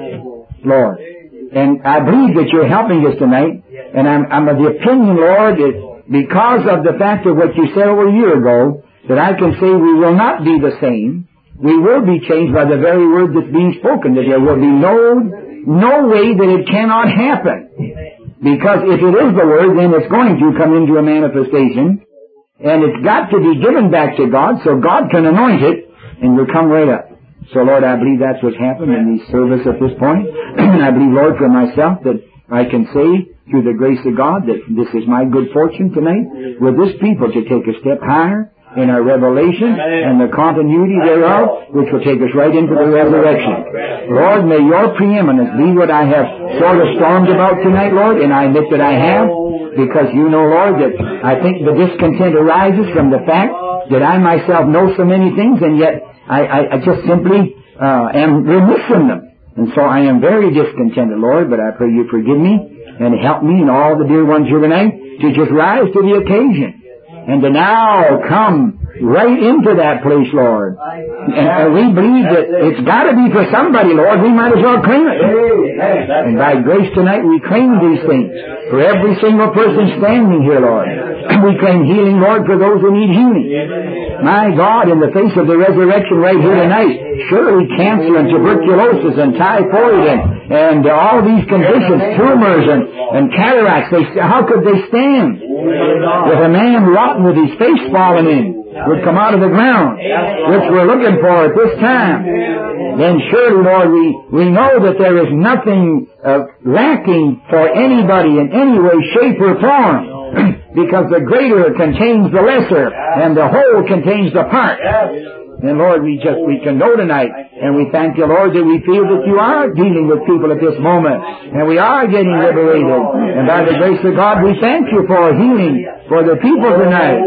Lord. And I believe that you're helping us tonight, and I'm, I'm of the opinion, Lord, that because of the fact of what you said over a year ago, that I can say we will not be the same. We will be changed by the very word that's being spoken, that there will be no, no way that it cannot happen. Because if it is the word, then it's going to come into a manifestation. And it's got to be given back to God so God can anoint it and will come right up. So, Lord, I believe that's what's happened in the service at this point. And I believe, Lord, for myself that I can say through the grace of God that this is my good fortune tonight with this people to take a step higher in our revelation and the continuity thereof, which will take us right into the resurrection. Lord, may your preeminence be what I have sort of stormed about tonight, Lord, and I admit that I have, because you know, Lord, that I think the discontent arises from the fact that I myself know so many things, and yet I, I, I just simply uh, am remiss in them. And so I am very discontented, Lord, but I pray you forgive me and help me and all the dear ones here tonight to just rise to the occasion and to now come right into that place, Lord. And, and we believe that it's got to be for somebody, Lord. We might as well claim it. And by grace tonight we claim these things for every single person standing here, Lord. We claim healing, Lord, for those who need healing. My God, in the face of the resurrection right here tonight, surely cancer and tuberculosis and typhoid and, and uh, all these conditions, tumors and, and cataracts, they, how could they stand? If a man rotten with his face fallen in would come out of the ground, which we're looking for at this time, then surely, Lord, we, we know that there is nothing uh, lacking for anybody in any way, shape, or form. Because the greater contains the lesser, and the whole contains the part. And Lord, we just, we can know tonight, and we thank you, Lord, that we feel that you are dealing with people at this moment, and we are getting liberated. And by the grace of God, we thank you for healing for the people tonight,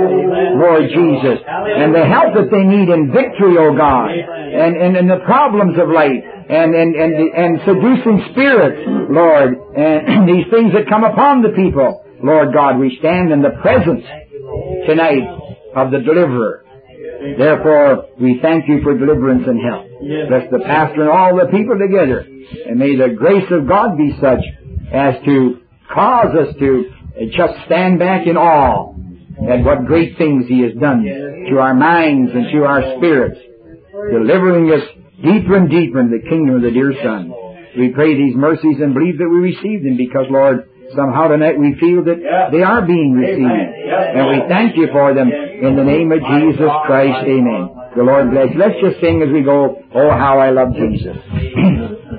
Lord Jesus, and the help that they need in victory, O God, and, and, and the problems of life, and, and, and, and seducing spirits, Lord, and these things that come upon the people. Lord God, we stand in the presence tonight of the deliverer. Therefore, we thank you for deliverance and help. Bless the pastor and all the people together. And may the grace of God be such as to cause us to just stand back in awe at what great things he has done to our minds and to our spirits, delivering us deeper and deeper in the kingdom of the dear Son. We pray these mercies and believe that we receive them because, Lord, somehow tonight we feel that they are being received. And we thank you for them in the name of Jesus Christ. Amen. The Lord bless you. Let's just sing as we go, Oh, how I love Jesus.